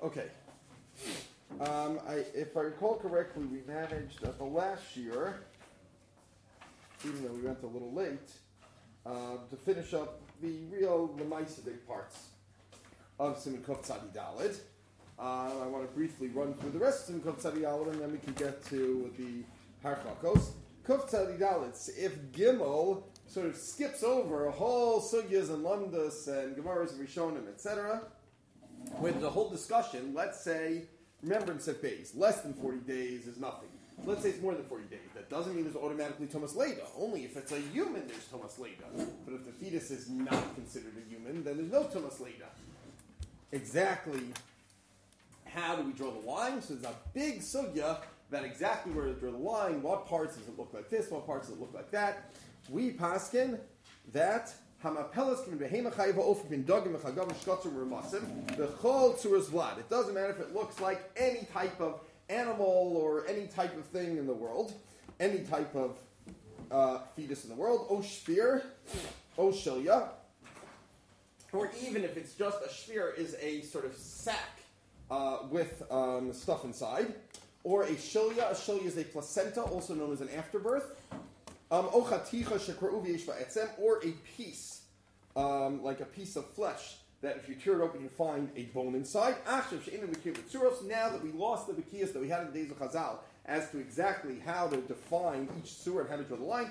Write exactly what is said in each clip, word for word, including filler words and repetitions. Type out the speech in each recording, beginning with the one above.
Okay. Um, I, if I recall correctly, we managed at the last year, even though we went a little late, uh, to finish up the real Lemaisidic parts of Siman Kuf Tzadi Daled. Uh, I want to briefly run through the rest of Siman Kuf Tzadi Daled, and then we can get to the Harchakos. Kuf Tzadi Daled, if Gimel sort of skips over a whole sugyas and lamdas and gemaras and rishonim, et cetera, with the whole discussion, let's say, remember in Sef Beis, less than forty days is nothing. Let's say it's more than forty days. That doesn't mean there's automatically Thomas Leda. Only if it's a human, there's Thomas Leda. But if the fetus is not considered a human, then there's no Thomas Leda. Exactly how do we draw the line? So there's a big sugya about exactly where to draw the line. What parts does it look like this? What parts does it look like that? We paskin that Hamapelas can be behema chayiva ofim bin dogim mechagav shkotzer remasim the chol tzuras vlad. It doesn't matter if it looks like any type of animal or any type of thing in the world, any type of uh, fetus in the world, o shvir, o shilya, or even if it's just a shvir is a sort of sack uh, with um, stuff inside, or a shilya. A shilya is a placenta, also known as an afterbirth. Um, or a piece, um, like a piece of flesh, that if you tear it open, you find a bone inside. Now that we lost the Bekiyas that we had in the days of Chazal as to exactly how to define each surah and how to draw the line,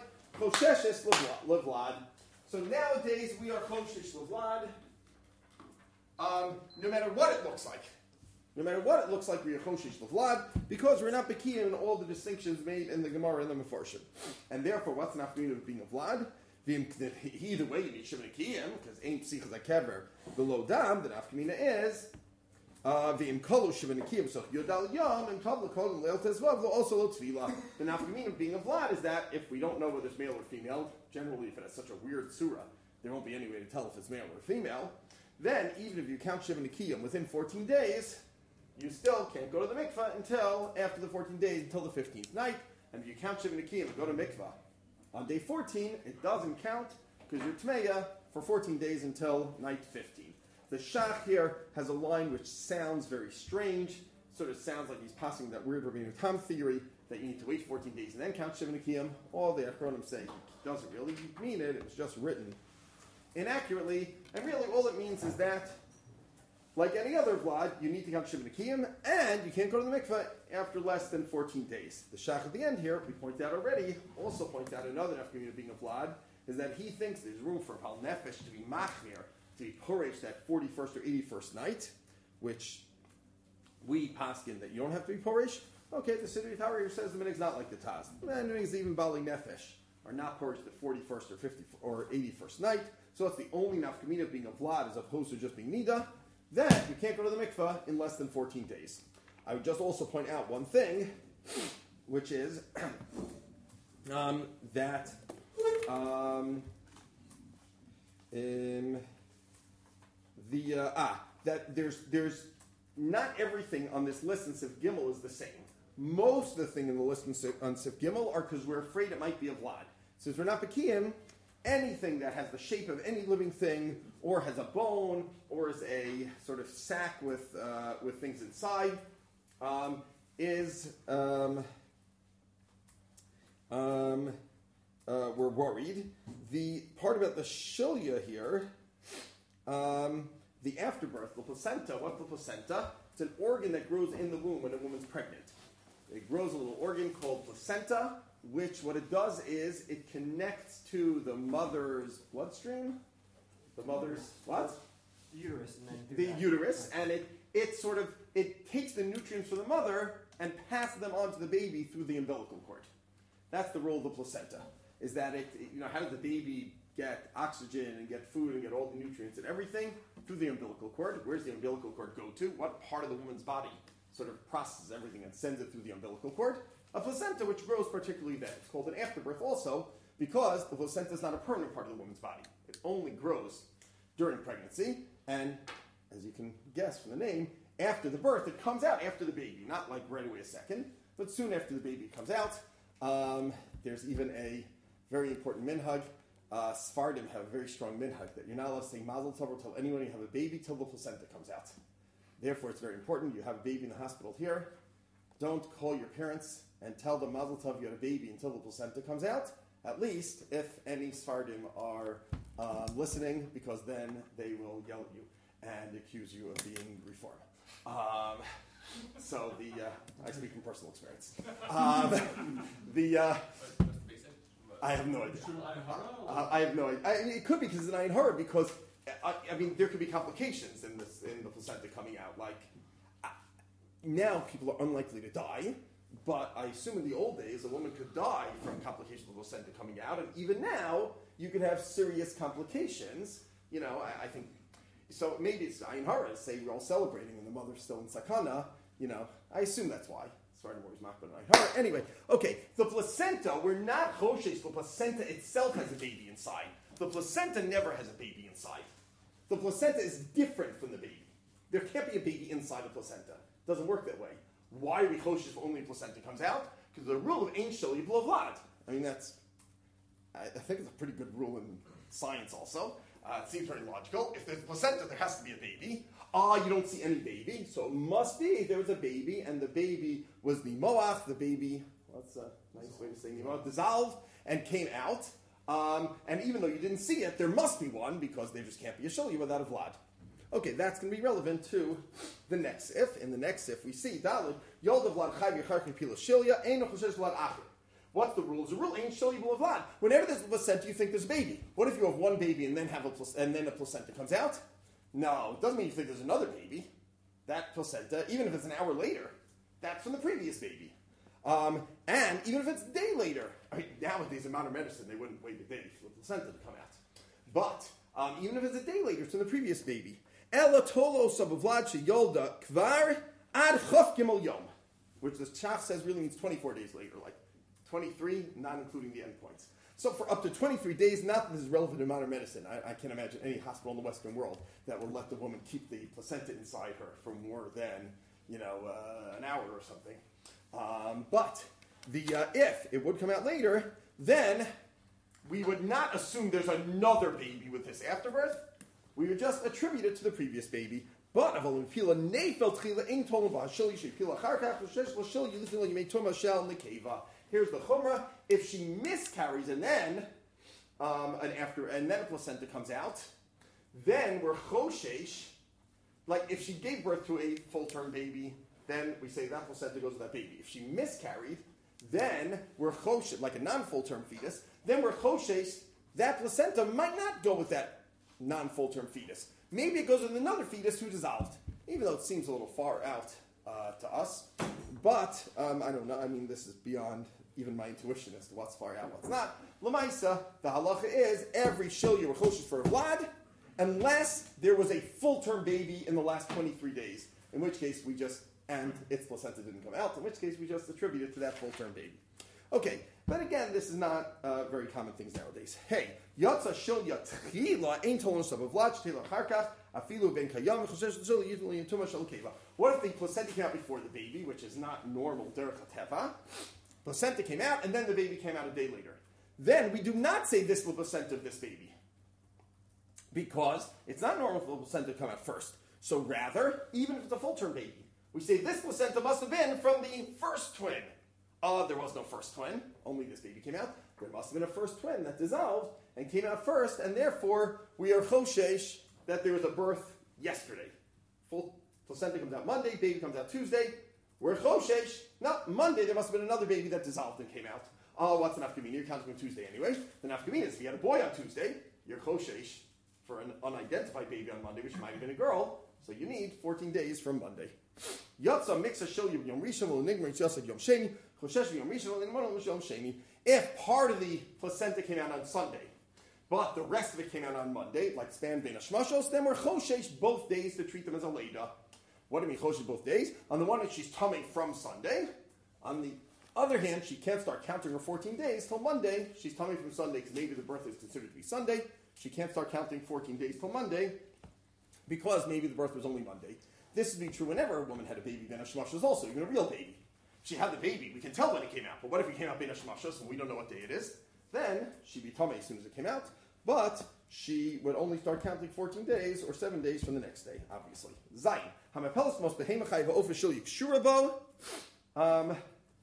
so nowadays we are Choshesh Levlad, um, no matter what it looks like. No matter what it looks like, we are Choshesh Levlad, because we're not Bekiyim in all the distinctions made in the Gemara and the Mefarshim. And therefore, what's an afternoon of being a Vlad? Either way, you need Shemini Kiyim, because Ein Psichas HaKever below Dam, the Nafkamina is V'im Kolu Shemini Kiyim, so Yodal Yom, and Kavla Kol, and Leil Tezvav, also Lo Tzvila. The Nafkamina of being a Vlad is that if we don't know whether it's male or female, generally if it has such a weird surah, there won't be any way to tell if it's male or female, then even if you count Shemini Kiyim within fourteen days, you still can't go to the mikvah until after the fourteen days, until the fifteenth night. And if you count Shivin Akiyim and go to mikvah on day fourteen, it doesn't count because you're Tmeya for fourteen days until night fifteen. The Shach here has a line which sounds very strange, sort of sounds like he's passing that weird Rabbeinu Tam theory that you need to wait fourteen days and then count Shivin Akiyim. All the Achronim say he doesn't really mean it, it was just written inaccurately, and really all it means is that like any other Vlad, you need to count Shivin Akiyim, and you can't go to the mikveh after less than fourteen days. The Shach at the end here, we pointed out already, also pointed out another nafkamina of being a Vlad, is that he thinks there's room for Pal Nefesh to be machmir, to be poresh that forty-first or eighty-first night, which we paskin that you don't have to be poresh. Okay, the Siddur Tower here says the minhag's not like the Taz. The minhag's even Bali Nefesh are not poresh the forty-first or fifty or eighty-first night, so that's the only nafkamina of being a Vlad as opposed to just being Nida. Then you can't go to the mikveh in less than fourteen days. I would just also point out one thing, which is um, that um, um, the uh, ah that there's there's not everything on this list in Sif Gimel is the same. Most of the thing in the list on Sif Gimel are because we're afraid it might be a Vlad. Since we're not Bekiyim, anything that has the shape of any living thing, or has a bone, or is a sort of sack with uh, with things inside, um, is um, um, uh, we're worried. The part about the shilya here, um, the afterbirth, the placenta. What's the placenta? It's an organ that grows in the womb when a woman's pregnant. It grows a little organ called placenta, which what it does is it connects to the mother's bloodstream. The mother's what? The uterus, and then the uterus, and it it sort of it takes the nutrients from the mother and passes them on to the baby through the umbilical cord. That's the role of the placenta. Is that it? You know, how does the baby get oxygen and get food and get all the nutrients and everything through the umbilical cord? Where's the umbilical cord go to? What part of the woman's body sort of processes everything and sends it through the umbilical cord? A placenta, which grows particularly then. It's called an afterbirth also because the placenta is not a permanent part of the woman's body. It only grows during pregnancy, and as you can guess from the name, after the birth, it comes out after the baby, not like right away a second, but soon after the baby comes out. Um, there's even a very important minhag. Uh, Sephardim have a very strong minhag that you're not allowed to say Mazel Tov or tell anyone you have a baby till the placenta comes out. Therefore, it's very important. You have a baby in the hospital here. Don't call your parents and tell them Mazel Tov you had a baby until the placenta comes out. At least if any Sfardim are um, listening, because then they will yell at you and accuse you of being reform. Um, so the uh, I speak from personal experience. Um, the uh, I have no idea. Uh, I have no idea. I mean, it could be because it's an Ayin Hara, because I, I mean there could be complications in this in the placenta coming out. Like uh, now, people are unlikely to die. But I assume in the old days, a woman could die from complications of the placenta coming out, and even now, you could have serious complications. You know, I, I think, so maybe it's Ayin Hara, say we're all celebrating and the mother's still in Sakana, you know, I assume that's why. Sorry, worries Machbon and Ayin Hara. Anyway, okay, the placenta, we're not Choshesh, the placenta itself has a baby inside. The placenta never has a baby inside. The placenta is different from the baby. There can't be a baby inside the placenta. It doesn't work that way. Why are we choshesh if only placenta comes out? Because the rule of Ein Shel Yiblo Vlad. I mean, that's, I, I think it's a pretty good rule in science also. Uh, it seems very logical. If there's placenta, there has to be a baby. Ah, you don't see any baby, so it must be there was a baby, and the baby was the Moach, the baby, what's a nice way to say Moach, dissolved, and came out. Um, and even though you didn't see it, there must be one, because there just can't be a Sheli without a Vlad. Okay, that's going to be relevant to the next if. In the next if, we see Daled Yolda Vlad Chayv Yecharchi Pila Shilya Ein Choshesh Vlad Acher. What's the rule? The rule ain't Shilya B'la Vlad. Whenever there's a placenta, you think there's a baby. What if you have one baby and then have a plac- and then a placenta comes out? No, it doesn't mean you think there's another baby. That placenta, even if it's an hour later, that's from the previous baby. Um, and even if it's a day later, I mean, nowadays in modern medicine, they wouldn't wait a day for the placenta to come out. But um, even if it's a day later, it's from the previous baby. Ela tolo sabavlad sheyolda kvar ad chof gimel yom, which the Shach says really means twenty-four days later, like twenty-three, not including the endpoints. So for up to twenty-three days, not that this is relevant in modern medicine. I, I can't imagine any hospital in the Western world that will let the woman keep the placenta inside her for more than, you know, uh, an hour or something. Um, but the uh, if it would come out later, then we would not assume there's another baby with this afterbirth. We would just attribute it to the previous baby. But here's the chumrah: if she miscarries and then um, and after and then a placenta comes out, then we're choshesh. Like if she gave birth to a full-term baby, then we say that placenta goes with that baby. If she miscarried, then we're choshesh, like a non-full-term fetus. Then we're choshesh. That placenta might not go with that non-full-term fetus. Maybe it goes with another fetus who dissolved, even though it seems a little far out uh, to us. But, um, I don't know, I mean, this is beyond even my intuition as to what's far out, what's not. Lamaisa, the halacha is, every shilya were choshesh for a vlad, unless there was a full-term baby in the last twenty-three days, in which case we just, and its placenta didn't come out, in which case we just attribute it to that full-term baby. Okay, but again, this is not uh, very common things nowadays. Hey, yatsa shilya tchila ein tolon sabavlad shtela charkach afilu ben kayam choshesh l'shilya yitli yituma shel keva. What if the placenta came out before the baby, which is not normal derech hateva? Placenta came out, and then the baby came out a day later. Then we do not say this is the placenta of this baby, because it's not normal for the placenta to come out first. So rather, even if it's a full-term baby, we say this placenta must have been from the first twin. Uh, there was no first twin, only this baby came out. There must have been a first twin that dissolved and came out first, and therefore we are choshesh that there was a birth yesterday. Full placenta comes out Monday, baby comes out Tuesday. We're choshesh. No, Monday there must have been another baby that dissolved and came out. Oh, what's an nafkamina? You're counting on Tuesday anyway. The nafkamina is if you had a boy on Tuesday, you're choshesh for an unidentified baby on Monday, which might have been a girl. So you need fourteen days from Monday. Yatsa mixa shilya yom rishon l'nigmer yasad yom sheni choshesh yom rishon l'nigmer yom sheni. If part of the placenta came out on Sunday, but the rest of it came out on Monday, like span bein hashmashos, then we're choshesh both days to treat them as a leda. What do you mean choshesh both days? On the one hand, she's tummy from Sunday. On the other hand, she can't start counting her fourteen days till Monday. She's tummy from Sunday because maybe the birth is considered to be Sunday. She can't start counting fourteen days till Monday because maybe the birth was only Monday. This would be true whenever a woman had a baby, ben hashmashos also, even a real baby. She had the baby, we can tell when it came out, but what if it came out ben hashmashos and we don't know what day it is? Then she'd be tummy as soon as it came out, but she would only start counting fourteen days or seven days from the next day, obviously. Zayin. Hamapelis mos behemachai va'ofer shel yikshura bo. Um,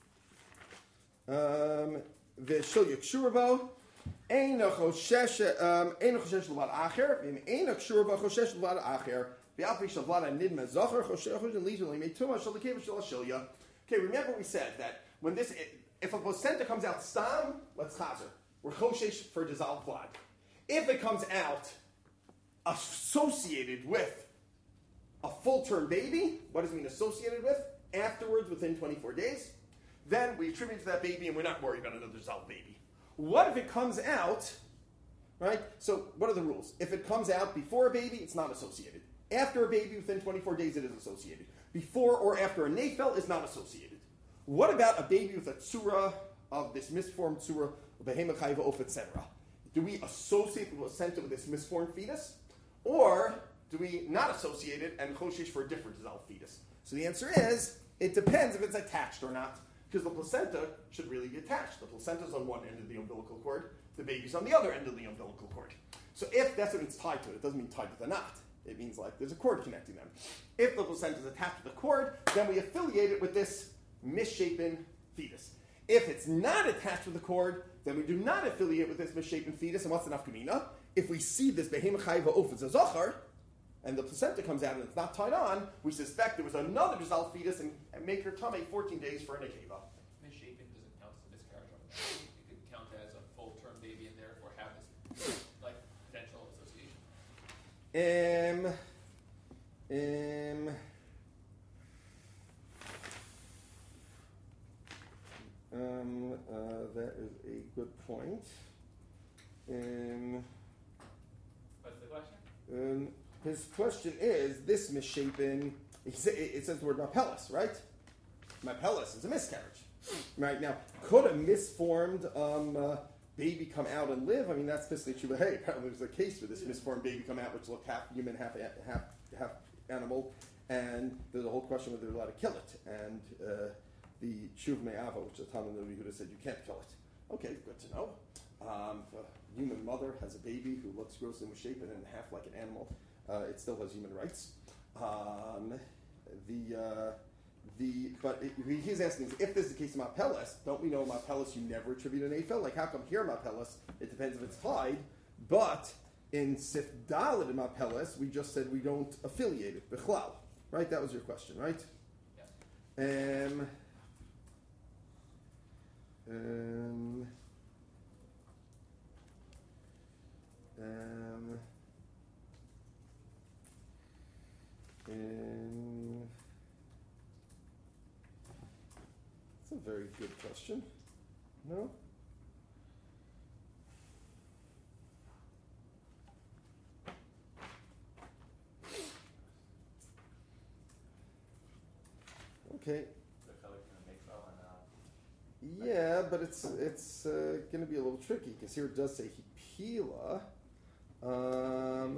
um, v'shel yikshura bo. Ein choshesh ein choshesh levad acher. V'im ein yikshura bo choshesh levad acher. V'alpi shel vlad nidma zacher choshesh and leisurely made tuma shel lekeva shel ashilya. Okay, remember we said that when this, if a placenta comes out stam, let's chazer. We're choshesh for dissolved blood. If it comes out associated with a full-term baby, what does it mean associated with? Afterwards, within twenty-four days, then we attribute to that baby and we're not worried about another dissolved baby. What if it comes out, right? So what are the rules? If it comes out before a baby, it's not associated. After a baby, within twenty-four days, it is associated. Before or after a nafel is not associated. What about a baby with a tsura of this misformed tsura, behema chayva of et cetera? Do we associate the placenta with this misformed fetus? Or do we not associate it and choshesh for a different dissolved fetus? So the answer is, it depends if it's attached or not. Because the placenta should really be attached. The placenta's on one end of the umbilical cord, the baby's on the other end of the umbilical cord. So if that's what it's tied to, it doesn't mean tied to the knot. It means like there's a cord connecting them. If the placenta is attached to the cord, then we affiliate it with this misshapen fetus. If it's not attached to the cord, then we do not affiliate with this misshapen fetus. And what's the nafkamina? If we see this behema chayva of as a zachar, and the placenta comes out and it's not tied on, we suspect there was another dissolved fetus and, and make her tummy fourteen days for a nekeva. Misshapen doesn't count as a miscarriage. It could count as a full-term baby and therefore have this like potential association. Um, um, Um, uh, that is a good point. Um, What's the question? Um, his question is, this misshapen, it says the word mapellis, right? Mapellis is a miscarriage. Right, now, could a misformed um, uh, baby come out and live? I mean, that's basically true, but hey, apparently there's a case for this misformed baby come out, which looked half human, half, half, half animal, and there's a whole question whether they're allowed to kill it. And uh, the Shuv Me'ava, which the Talmud Yehuda said you can't kill it. Okay, good to know. Um, if a human mother has a baby who looks grossly misshapen and half like an animal, uh, it still has human rights. Um, the uh, the but it, he's asking is, if this is the case of Mapellis, don't we know Mapellis you never attribute an aphel? Like how come here Mapellis it depends if it's tied, but in Sif Dalet in Mapellis we just said we don't affiliate it. Bichlal, right? That was your question, right? Yeah. Um. Um, um, um, that's a very good question. No? Okay. Yeah, but it's it's uh, going to be a little tricky because here it does say hipila. Um,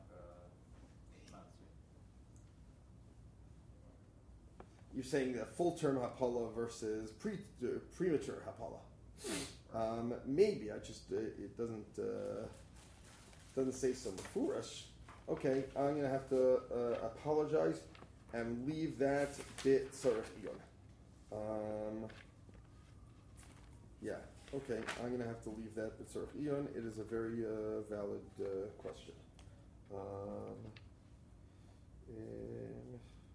you're saying that full-term hapala versus pre, uh, premature hapala. Um, maybe I just uh, it doesn't uh, doesn't say so mafurish. Okay, I'm going to have to uh, apologize and leave that bit tzarech iyun. Um. Yeah, okay, I'm going to have to leave that with Tzarech Iyun. It is a very uh, valid uh, question. Um, and,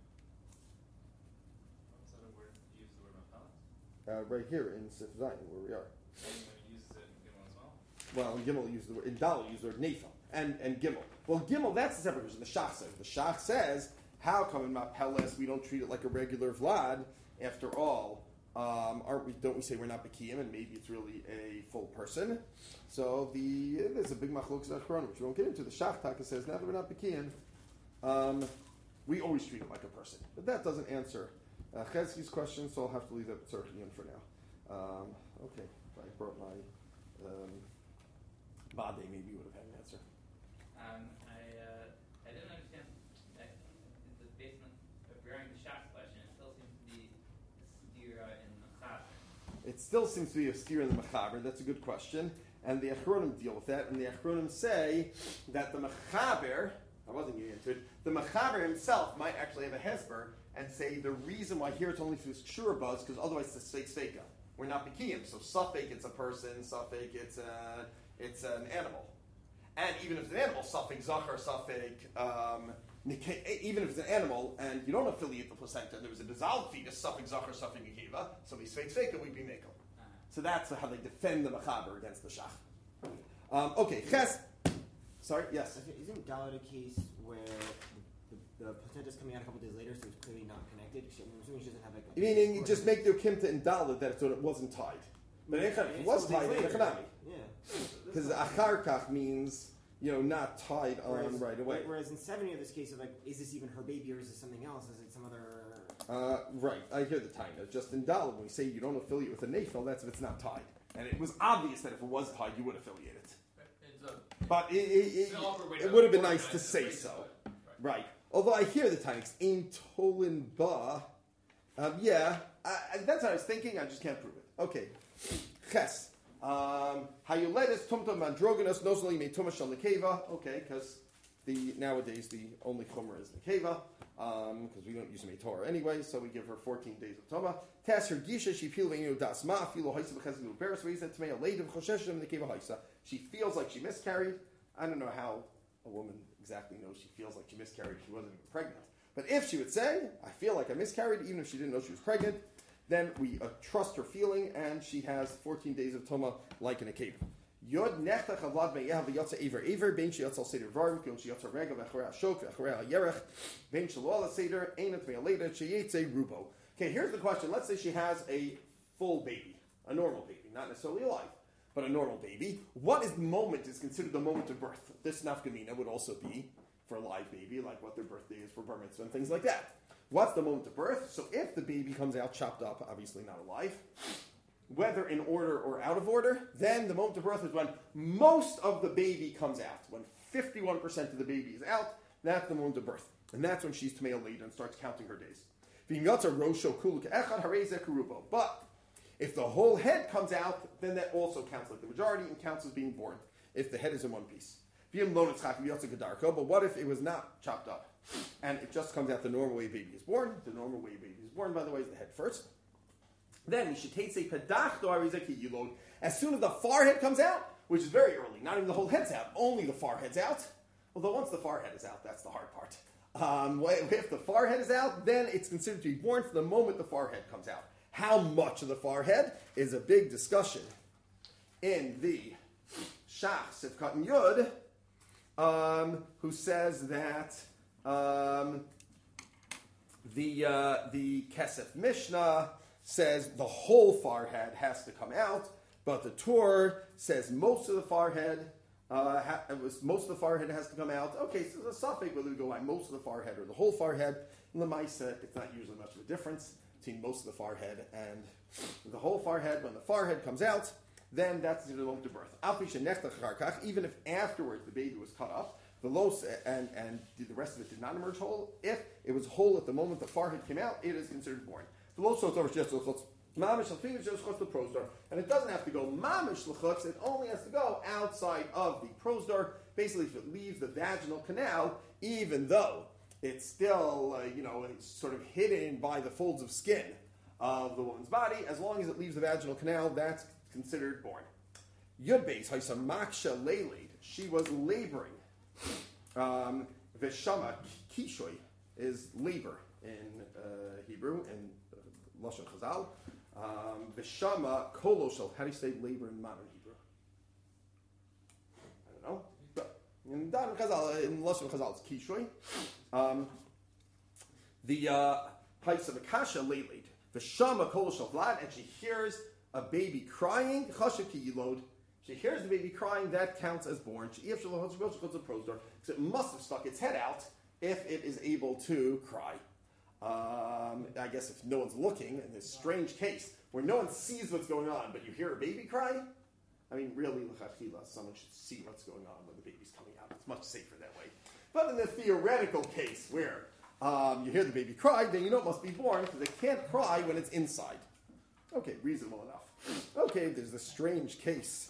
What's the word you use the word mapellis? uh, right here in Sif Zayin, where we are. Anyone uses it in Gimel as well? Well, in Gimel uses the word, in Dalel uses the word Nafel, and, and Gimel. Well, Gimel, that's the separate question. The Shach says. The Shach says, how come in Mapellis we don't treat it like a regular Vlad? After all, Um, aren't we? Don't we say we're not Bekiyim, and maybe it's really a full person? So the there's a big machlokes achron, which we won't get into. The Shach Taka says now that we're not Bekiyim, um, we always treat it like a person. But that doesn't answer uh, Chesky's question, so I'll have to leave that with Tzarech Iyun for now. Um, okay, I brought my um, Bade, maybe you would have had an answer. Um, I uh, I didn't understand that the basement of bearing the Shach's question. It still seems to be a stira in the Mechaber. It still seems to be a steer in the Mechaber. That's a good question. and the Achronim deal with that, and the Achronim say that the Mechaber, I wasn't getting into it, the Mechaber himself might actually have a Hesber and say the reason why here it's only through Kshura buzz, because otherwise it's a Sveika. We're not Bekiyim, so Suffolk it's a person, Suffolk it's, a, it's an animal. And even if it's an animal, Suffolk, Zachar, Suffolk, um, even if it's an animal and you don't affiliate the placenta, there was a dissolved fetus, Suffolk, Zachar, Suffolk, Nekiva, so we Sveik Sveika, we'd be Mekel. So that's how they defend the Mechaber against the Shach. Um, okay, Ches. Sorry, yes. Isn't Dalit a case where the, the, the placenta is coming out a couple days later, so it's clearly not connected? She, I'm assuming she doesn't have like. A Meaning, just make the Ukimta in Dalit that it wasn't tied. But yeah, if it was tied, it's Echanami. Yeah. Because Acharkach means, you know, not tied on whereas, right away. Whereas in seventy of this case of like, is this even her baby or is this something else? Is it some other? Uh, right, I hear the time. Just in Dalit, when we say you don't affiliate with a Nafel, that's if it's not tied. And it was obvious that if it was tied, you would affiliate it. It's a, But it, it, it's an awkward way it, to it would have been organize nice to the say phrase, so. but- right. Right. Although I hear the time, it's Ein Tolin Ba. Um, yeah, I, I, that's what I was thinking. I just can't prove it. Okay. Ches. Um, Hayuledis Tumtum Androgonus Nosli Me Tumash on the Keva. Okay, because the nowadays the only Chomer is the Keva. Because um, we don't use a Torah anyway, so we give her fourteen days of Toma. Tas her Gisha, she feels like das ma, filo haisa because of the Beres, we said to me, a lady of Chosheshim, the Keva haisa. She feels like she miscarried. I don't know how a woman exactly knows she feels like she miscarried. She wasn't even pregnant. But if she would say, I feel like I miscarried, even if she didn't know she was pregnant, then we uh, trust her feeling, and she has fourteen days of Toma like in a cave. Yod nechtach avlad me'ehav v'yotza ever ever ben sheyotzal seder varim k'yon sheyotza rega v'acharei hashok v'acharei ha'yerech ben shelo ala seder einat me'aleda sheyetze rubo. Okay, here's the question. Let's say she has a full baby, a normal baby, not necessarily alive, but a normal baby. What is the moment is considered the moment of birth? This nafkamina would also be for a live baby, like what their birthday is for bar mitzvah and things like that. What's the moment of birth? So if the baby comes out chopped up, obviously not alive, whether in order or out of order, then the moment of birth is when most of the baby comes out. When fifty-one percent of the baby is out, that's the moment of birth. And that's when she's Tmei later and starts counting her days. But if the whole head comes out, then that also counts like the majority and counts as being born, if the head is in one piece. But what if it was not chopped up and it just comes out the normal way a baby is born? The normal way a baby is born, by the way, is the head first. Then we should take say pedach. As soon as the forehead comes out, which is very early, not even the whole head's out, only the forehead's out. Although once the forehead is out, that's the hard part. Um, if the forehead is out, then it's considered to be born from the moment the forehead comes out. How much of the forehead is a big discussion in the Shach Sivkat and Yud, um, who says that um, the uh, the Kesef Mishnah says the whole forehead has to come out, but the Torah says most of the forehead uh, ha- was, most of the forehead has to come out. Okay, so the suffix whether we go by most of the forehead or the whole forehead. Lemaisa, it's not usually much of a difference between most of the forehead and the whole forehead. When the forehead comes out, then that's the moment of birth. Even if afterwards the baby was cut off, the los and and the rest of it did not emerge whole. If it was whole at the moment the forehead came out, it is considered born. The los so it's over just mamish l'chutz just chutz the prosdor, and it doesn't have to go mamish l'chutz. It only has to go outside of the prosdor. Basically, if it leaves the vaginal canal, even though it's still uh, you know it's sort of hidden by the folds of skin of the woman's body, as long as it leaves the vaginal canal, that's considered born. Yud beis haisa maksha leilid. She was laboring. Um, Veshama kishoy is labor in uh, Hebrew in uh, Lashon Chazal. Um, Veshama koloshel. How do you say labor in modern Hebrew? I don't know. But in modern Chazal, in Lashon Chazal, it's kishoy. Um, the haisa uh, makasha leilid. Veshama koloshel vlad, and she hears a baby crying. Chashav ki yilod. She hears the baby crying, that counts as born. So it must have stuck its head out if it is able to cry. Um, I guess if no one's looking, in this strange case, where no one sees what's going on, but you hear a baby cry, I mean, really, someone should see what's going on when the baby's coming out. It's much safer that way. But in the theoretical case, where um, you hear the baby cry, then you know it must be born, because it can't cry when it's inside. Okay, reasonable enough. Okay, there's a strange case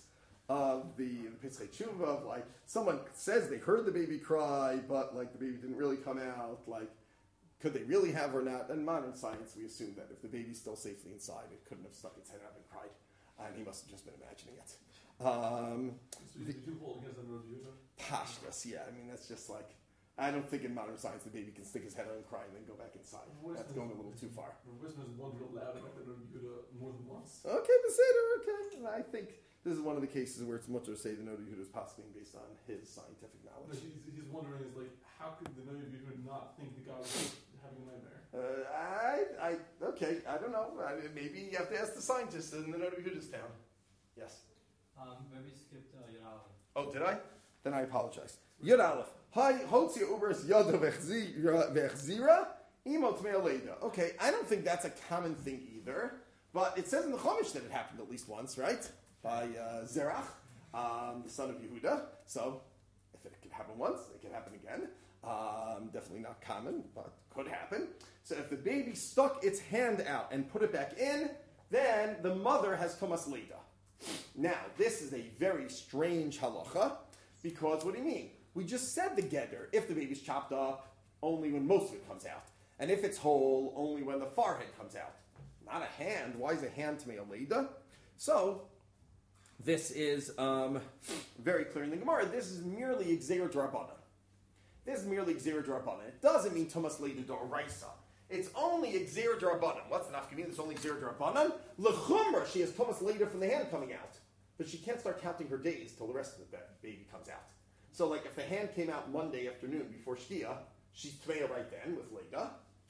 of the, the Pesach Tshuva of like someone says they heard the baby cry, but like the baby didn't really come out. Like, could they really have or not? In modern science, we assume that if the baby's still safely inside, it couldn't have stuck its head out and cried, and he must have just been imagining it. Um, So you do hold against the Noda Yehuda? Pashtas, yeah. I mean, that's just like, I don't think in modern science the baby can stick his head out and cry and then go back inside. That's going a little too far. Wisdom is one real loud about the Noda Yehuda more than once. Okay, Beseder, okay. I think this is one of the cases where it's much to say the Noda Yehuda is possibly based on his scientific No, knowledge. he's, he's wondering is like, how could the Noda Yehuda not think the God was having a nightmare? Uh, I, I, okay, I don't know. I, maybe you have to ask the scientists in the Noda Yehuda's town. Yes. Um, maybe skipped uh, Yud Aleph. Oh, did I? Then I apologize. Yud Aleph. Hi, hotzi ubers yada vechzira imot me'aleida. Okay, I don't think that's a common thing either, but it says in the Chumash that it happened at least once, right? By uh, Zerach, um, the son of Yehuda. So, if it could happen once, it could happen again. Um, definitely not common, but could happen. So, if the baby stuck its hand out and put it back in, then the mother has Tumas Leida. Now, this is a very strange halacha, because what do you mean? We just said the geder, if the baby's chopped up, only when most of it comes out. And if it's whole, only when the forehead comes out. Not a hand. Why is a hand to me a leida? So, this is um, very clear in the Gemara. This is merely Gzeir Drabbanan. This is merely Gzeir Drabbanan. It doesn't mean Tumas Leida Doraisa. It's only Gzeir Drabbanan. What's the nafkamina? It's only Gzeir Drabbanan. L'chumra, she has Tumas Leida from the hand coming out. But she can't start counting her days till the rest of the baby comes out. So, like, if the hand came out Monday afternoon before Shkia, she's Tmeya right then with Leida.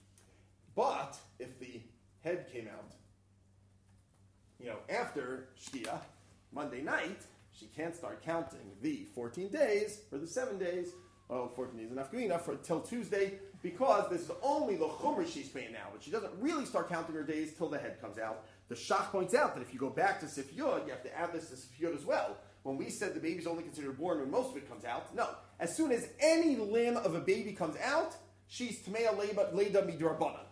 But if the head came out, you know, after Shkia, Monday night, she can't start counting the fourteen days or the seven days. Oh, fourteen days enough enough for till Tuesday, because this is only the Chumra she's paying now, but she doesn't really start counting her days till the head comes out. The Shach points out that if you go back to Sif Yud, you have to add this to Sif Yud as well. When we said the baby's only considered born when most of it comes out, no. As soon as any limb of a baby comes out, she's Tmeya Leida Midrabanan.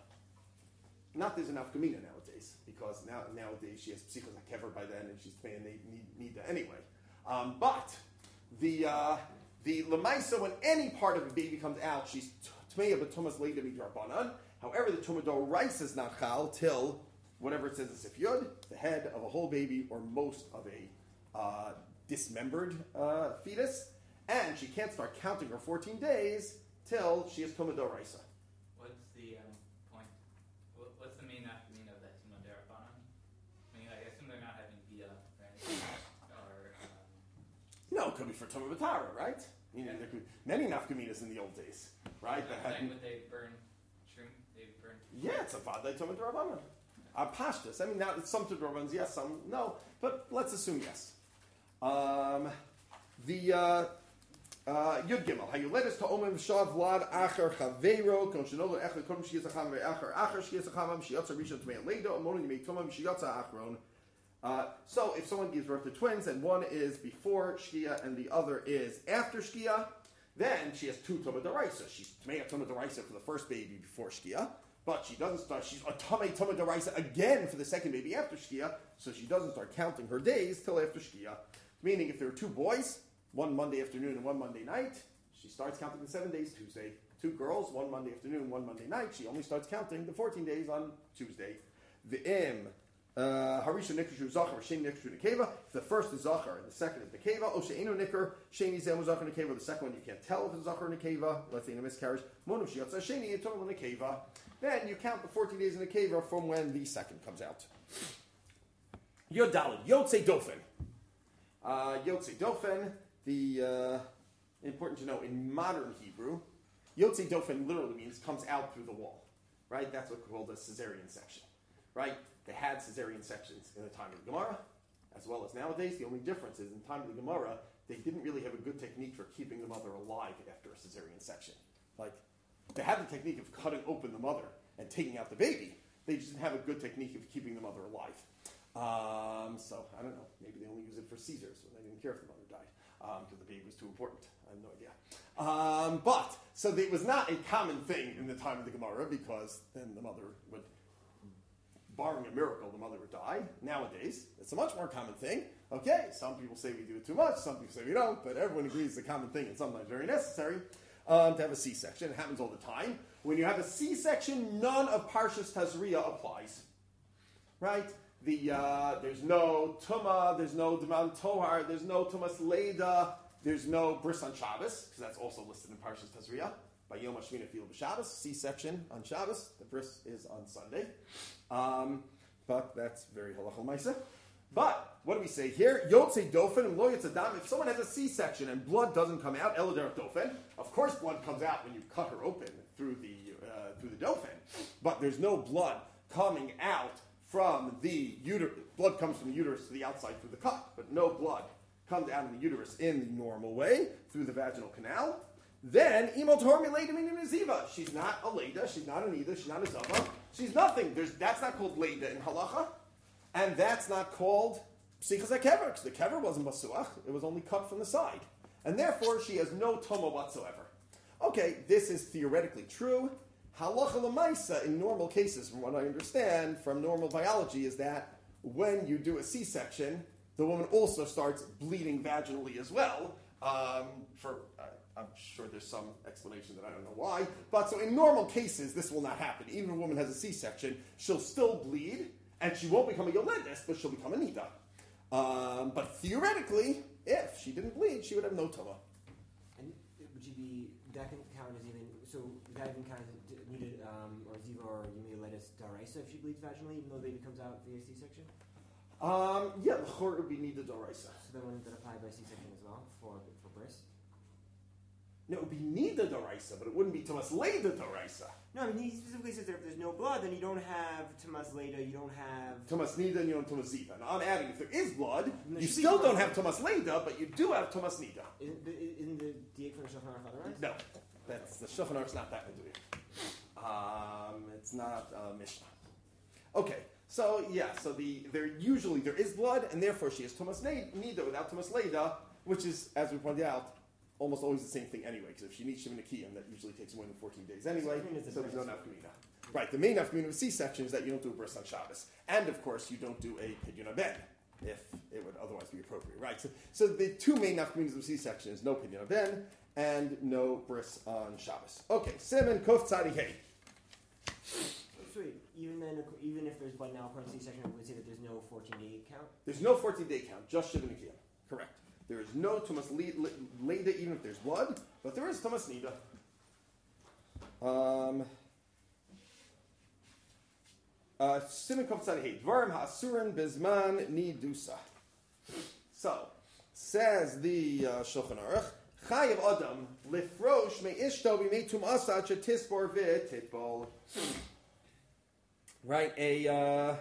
Not there's enough Kamina nowadays, because now nowadays she has Psichos HaKever by then, and she's Tmeya Nida anyway. Um, but the uh, the Lamaisa, when any part of a baby comes out, she's Tmeya B'Tumas Leida Midrabanan. However, the Tumador Rice is not Chal till whatever it says in Sif Yud, the head of a whole baby or most of a uh, dismembered uh, fetus, and she can't start counting her fourteen days till she has Tumador Rice. What's the um, point? What, what's the main nafkamina of that Tumah Derabanan? I mean, I assume they're not having Bia, right? Or, um, No, it could be for Tumah B'Tara, right? You know, there could be many nafkaminas in the old days, right? That I'm had- saying, would they burn shroom? They burn. Yeah, it's a Vaday Tumah Derabanan. Uh, Pashtas. I mean, now some Tudrabans, yes, some no, but let's assume yes. Um, the uh, uh, Yud Gimel. How you led us to Omen Shav Vlad Acher Chaveiro Kon Shenolo Echad Kodem Shias Acham Ve'Acher Acher Shias Achamam Shiatza Rishon Tmei Leido Amonu Yimei Tomam Shiatza Achron. Uh, so if someone gives birth to twins and one is before Shkia and the other is after Shkia, then she has two Tumah Daraisa. She's Tmei Tumah Daraisa for the first baby before Shkia. But she doesn't start, she's a Tamei Tumah Daraisa again for the second baby after Shkia, so she doesn't start counting her days till after Shkia. Meaning if there are two boys, one Monday afternoon and one Monday night, she starts counting the seven days Tuesday. Two girls, one Monday afternoon, one Monday night, she only starts counting the fourteen days on Tuesday. The Im, Harisha Nikrshu Zachar, Sheni Nikrshu Nekeva. The first is Zachar and the second is Nekeva. Osheinu Nikr, Sheni Zemu Zachar Nekeva. The second one you can't tell if it's Zachar or Nekeva. Let's say in a miscarriage. Monum Shiatza Sheni Yitomal Nekeva. Then you count the fourteen days in the Nekeva from when the second comes out. Yodalid, Yotze Dofen. Uh, Yotze Dofen, the, uh, important to know, in modern Hebrew, Yotze Dofen literally means comes out through the wall, right? That's what's called a cesarean section, right? They had cesarean sections in the time of the Gemara, as well as nowadays. The only difference is in the time of the Gemara, they didn't really have a good technique for keeping the mother alive after a cesarean section. Like, they had the technique of cutting open the mother and taking out the baby. They just didn't have a good technique of keeping the mother alive. Um, so, I don't know. Maybe they only use it for Caesars when they didn't care if the mother died, because um, the baby was too important. I have no idea. Um, but, so it was not a common thing in the time of the Gemara, because then the mother would barring a miracle, the mother would die. Nowadays, it's a much more common thing. Okay, some people say we do it too much, some people say we don't, but everyone agrees it's a common thing and sometimes very necessary um, to have a C-section. It happens all the time. When you have a C-section, none of Parshas Tazria applies. Right? The uh, there's no Tumah, there's no Deman Tohar, there's no Tumas Leda, there's no Bris on Shabbos, because that's also listed in Parshas Tazria. By Yom HaShmina Field of Shabbos, C-section on Shabbos. The bris is on Sunday. Um, but that's very halacha l'maaseh. But, what do we say here? Yotzei dofen and lo yotzei dam. If someone has a C-section and blood doesn't come out, elader dofen, of course blood comes out when you cut her open through the, uh, through the dofen. But there's no blood coming out from the uterus. Blood comes from the uterus to the outside through the cut, but no blood comes out of the uterus in the normal way, through the vaginal canal. Then, Imo Tormi Leda Minim Ziva. She's not a Leda, she's not an Ida, she's not a Zava. She's nothing. There's, that's not called Leda in Halacha. And that's not called Psichas HaKever, because the Kever wasn't Masuach. It was only cut from the side. And therefore, she has no Toma whatsoever. Okay, this is theoretically true. Halacha l'maisa, in normal cases, from what I understand, from normal biology, is that when you do a C-section, the woman also starts bleeding vaginally as well. Um, for... Uh, I'm sure there's some explanation that I don't know why. But so in normal cases, this will not happen. Even if a woman has a C-section, she'll still bleed, and she won't become a Yoledis, but she'll become a Nida. Um, but theoretically, if she didn't bleed, she would have no Tuma. And would you be, that can count as even, so that even count as needed, um, or Ziva or Yoledis Daraisa if she bleeds vaginally, even though the baby comes out via C-section? Um, yeah, the Chor would be Nida Daraisa. So then wouldn't that apply by C-section as well, for, for bris? No, it would be Nida Daraisa, but it wouldn't be Tumas Leda Daraisa. No, I mean, he specifically says that if there's no blood, then you don't have Tumas Leda, you don't have... Tumas Nida and you don't Tumas Ziva. Now I'm adding, if there is blood, There you should be still blood. don't have Tumas Leda, but you do have Tumas Nida. Isn't the, isn't the diak from the Shulchan Aruch otherwise? No, that's, the Shulchan Aruch's not that Meduya. Um, it's not uh, Mishnah. Okay, so yeah, so the there usually there is blood, and therefore she has Tumas Nida without Tumas Leda, which is, as we pointed out, almost always the same thing anyway, because if she needs Shimon Akiyim, that usually takes more than fourteen days anyway, so there's no nafkamina. Right, the main nafkamina of a C-section is that you don't do a bris on Shabbos. And, of course, you don't do a pidyon ben, if it would otherwise be appropriate. Right, so, so the two main nafkaminas of a C-section is no pidyon ben and no bris on Shabbos. Okay, Simon Kof Tzadi Hey. So wait, even then, even if there's blood now upon C-section, I would say that there's no fourteen-day count? There's no fourteen-day count, just Shimon Akiyim. Correct. There is no Tumas Leda even if there's blood, but there is Tumas Nida. Um, Simon Kof Tzadi Hey. Dvarim ha'asurin bezman nidusa. So, says the uh, Shulchan Aruch, Chayav Adam lifrosh me'ishto b'meitum asad shetisbor v'titbol. Right, a... Uh,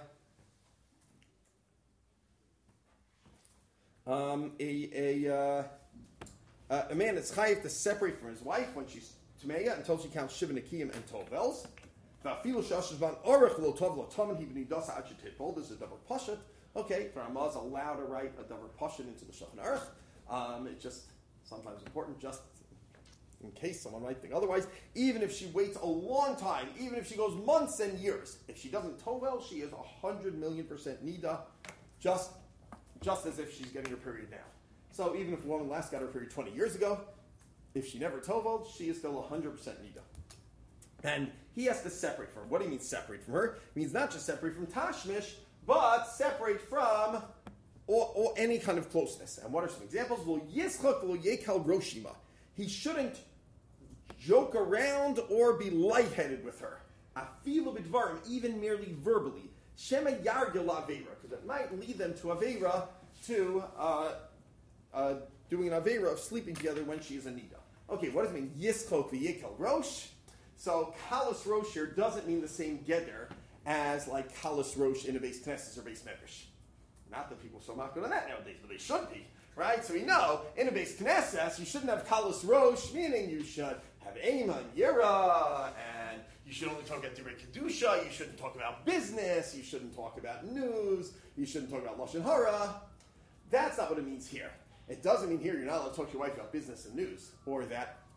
Um, a a, uh, uh, a man is chayiv to separate from his wife when she's tmeya until she counts shiva nekiyim and tovels. Va'afilu shashvan orach lo tov lo tamen he b'nidasa ad shetitbol. This is a double pashat. Okay, Ramah is allowed to write a double pashat into the Shulchan Aruch. Um, it's just sometimes important, just in case someone might think otherwise. Even if she waits a long time, even if she goes months and years, if she doesn't tovel, she is a hundred million percent nida. Just Just as if she's getting her period now. So even if a woman last got her period twenty years ago, if she never toveled, she is still one hundred percent nida. And he has to separate from her. What do you mean separate from her? It means not just separate from tashmish, but separate from or, or any kind of closeness. And what are some examples? Lo yischak lo yekal roshima. He shouldn't joke around or be lightheaded with her. Afilu b'dvarim, even merely verbally. Shema yargil avera, because it might lead them to avera, to uh, uh, doing an avera of sleeping together when she is a nida. Okay, what does it mean? Yischok v'yekel rosh. So kalos rosh here doesn't mean the same geder as like kalos rosh in a base knesses or base medrash. Not that people are so not good on that nowadays, but they should be, right? So we know in a base knesses you shouldn't have kalos rosh, meaning you should have ema and yira, and you should only talk about Divrei Kedusha, you shouldn't talk about business, you shouldn't talk about news, you shouldn't talk about Lashon Hara. That's not what it means here. It doesn't mean here you're not allowed to talk to your wife about business and news, or that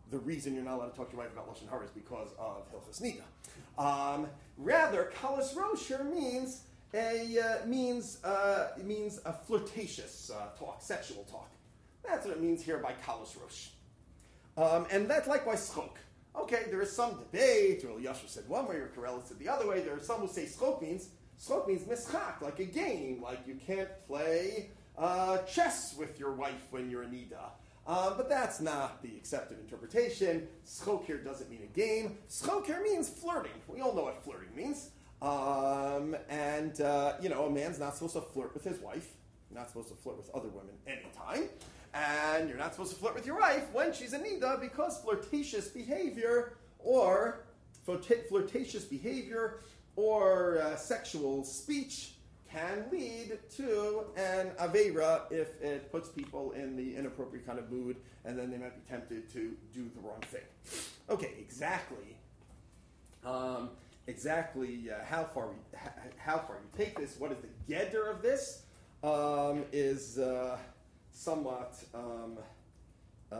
the reason you're not allowed to talk to your wife about Lashon Hara is because of Hilchos Nida. Um, rather, Kalas Rosh here means a uh, means uh, means a flirtatious uh, talk, sexual talk. That's what it means here by Kalas Rosh. Um, and that's likewise Schok. Okay, there is some debate. Or Yashar said one way, or Karela said the other way. There are some who say Schok means Schok means mischak, like a game, like you can't play uh, chess with your wife when you're a nida. Um, but that's not the accepted interpretation. Schok here doesn't mean a game. Schok here means flirting. We all know what flirting means. Um, and, uh, you know, a man's not supposed to flirt with his wife. You're not supposed to flirt with other women anytime. And you're not supposed to flirt with your wife when she's a nida, because flirtatious behavior or flirtatious behavior or uh, sexual speech can lead to an aveira if it puts people in the inappropriate kind of mood, and then they might be tempted to do the wrong thing. Okay, exactly. Um, exactly uh, how far we, ha, how far you take this, what is the geder of this, um, is uh, somewhat um, uh,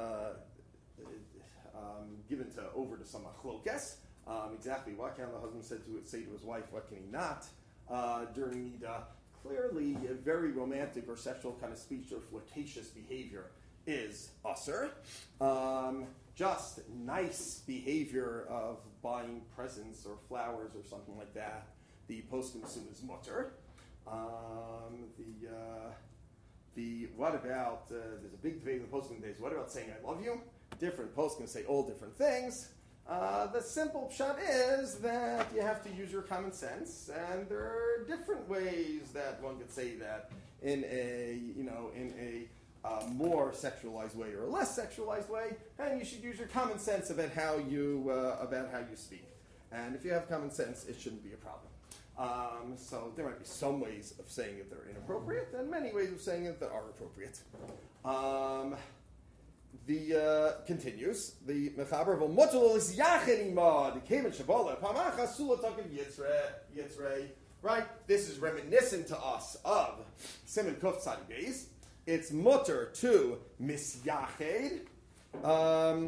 um, given to over to some machlokes. Um, exactly what can the husband said to say to his wife, what can he not? Uh, during Nida, clearly a very romantic or sexual kind of speech or flirtatious behavior is usher. Um, just nice behavior of buying presents or flowers or something like that, the post-consumer is mutter. Um, the uh, the what about uh, there's a big debate in the post-consumer days. What about saying I love you? Different posts can say all different things. Uh, the simple shot is that you have to use your common sense, and there are different ways that one could say that in a, you know, in a uh, more sexualized way or a less sexualized way, and you should use your common sense about how you uh, about how you speak. And if you have common sense, it shouldn't be a problem. Um, so there might be some ways of saying it that are inappropriate, and many ways of saying it that are appropriate. Um, The uh, continues. The mechaber v'motul is yachenima. The kemen shabola pamacha sulatakim yitzre yitzre. Right. This is reminiscent to us of Siman Kuf Tzadi Beis. It's mutter to misyached. Um,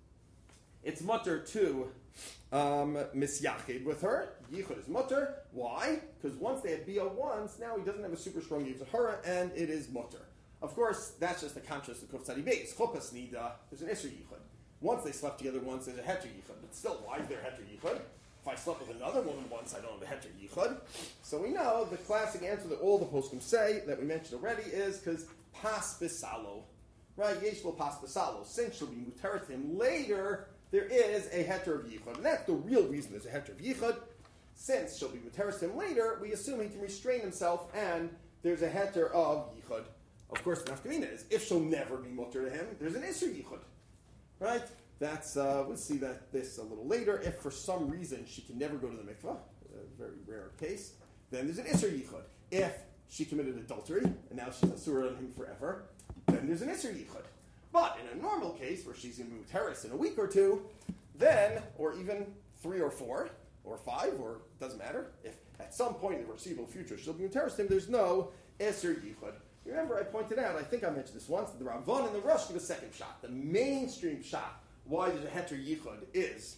it's mutter to um, misyached with her. Yichud is mutter. Why? Because once they had bia once, now he doesn't have a super strong yitzhara, and it is mutter. Of course, that's just the contrast of Kuf Tzadi Beis. Chopas Nida, there's an Isser Yichud. Once they slept together once, there's a Heter Yichud. But still, why is there Heter Yichud? If I slept with another woman once, I don't have a Heter Yichud. So we know the classic answer that all the poskim say, that we mentioned already, is because Pas Bisalo. Right? Yesh lo Pas Bisalo. Since she'll be muteret to him later, there is a Heter of Yichud. And that's the real reason there's a Heter of Yichud. Since she'll be muteret to him later, we assume he can restrain himself, and there's a Heter of Yichud. Of course, the nafkamina is, if she'll never be mutter to him, there's an Isser Yichud. Right? That's, uh, we'll see that this a little later. If for some reason she can never go to the mikvah, a very rare case, then there's an Isser Yichud. If she committed adultery, and now she's asura on him forever, then there's an Isser Yichud. But in a normal case, where she's going to move terrace in a week or two, then, or even three or four, or five, or doesn't matter, if at some point in the foreseeable future she'll be terrace to him, there's no Isser Yichud. Remember, I pointed out, I think I mentioned this once, that the Ramban and the Rosh give a second shot. The mainstream shot, why there's a Heter Yichud, is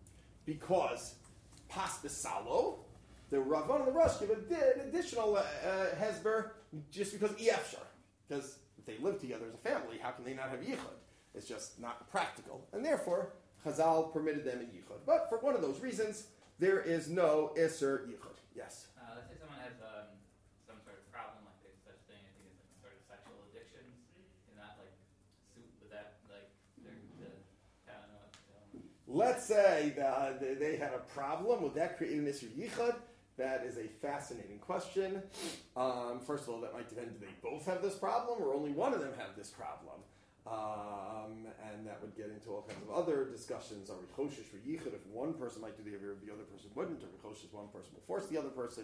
because Pas Bisalo, the Ramban and the Rosh give an additional uh, uh, Hezber just because Efshar. Because if they live together as a family, how can they not have Yichud? It's just not practical. And therefore, Chazal permitted them in Yichud. But for one of those reasons, there is no Isser Yichud. Yes? Uh, let's say someone has um, some sort of problem, like there's such thing, I think, as like sort of sexual addiction. Can that like suit with that, like, they're, the, I don't know what to tell them. Let's say that they had a problem. Would that create an Isser Yichud? That is a fascinating question. Um, first of all, that might depend, do they both have this problem, or only one of them have this problem? Um, and that would get into all kinds of other discussions. Are we choshesh for yichud? If one person might do the behavior, the other person wouldn't. Or we choshesh one person will force the other person,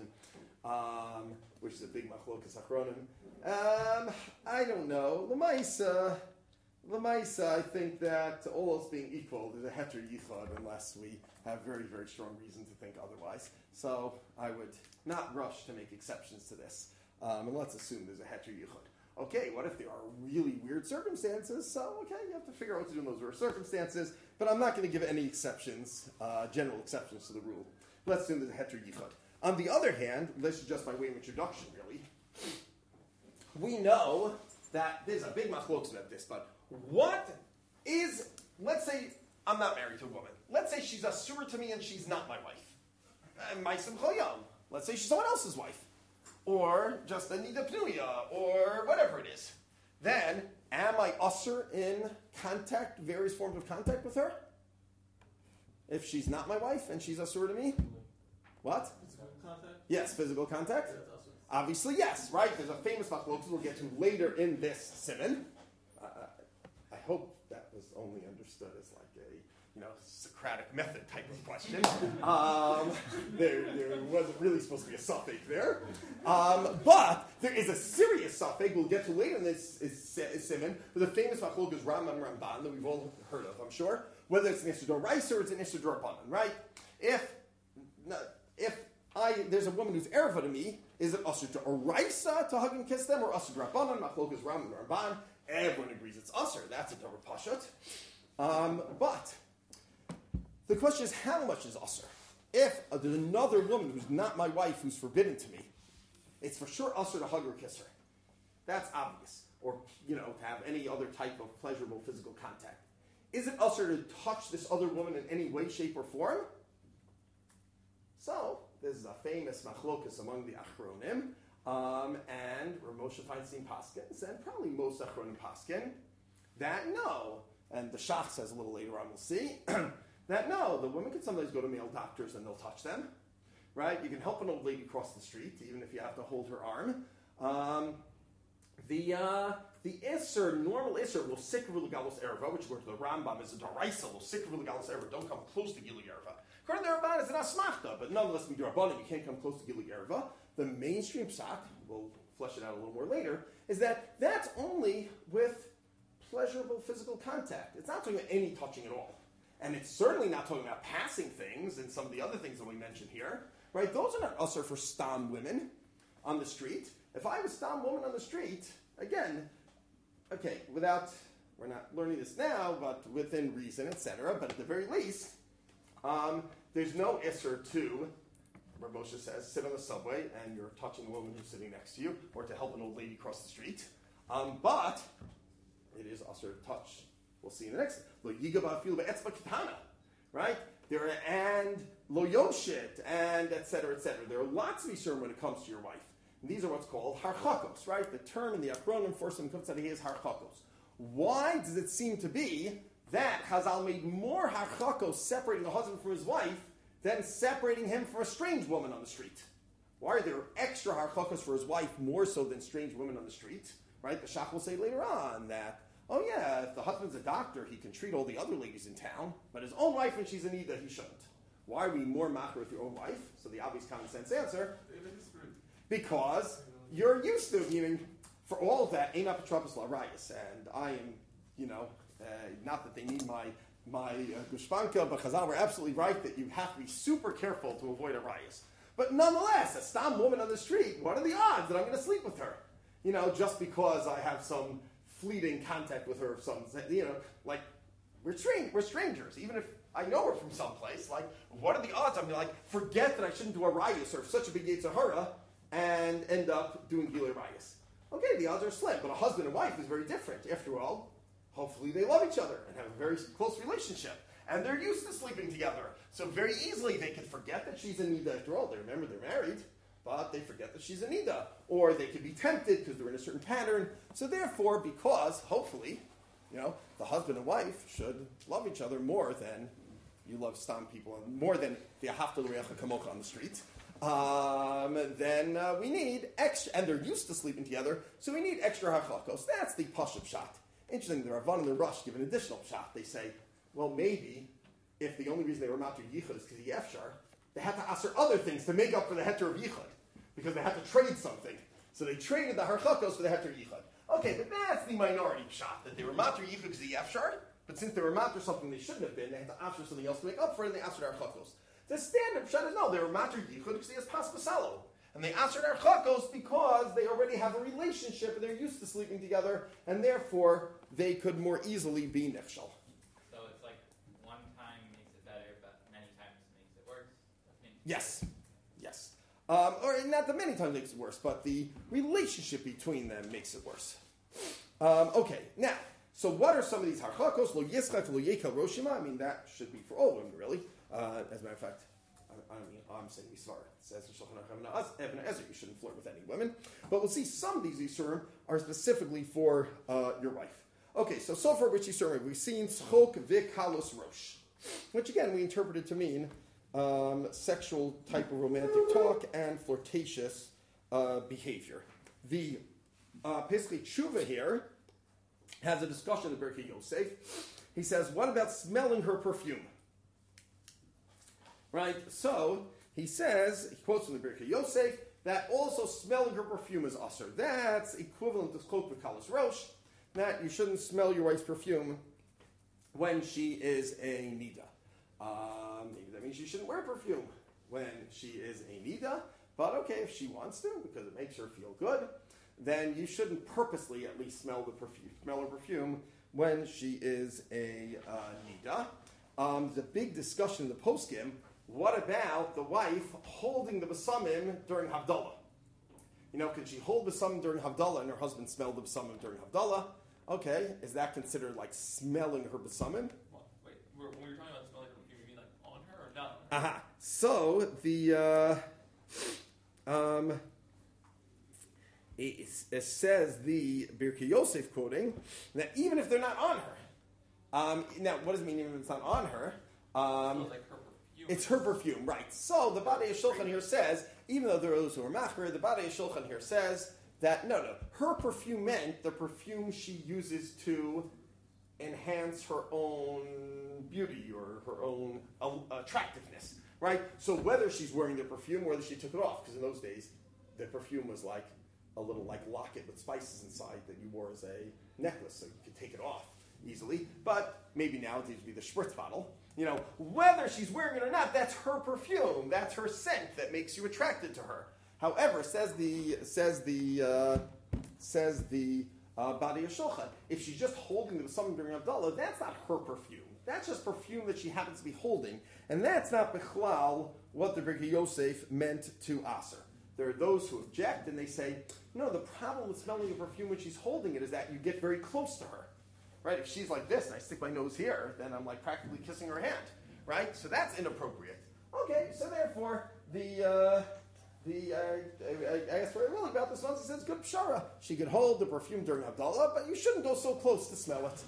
um, which is a big machlokas achronim. Um, I don't know. L'maisa, l'maisa, I think that all else being equal, there's a heter yichud unless we have very, very strong reason to think otherwise. So I would not rush to make exceptions to this. Um, and let's assume there's a heter yichud. Okay, what if there are really weird circumstances? So, okay, you have to figure out what to do in those weird circumstances, but I'm not going to give any exceptions, uh, general exceptions to the rule. Let's assume there's a heter yichud. On the other hand, this is just by way of introduction, really. We know that there's a big machlokes about this, but what is, let's say I'm not married to a woman. Let's say she's asur to me and she's not my wife. And my simchoyam. Let's say she's someone else's wife. Or just a nida pnuya, or whatever it is. Then, am I asur in contact, various forms of contact with her? If she's not my wife and she's asur to me? What? Physical contact? Yes, physical contact. Yeah, that's awesome. Obviously, yes, right? There's a famous machlokes we'll get to later in this simon. Uh, I hope that was only understood as like a, you know, Socratic method type of question. Um, there, there wasn't really supposed to be a suffix there. Um, but there is a serious suffix we'll get to later in this is, is simon. There's a famous machlokes Rambam and Ramban that we've all heard of, I'm sure. Whether it's an Issur D'Oraisa or it's an Issur D'Rabbanan, right? If, if I, there's a woman who's erva to me, is it Issur D'Oraisa to hug and kiss them, or Issur D'Rabbanan? Machlokes Rambam and Ramban. Everyone agrees it's Issur. That's a Dor Pashut. Um, but the question is, how much is Issur? If uh, there's another woman who's not my wife who's forbidden to me, it's for sure Issur to hug or kiss her. That's obvious. Or, you know, to have any other type of pleasurable physical contact. Is it Issur to touch this other woman in any way, shape, or form? So, this is a famous machlokas among the Achronim. Um, and Rav Moshe Feinstein Paskins, and probably most Achronim Paskin, that no, and the Shach says a little later on, we'll see, that no, the women can sometimes go to male doctors and they'll touch them, right? You can help an old lady cross the street, even if you have to hold her arm. Um, the uh, the Isser, normal Isser, will sikru legalos erva, which according to the Rambam is a D'Oraisa, will sikru legalos erva, don't come close to Gilu erva. According to the Ramban, it's an asmachta, but nonetheless, in D'Rabbanan, you can't come close to Gilu erva. The mainstream pshat, we'll flesh it out a little more later, is that that's only with pleasurable physical contact. It's not talking about any touching at all. And it's certainly not talking about passing things and some of the other things that we mentioned here. Right? Those are not usher for stam women on the street. If I was stam woman on the street, again, okay, without, we're not learning this now, but within reason, et cetera, but at the very least, um, there's no isser to, where Moshe says, sit on the subway and you're touching the woman who's sitting next to you, or to help an old lady cross the street. Um, but it is also to touch. We'll see in the next. Lo yigaba fil be'etzba katana, right? There are, and lo yoshit, and et cetera, et cetera. There are lots of issurim when it comes to your wife. And these are what's called harchakos, right? The term in the Achronim for some kutzadeh is harchakos. Why does it seem to be that Chazal made more harchakos separating the husband from his wife than separating him from a strange woman on the street? Why are there extra harchakos for his wife more so than strange women on the street? Right? The Shach will say later on that, oh yeah, if the husband's a doctor, he can treat all the other ladies in town, but his own wife, when she's in Nida, he shouldn't. Why are we more macher with your own wife? So the obvious common sense answer, because you're used to, meaning, for all of that, Eina Petropos Larayas, and I am, you know, uh, not that they need my my uh, gushpanka, but Chazal were absolutely right that you have to be super careful to avoid a rayas. But nonetheless, a stam woman on the street, what are the odds that I'm going to sleep with her? You know, just because I have some fleeting contact with her, some, you know, like, we're, strange, we're strangers. Even if I know her from someplace, like, what are the odds? I'm going to, like, forget that I shouldn't do a rayas or such a big Yetzirah and end up doing Gilui rayas. Okay, the odds are slim, but a husband and wife is very different. After all, hopefully they love each other and have a very close relationship. And they're used to sleeping together. So very easily they could forget that she's in Nida after all. They remember they're married, but they forget that she's in Nida. Or they could be tempted because they're in a certain pattern. So therefore, because, hopefully, you know, the husband and wife should love each other more than you love stam people, and more than the ahavta l'reacha kamocha on the street, um, then uh, we need extra, and they're used to sleeping together, so we need extra hachakos. That's the pashup shot. Interesting, the Ravan and the Rush give an additional shot. They say, well, maybe if the only reason they were matur yichud is because of yefshar, they had to aser other things to make up for the heter of yichud, because they had to trade something. So they traded the harchakos for the heter yichud. Okay, but that's the minority shot, that they were matur yichud because of the yefshar, but since they were matur something they shouldn't have been, they had to aser something else to make up for it, and they aser the harchakos. The standard shot is no, they were matur yichud because he has pas basalo. And they aser their chakos because they already have a relationship and they're used to sleeping together, and therefore they could more easily be nifshal. So it's like one time makes it better, but many times makes it worse. I think. Yes, yes. Um, or not that many times makes it worse, but the relationship between them makes it worse. Um, okay, now, so what are some of these harchakos? Lo yischak, lo yekel roshima. I mean, that should be for all women, really. Uh, as a matter of fact, I, I mean, I'm saying Yisvar. It says in Shulchan Aruch Even Ezer, you shouldn't flirt with any women. But we'll see some of these Yisurim are specifically for uh, your wife. Okay, so so far which Yisurim we've seen Schok Vikalos Rosh, which again we interpreted to mean um, sexual type of romantic talk and flirtatious uh, behavior. The uh, Pesach Tshuva here has a discussion of Birkei Yosef. He says, what about smelling her perfume? Right? So, he says, he quotes from the Birkei Yosef, that also smelling her perfume is usher. That's equivalent to Schok V'Kalos Rosh, that you shouldn't smell your wife's perfume when she is a nida. Um, maybe that means you shouldn't wear perfume when she is a nida, but okay, if she wants to, because it makes her feel good, then you shouldn't purposely at least smell the perfume, smell her perfume when she is a uh, nida. Um, there's a big discussion in the poskim. What about the wife holding the besamim during Havdalah? You know, can she hold besamim during Havdalah and her husband smell the besamim during Havdalah? Okay, is that considered like smelling her besamim? Well, wait, we're, when you're talking about smelling her perfume, you mean like on her or not on her? Aha. So the uh, um, it, it says the Birkei Yosef quoting that even if they're not on her, um, now what does it mean even if it's not on her? Um, So it's like her perfume. It's her perfume, right? So the Badei Shulchan here says, even though there are those who are machmer, the Badei Shulchan here says that no, no, her perfume meant the perfume she uses to enhance her own beauty or her own uh, attractiveness, right? So whether she's wearing the perfume, whether she took it off, because in those days the perfume was like a little like locket with spices inside that you wore as a necklace, so you could take it off easily. But maybe now it needs to be the spritz bottle. You know, whether she's wearing it or not, that's her perfume. That's her scent that makes you attracted to her. However, says the says the uh, says the uh, Badei Shulchan, if she's just holding the something during Havdalah, that's not her perfume. That's just perfume that she happens to be holding, and that's not bichlal what the Birkei Yosef meant to aser. There are those who object and they say, no, the problem with smelling a perfume when she's holding it is that you get very close to her. Right? If she's like this and I stick my nose here, then I'm like practically kissing her hand. Right? So that's inappropriate. Okay, so therefore, the uh, the uh, I, I asked very well about this once. He says, good pshara. She could hold the perfume during Havdalah, but you shouldn't go so close to smell it.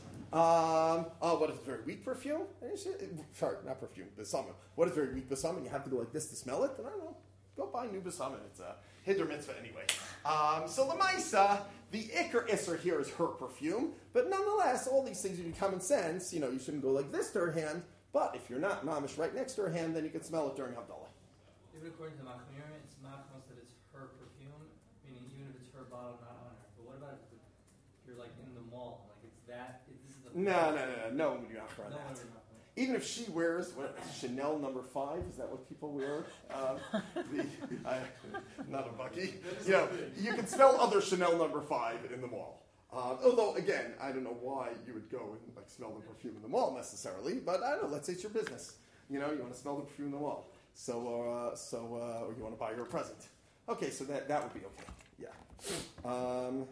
Um, oh, what if it's very weak perfume? Sorry, not perfume, besamim. What if it's very weak besamim? You have to go like this to smell it? Then I don't know. Go buy new besamim. It's a hiddur mitzvah anyway. Um, so Lamaisa, the Iker Isser here is her perfume, but nonetheless, all these things are common sense. You know, you shouldn't go like this to her hand, but if you're not mamish right next to her hand, then you can smell it during Havdalah. Even according to Machmir, it's machmas that it's her perfume, meaning even if it's her bottle, not on her. But what about if you're like in the mall, like it's that? It, this is the No, no, no, no, no one would be on no that. one would not. Even if she wears what, Chanel number five, is that what people wear? Um, the, I, not a Bucky. You know, you can smell other Chanel number five in the mall. Uh, although, again, I don't know why you would go and like smell the perfume in the mall necessarily, but I don't know. Let's say it's your business. You know, you want to smell the perfume in the mall, so uh, so uh, or you want to buy her a present. Okay, so that that would be okay. Yeah. Um,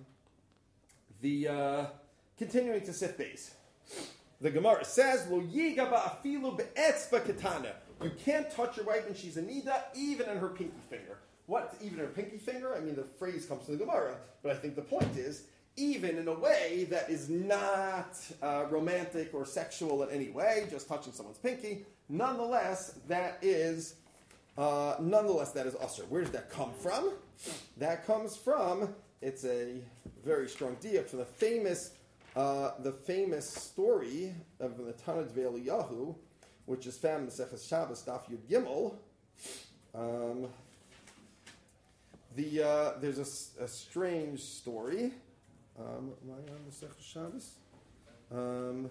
the uh, continuing to Sif Beis. The Gemara says, "Lo yiga ba'afilu be'etzba katana." You can't touch your wife when she's a nida, even in her pinky finger. What? Even her pinky finger? I mean, the phrase comes from the Gemara, but I think the point is, even in a way that is not uh, romantic or sexual in any way, just touching someone's pinky. Nonetheless, that is, uh, nonetheless, that is usher. Where does that come from? That comes from. It's a very strong diak from the famous. Uh, the famous story of the Tanad Ve'Eliyahu, which is found in the Seches Shabbos Daf Yud Gimel. Um, the uh, there's a, a strange story. Um, am I on the Seches Shabbos? Um,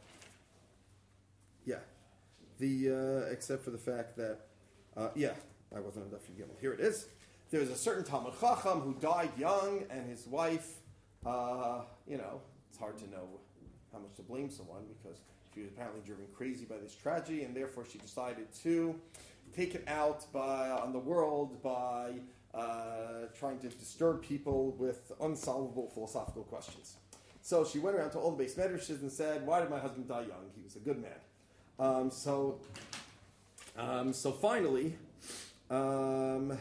yeah. The uh, except for the fact that uh, yeah. I wasn't on Daf Yud Gimel. Here it is. There was a certain Talmud Chacham who died young, and his wife, uh, you know, it's hard to know how much to blame someone because she was apparently driven crazy by this tragedy, and therefore she decided to take it out by, on the world by uh, trying to disturb people with unsolvable philosophical questions. So she went around to all the base medrashes and said, "Why did my husband die young? He was a good man." Um, so, um, so finally, um,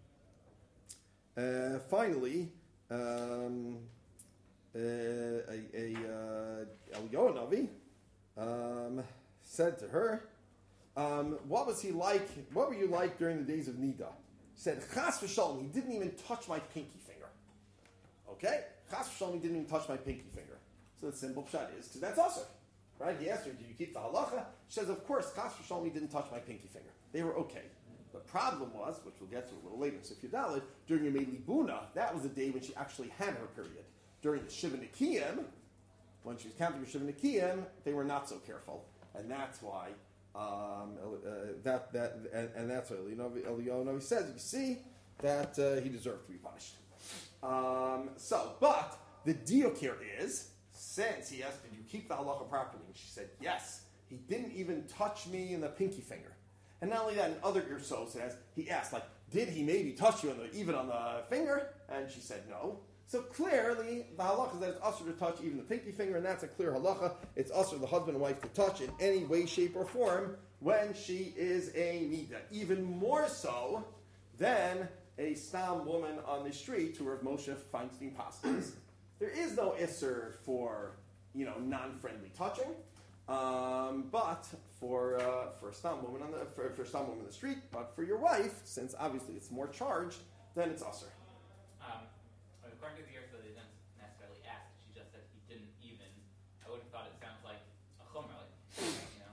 uh, finally, um, uh, a, a uh, Eliyahu Navi um, said to her, um, "What was he like? What were you like during the days of Nida?" She said, "Chas v'shalom, he didn't even touch my pinky finger." Okay, Chas v'shalom, he didn't even touch my pinky finger. So the simple pshat is because that's also right. He asked her, "Do you keep the halacha?" She says, "Of course, Chas v'shalom, he didn't touch my pinky finger." They were okay. The problem was, which we'll get to a little later, so if you Dalit, during Yemei Libuna, that was the day when she actually had her period. During the Shiva Nikiyim, when she was counting her Shiva Nikiyim, they were not so careful, and that's why um, uh, that that and, and that's why Eliyahu Navi says, you see that uh, he deserved to be punished. Um, so, but the diuk here is, since he asked, "Did you keep the halacha properly?" And she said, "Yes." He didn't even touch me in the pinky finger. And not only that, in other Gerso says, he asked, like, "Did he maybe touch you on the, even on the finger?" And she said, "No." So clearly, the halacha is that it's usher to touch even the pinky finger, and that's a clear halacha. It's usher the husband and wife to touch in any way, shape, or form when she is a nida. Even more so than a stam woman on the street who Rav Moshe Feinstein passes. There is no isser for, you know, non-friendly touching. Um, but for uh, for a stam woman on the for, for a stam woman in the street, but for your wife, since obviously it's more charged, then it's usher. Um, according to the Yersa, they didn't necessarily ask. She just said he didn't even. I would have thought it sounds like a chumrah, like,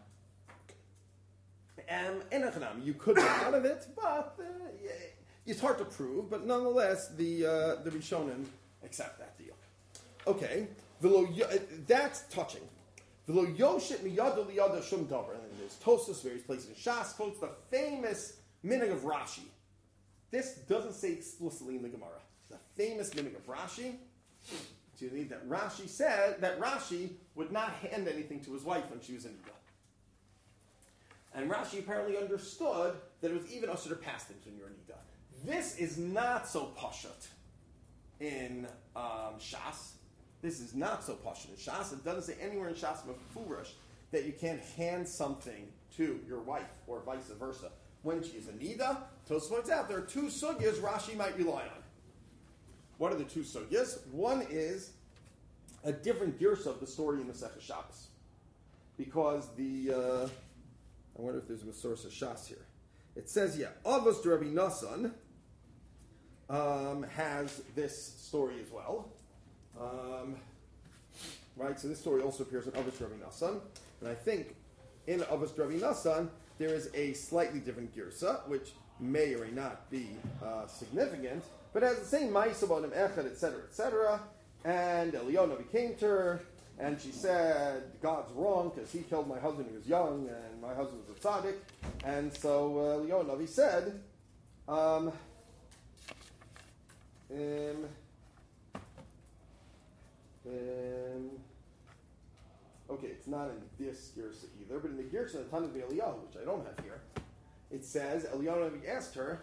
you know. Um, in a you could get out of it, but uh, yeah, it's hard to prove. But nonetheless, the uh, the Rishonim accept that deal. Okay, V'lo, that's touching. V'lo yoshit miyado liyado shum davar. And there's Tosfos, various places in Shas, quotes the famous minhag of Rashi. This doesn't say explicitly in the Gemara. The famous minhag of Rashi. Do you need that? Rashi said that Rashi would not hand anything to his wife when she was in Nida. And Rashi apparently understood that it was even usher to pass things when you're in Nida. This is not so pashut in um, Shas. This is not so pashut in Shas. It doesn't say anywhere in Shas Mefurish that you can't hand something to your wife or vice versa. When she is a nida, Tosfos points out there are two sugyas Rashi might rely on. What are the two sugyas? One is a different girsa of the story in the Masechah Shabbos, because the uh, I wonder if there's a source of Shas here. It says, yeah, Avos Rabbi Nassan um, has this story as well. Um, right, so this story also appears in Avos Rabbi Nassan, and I think in Avos Rabbi Nassan there is a slightly different girsa, which may or may not be uh, significant, but has the same ma'isa about him echad, et cetera, et cetera. And Eliyahu Navi came to her, and she said, "God's wrong because he killed my husband when he was young, and my husband was a tzaddik." And so uh, Eliyahu Navi said, um, um, um, okay, it's not in this girsa either, but in the girsa of Tanakh Eliyahu, which I don't have here, it says, Eliyahu Navi asked her,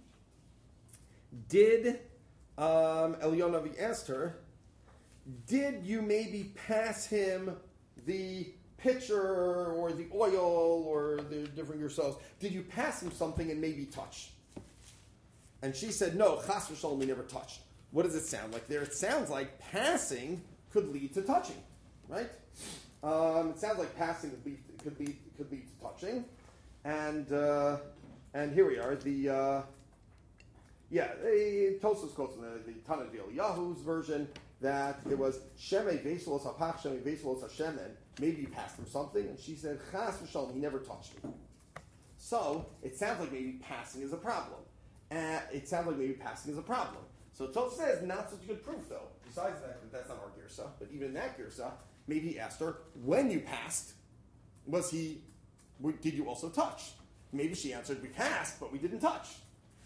did, um, Eliyahu Navi asked her, did you maybe pass him the pitcher or the oil or the different yourselves? Did you pass him something and maybe touch? And she said, no, chas v'shalom, we never touched. What does it sound like there? It sounds like passing could lead to touching, right? Um, it sounds like passing could lead, could lead, could lead to touching. And uh, and here we are. The uh, yeah, Tosfos quotes in the, the Tanakh Eliyahu's version that it was Shemei Veselos Hapach Shemei Veselos Hashemen. Maybe you passed him something, and she said Chas v'shalom, he never touched me. So it sounds like maybe passing is a problem. Uh, it sounds like maybe passing is a problem. So Tosfos says not such a good proof though. Besides that, that's not our girsa, but even in that girsa, maybe he asked her when you passed, was he? Did you also touch? Maybe she answered, we passed, but we didn't touch.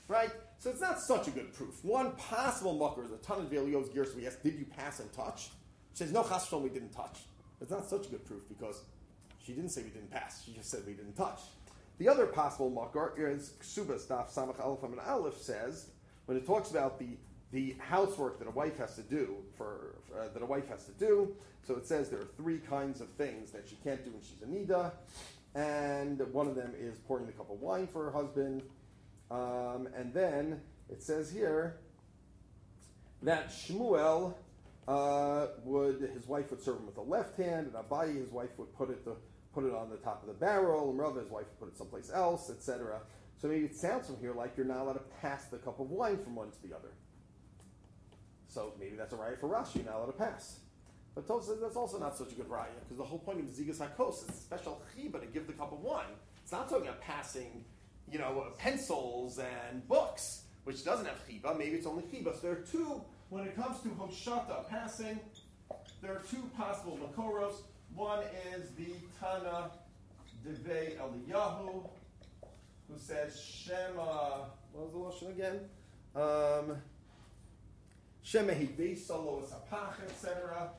right? So it's not such a good proof. One possible mucker is a ton of Eliyahu's gears. We ask, did you pass and touch? She says, no, chas v'shalom, we didn't touch. It's not such a good proof because she didn't say we didn't pass. She just said we didn't touch. The other possible mucker is Ksubas Daf Samach Aleph and Aleph says, when it talks about the, the housework that a wife has to do, for, for uh, that a wife has to do, so it says there are three kinds of things that she can't do when she's a nida, and one of them is pouring the cup of wine for her husband. Um, and then it says here that Shmuel uh, would, his wife would serve him with the left hand, and Abaye, his wife, would put it the, put it on the top of the barrel, and Rava, his wife, would put it someplace else, et cetera. So maybe it sounds from here like you're not allowed to pass the cup of wine from one to the other. So maybe that's a raya for Rashi, you're not allowed to pass. But Tosfos, that's also not such a good raya, because the whole point of Zigas HaKos is a special chiba to give the cup of wine. It's not talking about passing, you know, pencils and books, which doesn't have chiba. Maybe it's only chiba. So there are two, when it comes to hoshata, passing, there are two possible makoros. One is the Tana Devei Eliyahu, who says Shema, what was the Lashon again? Um, Shema Hidei Solo Sapach, et cetera.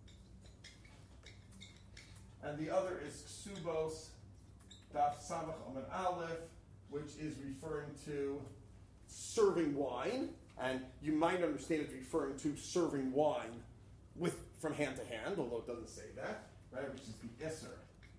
And the other is Ksubos Daf Samach Omen Aleph, which is referring to serving wine, and you might understand it referring to serving wine with from hand to hand, although it doesn't say that, right? Which is the Isser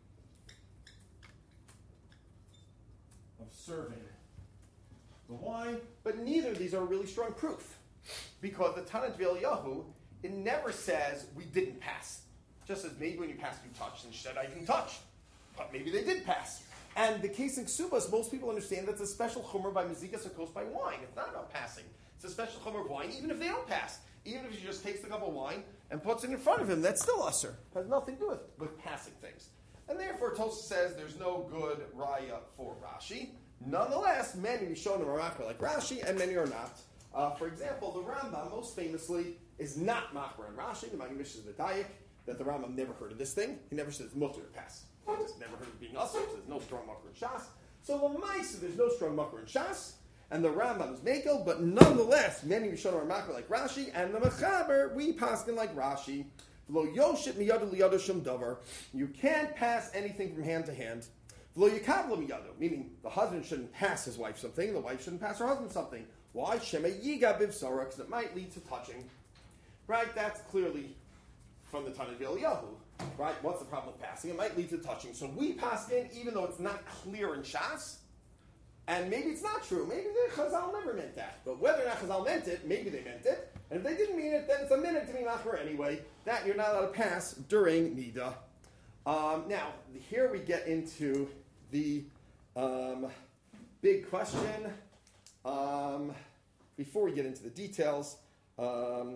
of serving the wine. But neither of these are really strong proof, because the Tanat V'Eliyahu, it never says we didn't pass. Just as maybe when you passed, you touched, and she said I didn't touch, but maybe they did pass. And the case in Ksubas, most people understand that's a special chumrah by Mezigas HaKos by wine. It's not about passing. It's a special chumrah of wine, even if they don't pass. Even if she just takes the cup of wine and puts it in front of him, that's still usher. Has nothing to do with, with passing things. And therefore, Tosfos says there's no good raya for Rashi. Nonetheless, many Rishonim are machmer like Rashi, and many are not. Uh, for example, the Rambam, most famously, is not machmer and Rashi. The Magen Mishnah is Medayik that the Rambam never heard of this thing. He never says mutter to pass. He just never heard of being usher. So there's no strong makar in Shas. So l'maisa, there's no strong makar in Shas, and the Rambam is makel. But nonetheless, many Rishonim are machmer like Rashi, and the Mechaber we paskin like Rashi. Lo yoshit miyadu liyadu shum davar. You can't pass anything from hand to hand. Lo yikavlo miyadu, meaning the husband shouldn't pass his wife something, the wife shouldn't pass her husband something. Why? Shema yiga bivsara, because it might lead to touching. Right? That's clearly from the Tanat V'Eliyahu. Right? What's the problem with passing? It might lead to touching. So we pass in, even though it's not clear in Shas, and maybe it's not true. Maybe the Chazal never meant that. But whether or not Chazal meant it, maybe they meant it. And if they didn't mean it, then it's a minute to be machmer anyway. That you're not allowed to pass during Nida. Um, now, here we get into the um, big question. Um, before we get into the details, um,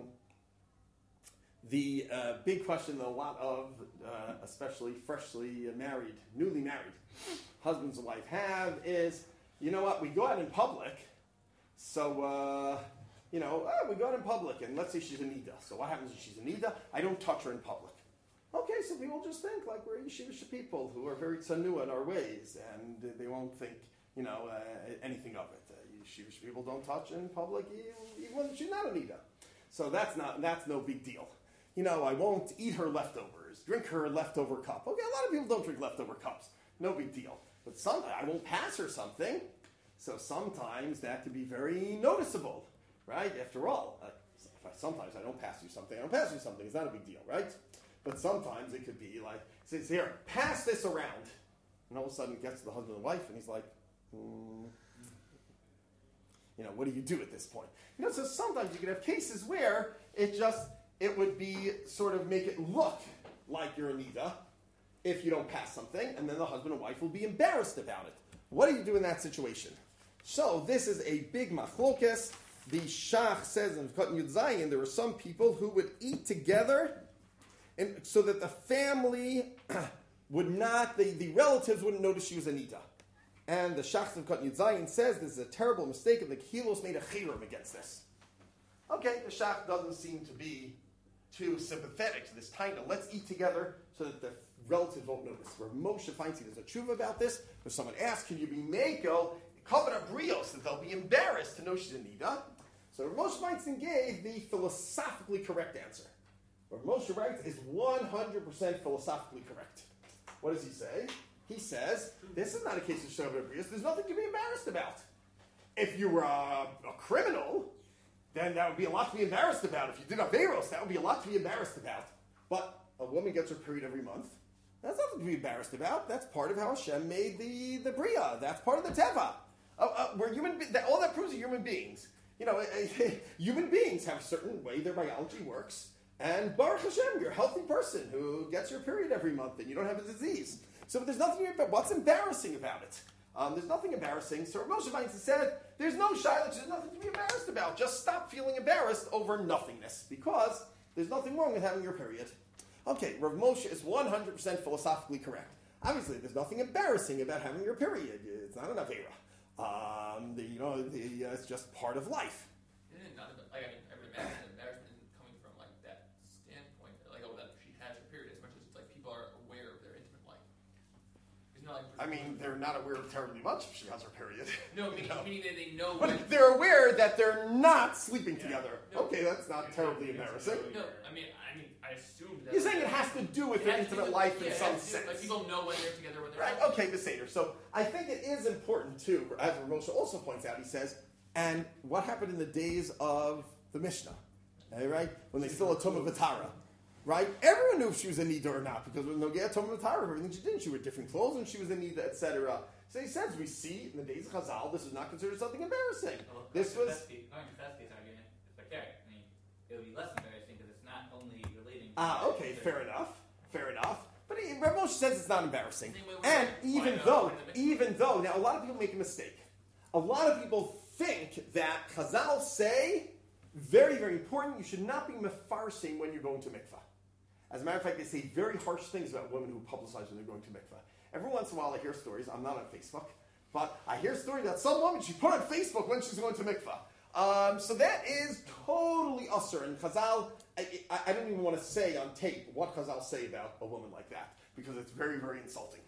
the uh, big question that a lot of, uh, especially freshly married, newly married husbands and wife have is, you know what, we go out in public, so, uh, you know, oh, we go out in public, and let's say she's a nida. So what happens if she's a nida? I don't touch her in public. Okay, so people just think like we're yeshivish people who are very tzanua in our ways, and they won't think, you know, uh, anything of it. Uh, yeshivish people don't touch in public, even when she's not a nida. So that's not that's no big deal. You know, I won't eat her leftovers, drink her leftover cup. Okay, a lot of people don't drink leftover cups. No big deal. But sometimes I won't pass her something. So sometimes that could be very noticeable, right? After all, uh, if I, sometimes I don't pass you something. I don't pass you something. It's not a big deal, right? But sometimes it could be like, says here, pass this around. And all of a sudden it gets to the husband and wife, and he's like, hmm. You know, what do you do at this point? You know, so sometimes you could have cases where it just, it would be sort of make it look like you're a nida if you don't pass something, and then the husband and wife will be embarrassed about it. What do you do in that situation? So this is a big machlokes. The Shach says in Katan Yud Zayin, there are some people who would eat together, and so that the family would not, the, the relatives wouldn't notice she was a nida. And the Shach of Katan Yud Zayin says this is a terrible mistake, and the Kehilos made a chirum against this. Okay, the Shach doesn't seem to be too sympathetic to this taina. Let's eat together so that the relatives won't notice. Where Moshe finds he does a tshuva about this, if someone asks, can you be mekel, covet a brios, that they'll be embarrassed to know she's a nida. So Rav Moshe Feinstein gave the philosophically correct answer. Rav Moshe writes is one hundred percent philosophically correct. What does he say? He says, this is not a case of Shavah Brios. There's nothing to be embarrassed about. If you were a, a criminal, then that would be a lot to be embarrassed about. If you did Averos, that would be a lot to be embarrassed about. But a woman gets her period every month. That's nothing to be embarrassed about. That's part of how Hashem made the, the Bria. That's part of the Teva. Uh, uh, we're human. Be- that, all that proves are human beings. You know, human beings have a certain way their biology works. And Baruch Hashem, you're a healthy person who gets your period every month and you don't have a disease. So there's nothing about what's embarrassing about it. Um, there's nothing embarrassing. So Rav Moshe Feinstein said, there's no shayla, there's nothing to be embarrassed about. Just stop feeling embarrassed over nothingness because there's nothing wrong with having your period. Okay, Rav Moshe is one hundred percent philosophically correct. Obviously, there's nothing embarrassing about having your period. It's not an avera. Um, the, you know, the, uh, it's just part of life. Yeah, not about, like, I mean, I would imagine that embarrassment isn't coming from, like, that standpoint, like, oh, that she has her period, as much as it's like people are aware of their intimate life. It's not like... I mean, they're not aware of terribly much if she has her period. No, meaning, No. meaning that they know But when... they're aware that they're not sleeping Yeah. together. No. Okay, that's not terribly embarrassing. No, I mean, I mean, I assume that... You're saying it has to do with It their has to do intimate with- life yeah, in it some has to do- sense. Like, people know when they're together, when they're Right, not. okay, Miz Seder. So I think it is important too, as Rav Moshe also points out, he says, and what happened in the days of the Mishnah, eh, right? When they still had Tumah V'Tara, right? Everyone knew if she was a Nida or not, because when Nogea Tumah V'Tara, everything she did, she wore different clothes, and she was a Nida, et cetera. So he says, we see in the days of Chazal, this is not considered something embarrassing. Well, This going to was- Fesky's- going to Fesky's argument, it's like, yeah, I mean, it would be less embarrassing because it's not only relating to... Ah, okay, to- fair enough, fair enough. But he, Rav Moshe says it's not embarrassing. Same way with And the- even why not? though, Why the- even though, now a lot of people make a mistake. A lot of people think that Chazal say, very, very important, you should not be mefarsing when you're going to mikvah. As a matter of fact, they say very harsh things about women who publicize when they're going to mikvah. Every once in a while I hear stories, I'm not on Facebook, but I hear a story that some woman, she put on Facebook when she's going to mikvah. Um, so that is totally usher. And Chazal, I, I, I don't even want to say on tape what Chazal say about a woman like that, because it's very, very insulting.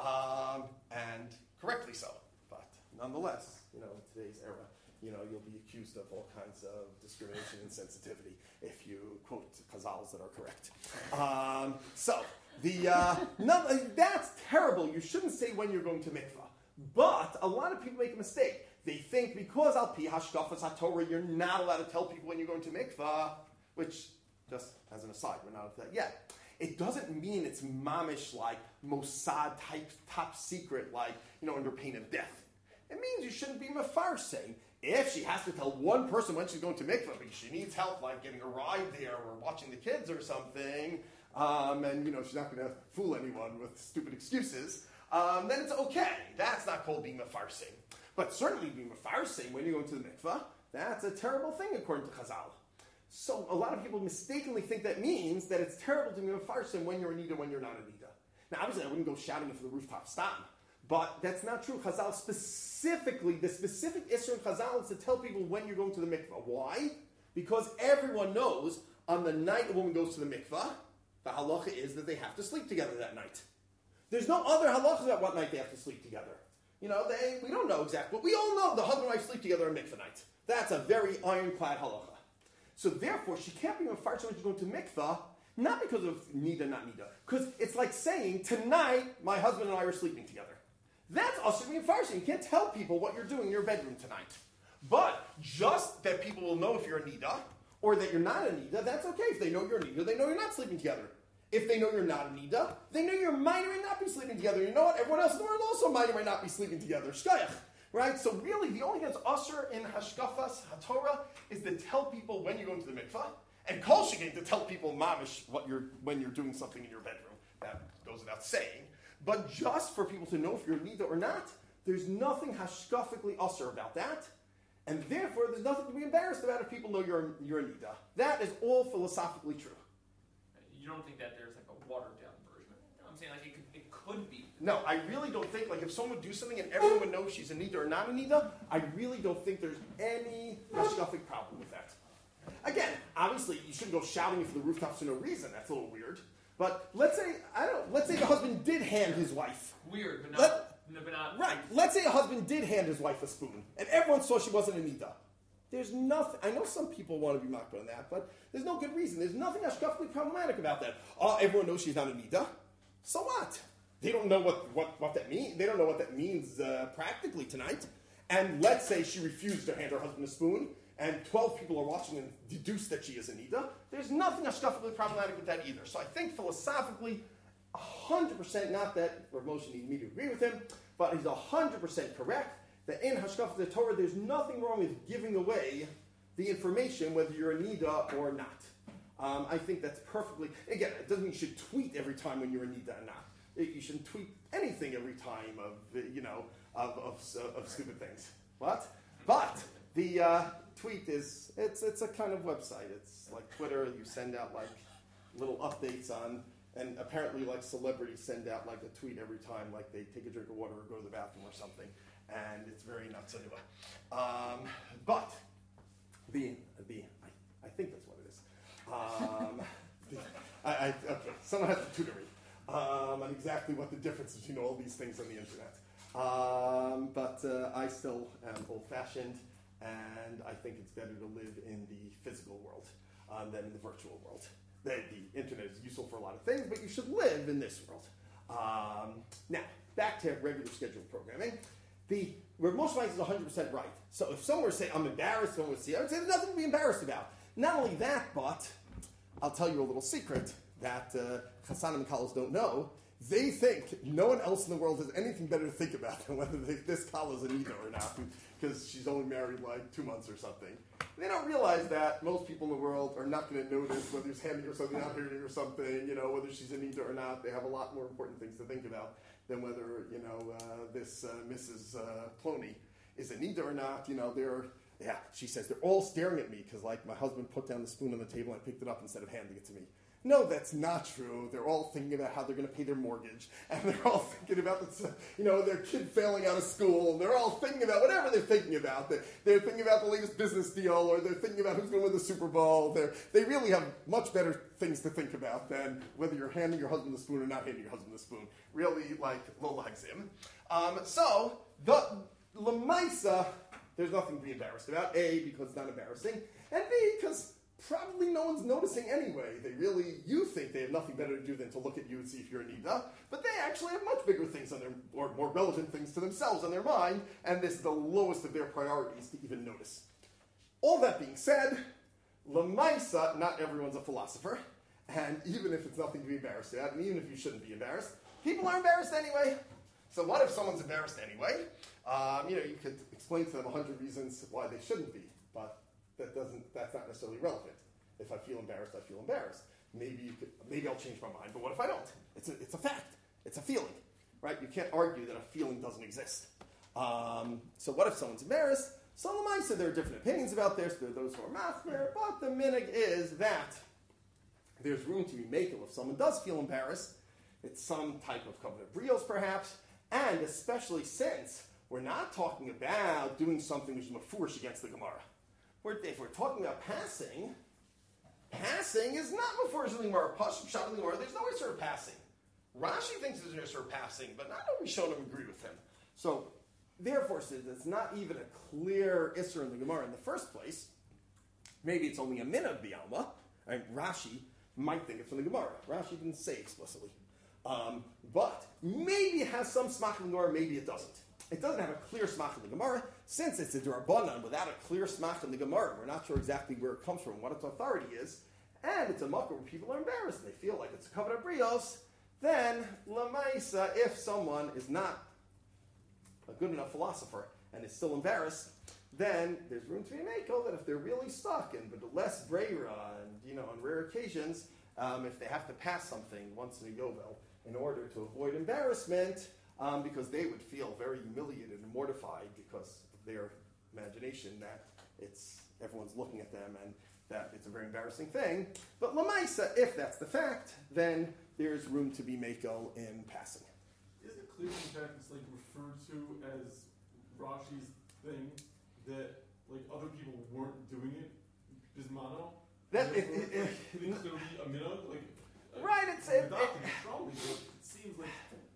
Um, and correctly so. But nonetheless, you know, in today's era, you know, you'll be accused of all kinds of discrimination and sensitivity if you quote Chazals that are correct. Um, so, the uh, no, that's terrible. You shouldn't say when you're going to mikvah. But a lot of people make a mistake. They think because al pi hashkafas haTorah, you're not allowed to tell people when you're going to mikvah, which, just as an aside, we're not up to that yet. It doesn't mean it's mamish like Mossad type top secret, like, you know, under pain of death. It means you shouldn't be mefarsing. If she has to tell one person when she's going to mikvah because she needs help, like getting a ride there or watching the kids or something, um, and, you know, she's not going to fool anyone with stupid excuses, um, then it's okay. That's not called being mefarsing. But certainly being mefarsing when you're going to the mikvah, that's a terrible thing according to Chazal. So a lot of people mistakenly think that means that it's terrible to be mefarsing when you're a nida, when you're not a nida. Now, obviously, I wouldn't go shouting it from the rooftop stam, but that's not true. Chazal specifically, the specific issue in Chazal is to tell people when you're going to the mikvah. Why? Because everyone knows on the night a woman goes to the mikvah, the halacha is that they have to sleep together that night. There's no other halachas about what night they have to sleep together. You know, they we don't know exactly, but we all know the husband and wife sleep together on mikvah night. That's a very ironclad halacha. So therefore, she can't be mefarshah when she's going to mikvah, not because of nida, not nida. Because it's like saying, tonight, my husband and I are sleeping together. That's also being mefarshah. You can't tell people what you're doing in your bedroom tonight. But just that people will know if you're a nida, or that you're not a nida, that's okay. If they know you're a nida, they know you're not sleeping together. If they know you're not a nida, they know your mind might not be sleeping together. You know what? Everyone else in the world also might might not be sleeping together. Shkayach. Right? So really, the only thing that's usher in Hashkafas HaTorah is to tell people when you're going to the mikvah, and Kol Shekin to tell people mamish what you're when you're doing something in your bedroom. That goes without saying. But just for people to know if you're a nida or not, there's nothing hashkafically usher about that, and therefore there's nothing to be embarrassed about if people know you're you're a nida. That is all philosophically true. You don't think that there's like a watered down version? I'm saying like it could, it could be. No, I really don't think, like, if someone would do something and everyone would know if she's a nida or not a nida, I really don't think there's any hashkafic problem with that. Again, obviously, you shouldn't go shouting it from the rooftops for no reason. That's a little weird. But let's say, I don't, let's say the husband did hand his wife. Weird, but not. Let, No, but not. Right. Let's say a husband did hand his wife a spoon, and everyone saw she wasn't a nida. There's nothing. I know some people want to be mocked on that, but there's no good reason. There's nothing hashkafically problematic about that. Oh, everyone knows she's not a nida. So what? They don't know what, what, what that means. They don't know what that means uh, practically tonight. And let's say she refused to hand her husband a spoon, and twelve people are watching and deduce that she is a nida. There's nothing hashkafically problematic with that either. So I think philosophically, one hundred percent, not that Rav Moshe needs me to agree with him, but he's one hundred percent correct that in Hashkaf the Torah, there's nothing wrong with giving away the information, whether you're a nida or not. Um, I think that's perfectly, again, it doesn't mean you should tweet every time when you're a nida or not. It, you shouldn't tweet anything every time of, you know, of, of, of stupid things. What? But the uh, tweet is, it's, it's a kind of website. It's like Twitter. You send out like little updates on, and apparently like celebrities send out like a tweet every time, like they take a drink of water or go to the bathroom or something. And it's very nuts anyway. Um, but the, the I, I think that's what it is. Um, the, I, I, okay, someone has to tutor me um, on exactly what the difference is between all these things on the internet. Um, but uh, I still am old-fashioned, and I think it's better to live in the physical world um, than in the virtual world. The, the internet is useful for a lot of things, but you should live in this world. Um, now, back to regular scheduled programming. The Rav Moshe Weiss is one hundred percent right. So if someone were to say, I'm embarrassed, someone would see, I would say there's nothing to be embarrassed about. Not only that, but I'll tell you a little secret that uh, Chassanim and Kalos don't know. They think no one else in the world has anything better to think about than whether they, this Kala is a nida or not, because she's only married like two months or something. They don't realize that most people in the world are not going to notice whether she's handing her something, not handing her something, you know, whether she's a nida or not. They have a lot more important things to think about than whether, you know, uh, this uh, Missus Uh, Ploney is a nida or not. You know, they're, yeah, she says, they're all staring at me because, like, my husband put down the spoon on the table and I picked it up instead of handing it to me. No, that's not true. They're all thinking about how they're going to pay their mortgage, and they're all thinking about, the, you know, their kid failing out of school. They're all thinking about whatever they're thinking about. They're, they're thinking about the latest business deal, or they're thinking about who's going to win the Super Bowl. They're, they really have much better things to think about than whether you're handing your husband the spoon or not handing your husband the spoon. Really, like, lo lagzim. Um, so, the Lamaisa, there's nothing to be embarrassed about. A, because it's not embarrassing, and B, because probably no one's noticing anyway. They really, you think they have nothing better to do than to look at you and see if you're a nida, but they actually have much bigger things on their, or more relevant things to themselves on their mind, and this is the lowest of their priorities to even notice. All that being said, Lamaisa, not everyone's a philosopher, and even if it's nothing to be embarrassed about, and even if you shouldn't be embarrassed, people are embarrassed anyway. So what if someone's embarrassed anyway? Um, you know, you could explain to them a hundred reasons why they shouldn't be, but that doesn't, that's not necessarily relevant. If I feel embarrassed, I feel embarrassed. Maybe you could, maybe I'll change my mind, but what if I don't? It's a, it's a fact. It's a feeling, right? You can't argue that a feeling doesn't exist. Um, so what if someone's embarrassed? So Lamaisa, there are different opinions about this. There are those who are machmir, but the minig is that there's room to be makel if someone does feel embarrassed. It's some type of covenant brios, perhaps, and especially since we're not talking about doing something which is mafurish against the Gemara. We're, if we're talking about passing, passing is not before Gemara. Pashup Shabbat Gemara. There's no Isser of passing. Rashi thinks there's an Isser of passing, but not all Rishonim agree with him. So, therefore, since it's not even a clear Isser in the Gemara in the first place, maybe it's only a min of Bialma. I mean, Rashi might think it's from the Gemara. Rashi didn't say explicitly. Um, but maybe it has some smach in the Gemara, maybe it doesn't. It doesn't have a clear smach in the Gemara. Since it's a Durabanan without a clear smach in the Gemara, we're not sure exactly where it comes from, what its authority is, and it's a makkah where people are embarrassed and they feel like it's a covenant brios, then Lamaisa, if someone is not a good enough philosopher and is still embarrassed, then there's room to be makel that if they're really stuck and but less breira and, you know, on rare occasions, um, if they have to pass something once in a yovel in order to avoid embarrassment, Um, because they would feel very humiliated and mortified because of their imagination that it's everyone's looking at them and that it's a very embarrassing thing. But Lamaisa, if that's the fact, then there's room to be makel in passing. Is it clear in fact it's like referred to as Rashi's thing that like other people weren't doing it bismano? That it, it, it, it clearly a minhag, like right? It's it, it, it, it, strongly, but it seems like.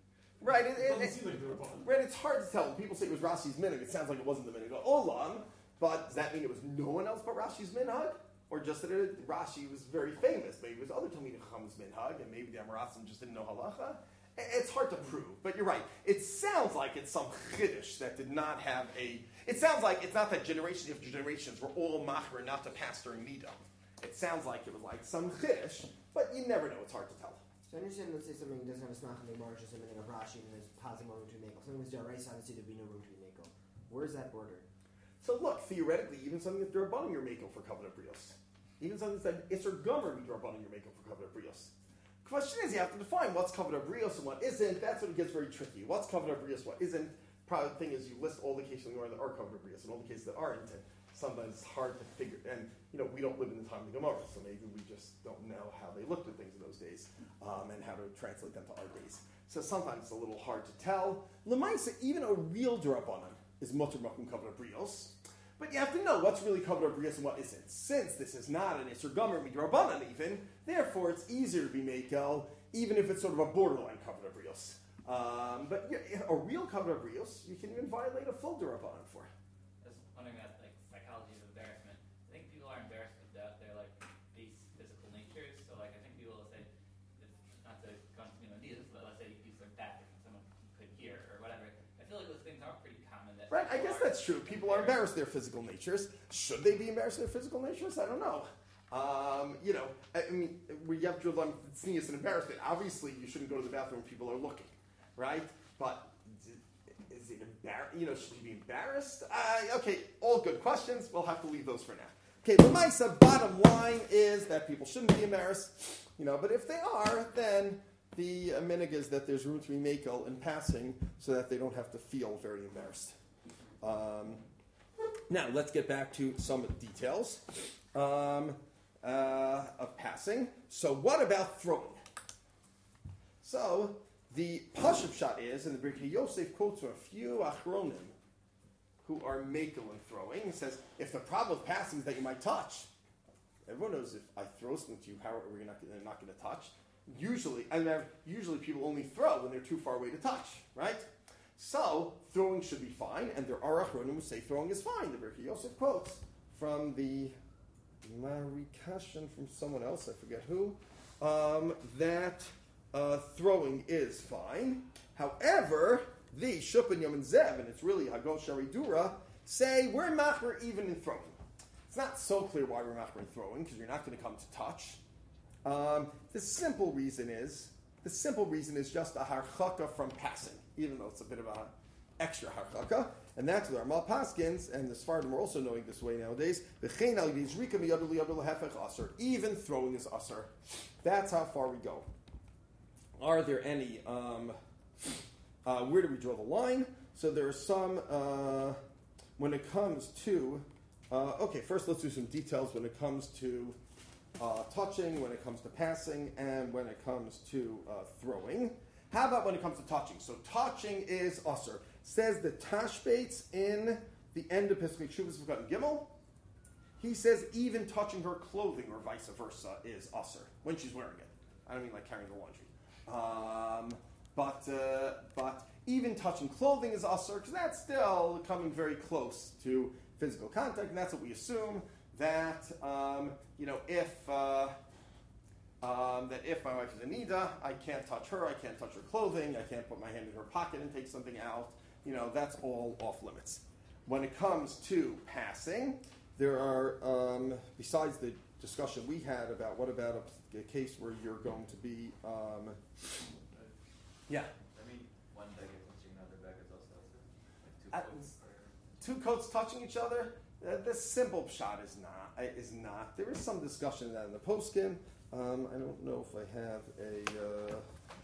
Right, it, It doesn't it, seem like they're bottom. right, it's hard to tell. When people say it was Rashi's minhag, it sounds like it wasn't the minhag of Olam, but does that mean it was no one else but Rashi's minhag? Or just that it, Rashi was very famous? Maybe it was other Talmidei Chacham's minhag, and maybe the Amorasim just didn't know halacha? It's hard to prove, but you're right. It sounds like it's some chiddush that did not have a... It sounds like it's not that generations after generations were all machmer not to pass during Nida. It sounds like it was like some chiddush, but you never know. It's hard to tell. So I understand, let's say something doesn't have a snach in the margin, something like a Rashi, and there's positive more room to be makel. Something was Daraisa, obviously there'd be no room to be makel. Where's that border? So look, theoretically, even something that's Durabanim, you're makel for Covenant Brios. Even something that's Isser Gomer, Durabanim, you're makel for Covenant Brios. Question is, you have to define what's Covenant Brios and what isn't. That's when it gets very tricky. What's Covenant Brios, what isn't? Probably the thing is, you list all the cases in the that are Covenant Brios and all the cases that aren't. And sometimes it's hard to figure. And you know, we don't live in the time of the Gemara, so maybe we just don't know how they looked at things in those days um, and how to translate them to our days. So sometimes it's a little hard to tell. L'maisa, even a real Durabanan is Mutter Makum Covenant Brios. But you have to know what's really Covenant Brios and what isn't. Since this is not an Isser Gomer Midrabanan even, therefore it's easier to be Makel, even if it's sort of a borderline Covenant Brios. Um, but yeah, a real Covenant Brios, you can even violate a full Durabanan for. I was wondering about like psychology of embarrassment. I think people are embarrassed with that their like base physical natures. So like I think people will say, it's not to come to me on these, but let's say you start back and someone could hear or whatever. I feel like those things are pretty common. That Right, I guess are that's true. People are embarrassed of their physical natures. Should they be embarrassed of their physical natures? I don't know. Um, you know, I, I mean, we have to on sneeze and embarrassment. Obviously, you shouldn't go to the bathroom when people are looking, right? But is it embarrassed? You know, should you be embarrassed? Uh, okay, all good questions. We'll have to leave those for now. Okay, the Maisa bottom line is that people shouldn't be embarrassed. You know, but if they are, then the uh, minig is that there's room to be makel in passing, so that they don't have to feel very embarrassed. Um, now, let's get back to some details um, uh, of passing. So, what about throwing? So, the Pashup shot is, and the Birkei Yosef quotes from a few Achronim who are makel in throwing. He says, if the problem with passing is that you might touch, everyone knows if I throw something to you, how are we not, not going to touch? Usually, I mean, usually people only throw when they're too far away to touch, right? So, throwing should be fine, and there are Achronim who say throwing is fine. The Birkei Yosef quotes from the Marikashan from someone else, I forget who, um, that uh, throwing is fine. However, the Shupan Yom and Zev, and it's really Hagol Shari Dura, say we're machmer even in throwing. It's not so clear why we're machmer in throwing, because you're not going to come to touch. Um, the simple reason is, the simple reason is just a harchaka from passing, even though it's a bit of a extra harchaka, and that's what our Mal Paskins, and the Sfardim are also knowing this way nowadays, even throwing is asr. That's how far we go. Are there any, um, uh, where do we draw the line? So there are some, uh, when it comes to, uh, okay, first let's do some details when it comes to Uh, touching, when it comes to passing, and when it comes to uh, throwing. How about when it comes to touching? So touching is usher. Says the Tashbates in the end of Pesach Shuvas V'Katan Gimel. He says even touching her clothing or vice versa is usher when she's wearing it. I don't mean like carrying the laundry. Um, but uh, but even touching clothing is usher because that's still coming very close to physical contact, and that's what we assume. That um, you know, if uh, um, that if my wife is a nida, I can't touch her, I can't touch her clothing, I can't put my hand in her pocket and take something out. You know, that's all off limits. When it comes to passing, there are um, besides the discussion we had about what about a, a case where you're going to be, um, yeah. I mean, one bag is touching another bag is also like two I- coats. Two coats touching each other. Uh, the simple shot is not. uh, Is not. There is some discussion of that in the postskin. Um, I don't know if I have a uh,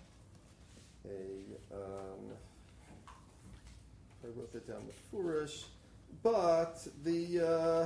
a. Um, I wrote that down with Furish, but the uh,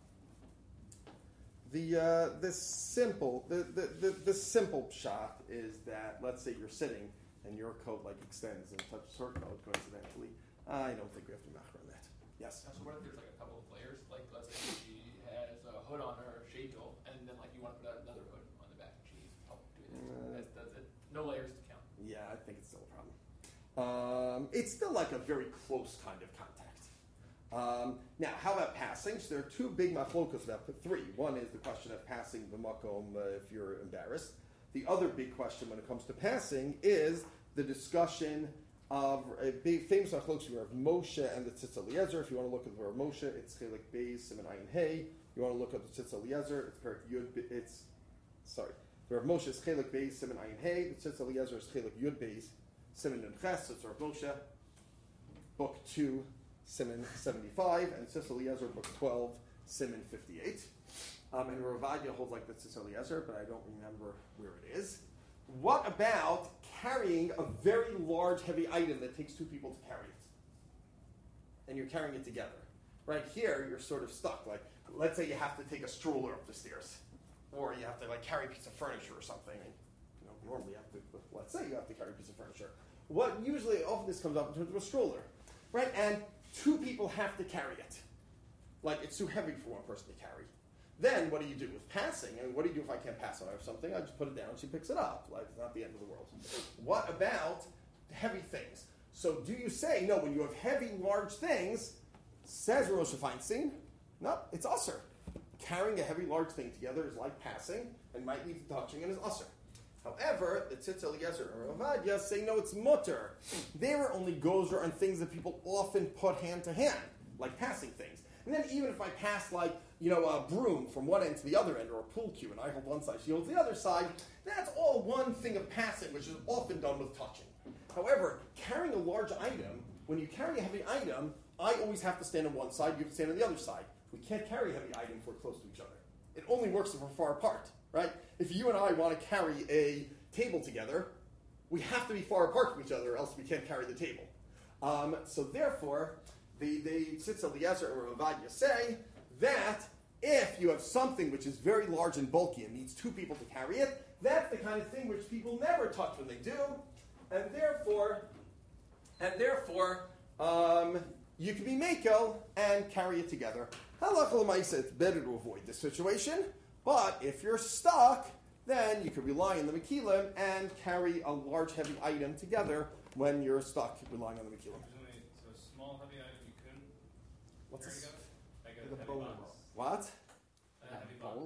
the uh, the simple the, the, the, the simple shot is that let's say you're sitting and your coat like extends and touches her coat coincidentally. I don't think we have to matter on that. Yes. So what if there's like a couple of layers? Like let's say she has a hood on her shadel, and then like you want to put another hood on the back. She needs help doing that. Uh, That's, that's it. No layers to count. Yeah, I think it's still a problem. Um, it's still like a very close kind of contact. Um, now, how about passing? So there are two big machlokas about the three. One is the question of passing the makom uh, if you're embarrassed. The other big question when it comes to passing is the discussion of a big famous machlokas of Moshe and the Tzitz Eliezer. If you want to look at the Rav Moshe, it's Chelik Beis Siman Ayin Hey. You want to look at the Tzitz Eliezer, it's Perik Yud. It's sorry, the Rav Moshe is Chelik Beis Siman Ayin Hey. The Tzitz Eliezer is Chelik Yud Beis Siman Nun Ches. It's Rav Moshe, book two, Siman seventy-five, and Tzitz Eliezer, book twelve, Siman fifty-eight. Um, and Ravadia holds like the Tzitz Eliezer, but I don't remember where it is. What about carrying a very large, heavy item that takes two people to carry it? And you're carrying it together. Right here, you're sort of stuck. Like, let's say you have to take a stroller up the stairs. Or you have to, like, carry a piece of furniture or something. And, you know, normally you have to, let's say you have to carry a piece of furniture. What usually, often this comes up in terms of a stroller. Right? And two people have to carry it. Like, it's too heavy for one person to carry. Then, what do you do with passing? I mean, what do you do if I can't pass on? I have something, I just put it down, she picks it up. Like, it's not the end of the world. What about heavy things? So, do you say, no, when you have heavy, large things, says Rosh Feinstein, no, it's usher. Carrying a heavy, large thing together is like passing, and might lead to touching, and is usher. However, the Tzitz Eliezer and Ravadia say, no, it's mutter. There only gozer on things that people often put hand to hand, like passing things. And then even if I pass, like, you know, a broom from one end to the other end, or a pool cue, and I hold one side, she holds the other side, that's all one thing of passing, which is often done with touching. However, carrying a large item, when you carry a heavy item, I always have to stand on one side, you have to stand on the other side. We can't carry a heavy item if we're close to each other. It only works if we're far apart, right? If you and I want to carry a table together, we have to be far apart from each other, or else we can't carry the table. Um, so therefore, the, the Tzitz Eliezer or Ravadia say that if you have something which is very large and bulky and needs two people to carry it, that's the kind of thing which people never touch when they do, and therefore, and therefore, um, you can be makel and carry it together. Halacha l'maisa, it's better to avoid this situation, but if you're stuck, then you can rely on the mekilim and carry a large, heavy item together when you're stuck relying on the mekilim. So a small, heavy item you couldn't What's carry this? together? Like a Like a heavy bowling box. ball. What? A heavy box.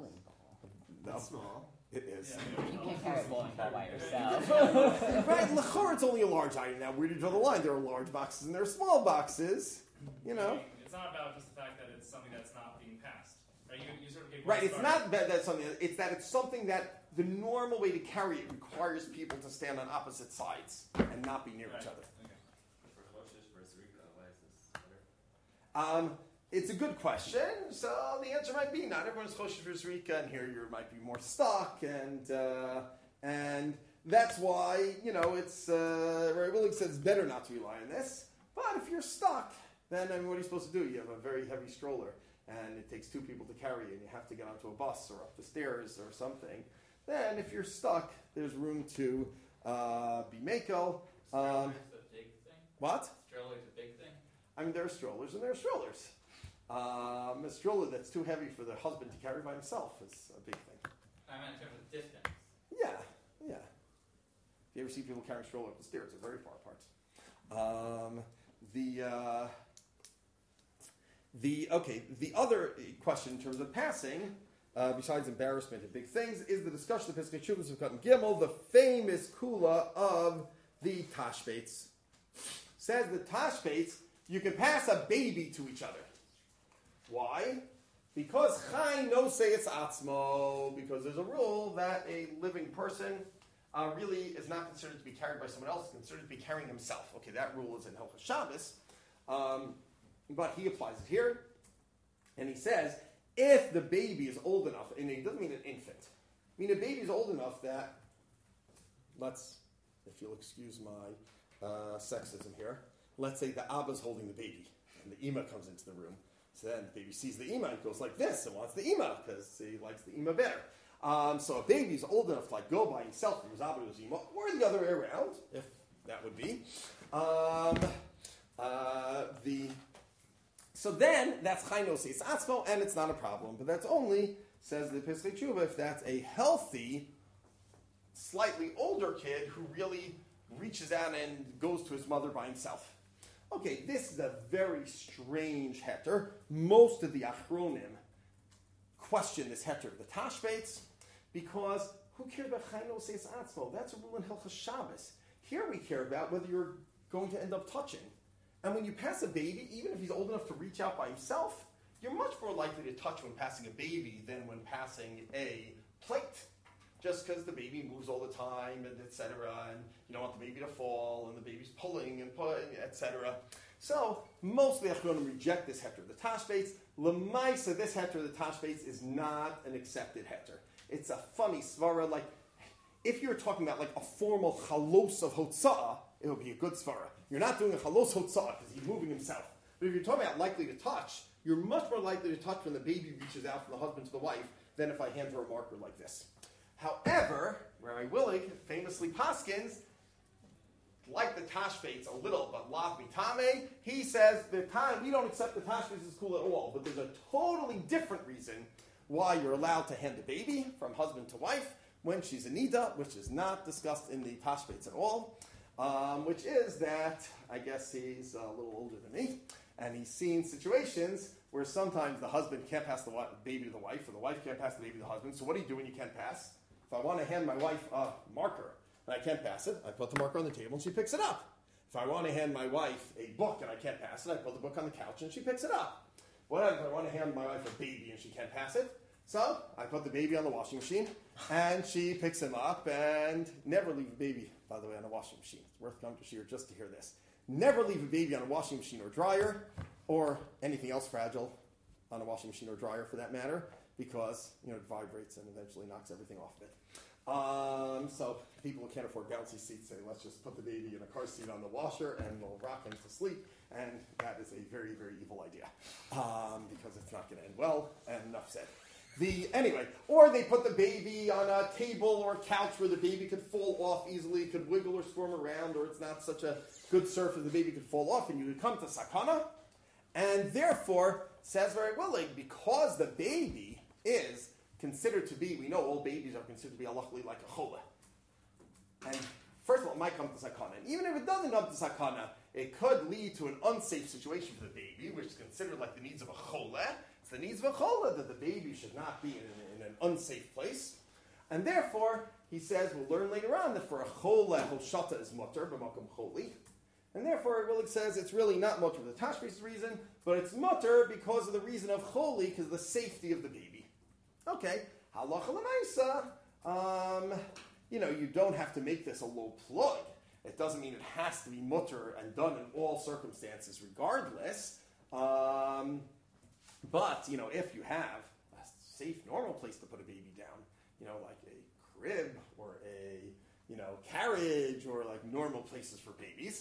No. That's small. It is. Yeah, You can't carry a bowling ball by yourself. Right, l'chor, it's only a large item. Now, where do you draw the line? There are large boxes and there are small boxes. You know. I mean, it's not about just the fact that it's something that's not being passed. Right? You, you sort of gave Right, one it's start. not that that's something, it's that it's something that the normal way to carry it requires people to stand on opposite sides and not be near Right. each other. Okay. For Moshe's versus Rika, why is this better? Um, it's a good question. So the answer might be not everyone's Choshesh versus Rika, and here you might be more stuck, and uh, and that's why, you know, it's, uh, Ray Willig says it's better not to rely on this, but if you're stuck, then I mean, what are you supposed to do? You have a very heavy stroller, and it takes two people to carry it, and you have to get onto a bus or up the stairs or something. Then if you're stuck, there's room to uh, be makel. Um, Stroller's a big thing. what? Stroller's a big thing. I mean, there are strollers and there are strollers. Um, a stroller that's too heavy for the husband to carry by himself is a big thing. I meant in terms of distance. Yeah, yeah. If you ever see people carrying a stroller up the stairs, they're very far apart. Um, the uh, the okay. The other question in terms of passing, uh, besides embarrassment and big things, is the discussion of Pesach Shuvas of Cotton Gimel, the famous kula of the Tashbates. Says the Tashbates, you can pass a baby to each other. Why? Because Chai no say it's atzmo, because there's a rule that a living person uh, really is not considered to be carried by someone else, it's considered to be carrying himself. Okay, that rule is in Hilchos Shabbos, um, but he applies it here, and he says, if the baby is old enough, and it doesn't mean an infant, I mean a baby is old enough that, let's, if you'll excuse my uh, sexism here, let's say the Abba's holding the baby, and the Ima comes into the room. So then the baby sees the Ima and goes like this and wants the Ima because he likes the Ima better. Um, so a baby's old enough to like go by himself from his Abba to his Ima, or the other way around, if that would be. Um, uh, the so then that's Chai Seis Atzmo, and it's not a problem. But that's only, says the Pesach Tshuva, if that's a healthy, slightly older kid who really reaches out and goes to his mother by himself. Okay, this is a very strange heter. Most of the Achronim question this heter of the Tashbates because who cares about Chayno Seis Atzmo? That's a rule in Hilchas Shabbos. Here we care about whether you're going to end up touching. And when you pass a baby, even if he's old enough to reach out by himself, you're much more likely to touch when passing a baby than when passing a plate. Just because the baby moves all the time, and et cetera, and you don't want the baby to fall, and the baby's pulling and pulling, et cetera. So, most of the Achronim reject this heter of the Tashbates. L'maisa, this heter of the Tashbates is not an accepted heter. It's a funny svara. Like, if you're talking about like a formal chalos of hotza'ah, it would be a good svara. You're not doing a chalos hotza'ah because he's moving himself. But if you're talking about likely to touch, you're much more likely to touch when the baby reaches out from the husband to the wife than if I hand her a marker like this. However, Rabbi Willig famously paskins, like the Tashbates a little, but lav mitame, he says the time we don't accept the Tashbates as cool at all, but there's a totally different reason why you're allowed to hand a baby from husband to wife when she's a nida, which is not discussed in the Tashbates at all, um, which is that I guess he's a little older than me, and he's seen situations where sometimes the husband can't pass the baby to the wife, or the wife can't pass the baby to the husband. So what do you do when you can't pass? If I want to hand my wife a marker and I can't pass it, I put the marker on the table and she picks it up. If I want to hand my wife a book and I can't pass it, I put the book on the couch and she picks it up. What if I want to hand my wife a baby and she can't pass it? So I put the baby on the washing machine and she picks him up, and never leave a baby, by the way, on a washing machine. It's worth coming to Shir just to hear this. Never leave a baby on a washing machine or dryer or anything else fragile on a washing machine or dryer for that matter, because you know it vibrates and eventually knocks everything off of it. Um, so people who can't afford bouncy seats say, let's just put the baby in a car seat on the washer and we'll rock him to sleep, and that is a very, very evil idea um, because it's not going to end well, and enough said. The, anyway, or they put the baby on a table or a couch where the baby could fall off easily, could wiggle or squirm around, or it's not such a good surface the baby could fall off and you would come to sakana. And therefore, says very willing, because the baby is considered to be, we know all babies are considered to be halachically like a chola. And first of all, it might come to sakana. And even if it doesn't come to sakana, it could lead to an unsafe situation for the baby, which is considered like the needs of a chola. It's the needs of a chola that the baby should not be in, in an unsafe place. And therefore, he says, we'll learn later on that for a chola, hoshata is mutter, b'makom choli. And therefore, it really says it's really not mutter for the Tashbates reason, but it's mutter because of the reason of choli, because of the safety of the baby. Okay, halacha l'maisa, um, you know, you don't have to make this a low plug. It doesn't mean it has to be mutter and done in all circumstances regardless. Um, but, you know, if you have a safe, normal place to put a baby down, you know, like a crib or a, you know, carriage or like normal places for babies,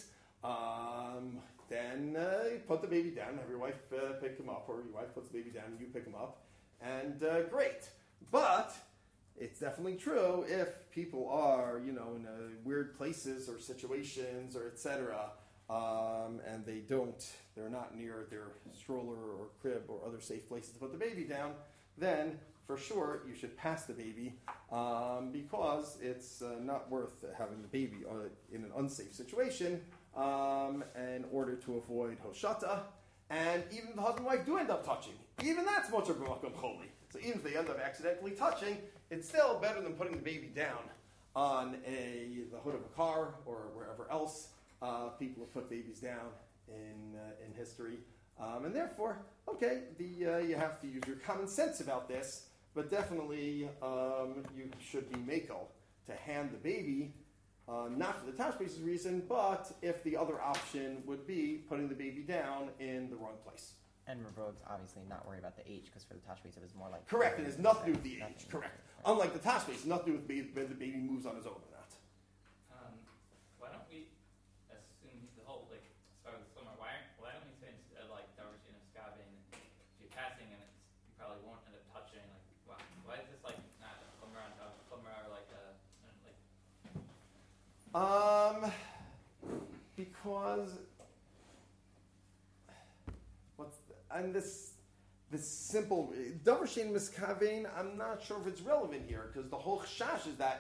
um, then uh, you put the baby down, have your wife uh, pick him up, or your wife puts the baby down and you pick him up, and uh, great. But it's definitely true if people are, you know, in uh, weird places or situations or et cetera, um, and they don't, they're not near their stroller or crib or other safe places to put the baby down, then for sure you should pass the baby um, because it's uh, not worth having the baby uh, in an unsafe situation um, in order to avoid hoshata. And even if the husband and wife do end up touching, even that's mutter b'makom choli. So even if they end up accidentally touching, it's still better than putting the baby down on a the hood of a car or wherever else uh, people have put babies down in uh, in history. Um, and therefore, okay, the uh, you have to use your common sense about this, but definitely um, you should be makel to hand the baby, uh, not for the Tashbates reason, but if the other option would be putting the baby down in the wrong place. And Ravog's obviously not worried about the age, because for the Tashbates it was more like... Correct, it has nothing to do with the age, nothing. correct. Right. Unlike the Tashbates, nothing to do with baby, whether the baby moves on his own or not. Um, why don't we assume the whole, like, as far as swimmer, why, why don't we say instead of, like, Darshan of Skavin, if you're passing and it's, you probably won't end up touching, like, why, why is this, like, not a Chumrah on top of Chumrah, or, like, a, like... Um, because... What's the, and this... This simple Davar Shein Miskavein, I'm not sure if it's relevant here, because the whole chash is that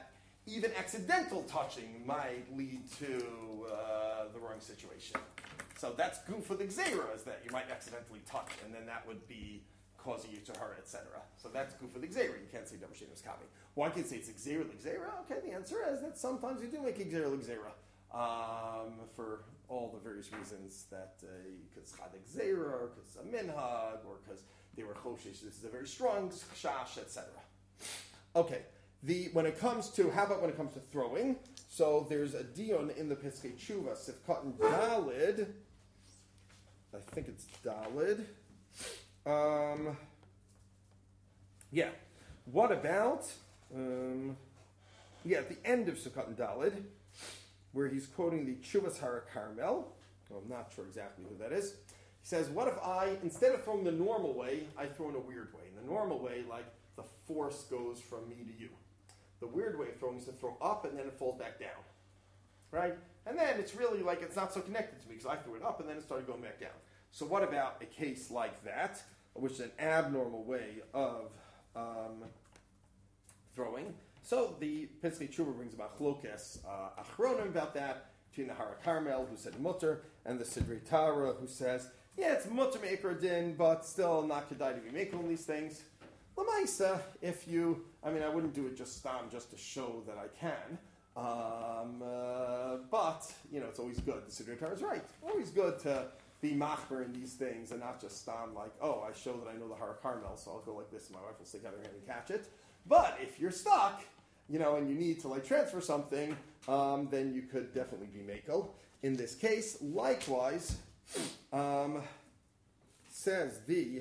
even accidental touching might lead to uh, the wrong situation. So that's goof with Xera, is that you might accidentally touch, and then that would be causing you to hurt, et cetera. So that's goof with Xera. You can't say Dabashim is Kavi. One can say it's Xera Xera. Okay, the answer is that sometimes you do make Xera Xera um, for all the various reasons that because uh, Chad Xera, or because a minhag, or because they were choshish. This is a very strong shash, et cetera. Okay. The, when it comes to, how about when it comes to throwing? So there's a dion in the Piskei Tshuva, Sifkat and Dalid. I think it's Dalid. Um, yeah. What about, um, yeah, at the end of Sifkat and Dalid, where he's quoting the Chuvas Hara Carmel. Well, I'm not sure exactly who that is. He says, what if I, instead of throwing the normal way, I throw in a weird way? In the normal way, like the force goes from me to you. The weird way of throwing is to throw up and then it falls back down, right? And then it's really like it's not so connected to me because I threw it up and then it started going back down. So what about a case like that, which is an abnormal way of um, throwing? So the Piskei Tshuva brings about Chlokes uh, Achronim about that, between the Hara Carmel, who said mutter, and the Sidrei Tara, who says, yeah, it's mutter me'ikar din, but still not kedai to be making all these things. L'maisa, if you, I mean, I wouldn't do it just stam just to show that I can, um, uh, but, you know, it's always good. The Sidrei Torah is right. Always good to be machmer in these things and not just stam like, oh, I show that I know the Hara Carmel, so I'll go like this and my wife will stick out her hand and catch it. But if you're stuck, you know, and you need to, like, transfer something, um, then you could definitely be makel. In this case, likewise, um, says the...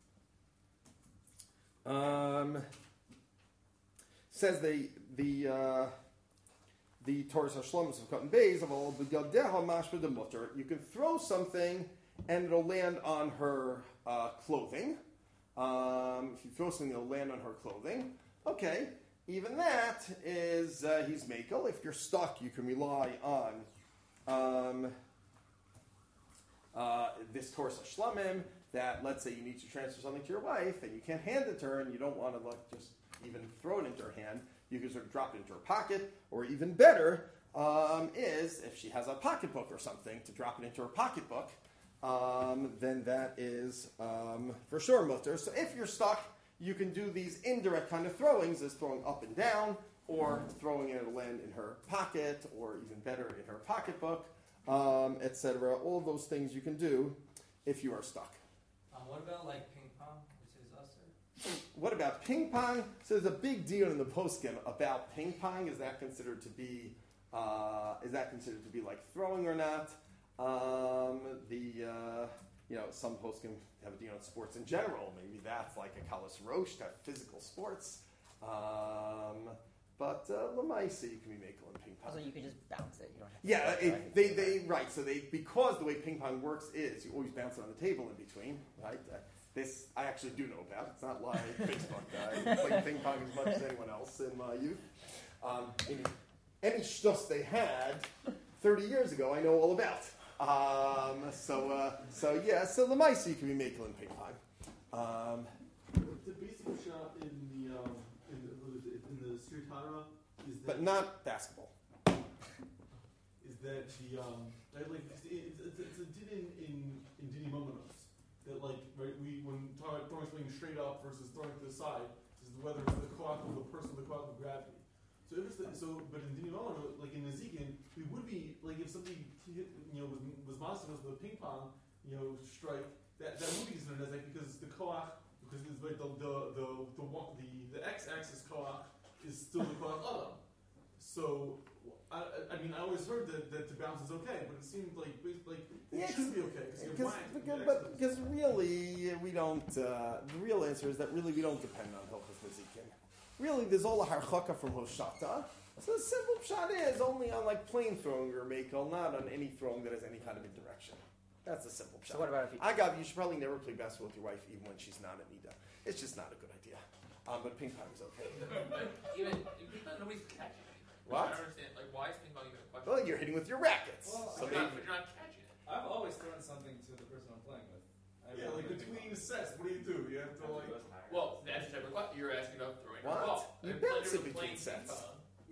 Um, says the the uh, the Torah Hashlomus of Cotton Bays of all the Gadeha Mashba de Mutter. You can throw something and it'll land on her uh, clothing. Um, if you throw something, it'll land on her clothing. Okay, even that is uh, he's makel. If you're stuck, you can rely on um, uh, this Torah Hashlamim. That, let's say you need to transfer something to your wife and you can't hand it to her and you don't want to like just even throw it into her hand, you can sort of drop it into her pocket, or even better um, is if she has a pocketbook or something to drop it into her pocketbook, um, then that is um, for sure mutter. So if you're stuck, you can do these indirect kind of throwings as throwing up and down, or throwing it to land in her pocket, or even better in her pocketbook, um, et cetera. All those things you can do if you are stuck. Um, what about like ping pong, which is usher? What about ping pong? So there's a big deal in the poskim about ping pong. Is that considered to be uh, is that considered to be like throwing or not? Um, the uh, you know some poskim have a deal on sports in general. Maybe that's like a kalas rosh to have physical sports. Um, but uh, lamaisa you can be making in ping pong. Also, you could just bounce it. You don't have to Yeah, throw it, they, they, right, so they, because the way ping pong works is you always bounce it on the table in between, right? Uh, this I actually do know about. It's not live Facebook. I played ping pong as much as anyone else in my youth. Um, any, any shtus they had thirty years ago, I know all about. Um, so, uh, so yeah, so the mice you can be making in ping pong. Um, The basic shot in the, um, in the, what is it, in the Sri Tara is that... but not basketball. Is that the, um, like, like it's, it's, it's, it's a din in, in, in Dini Momonos. That, like, right, we, when throwing something straight up versus throwing to the side, is whether it's the koach of the person or the koach of gravity. So if it's the, so, but in Dini Momonos, like in Nezikin, we would be, like, if somebody, you know, was, was massive with a ping pong, you know, strike, that, that would be considered as, like, because the koach, because it's like the, the, the, the, the, the x-axis koach is still the koach adam. So, I, I mean, I always heard that, that to bounce is okay, but it seemed like like it Yeah, should be okay because Because, because, but because really we don't. Uh, the real answer is that really we don't depend on Hilchos Nezikin. Really, there's all a harchaka from Hoshata. So the simple shot is only on like plain throwing or makel, not on any throwing that has any kind of indirection. That's a simple shot. So what about if you, I got you should probably never play basketball with your wife, even when she's not a nida. It's just not a good idea. Um, but ping pong is okay. But even ping pong, nobody's catching anything. What? I don't understand. Like, why is ping pong even a question? Well, you're hitting with your rackets. Well, so But you're, not, but you're not catching it. I've always thrown something to the person I'm playing with. I Yeah, like between sets, what do you do? You have to like. Well, that's a separate question. You're asking about throwing What? a ball. You And bounce players it are playing between ping sets. pong. I mean,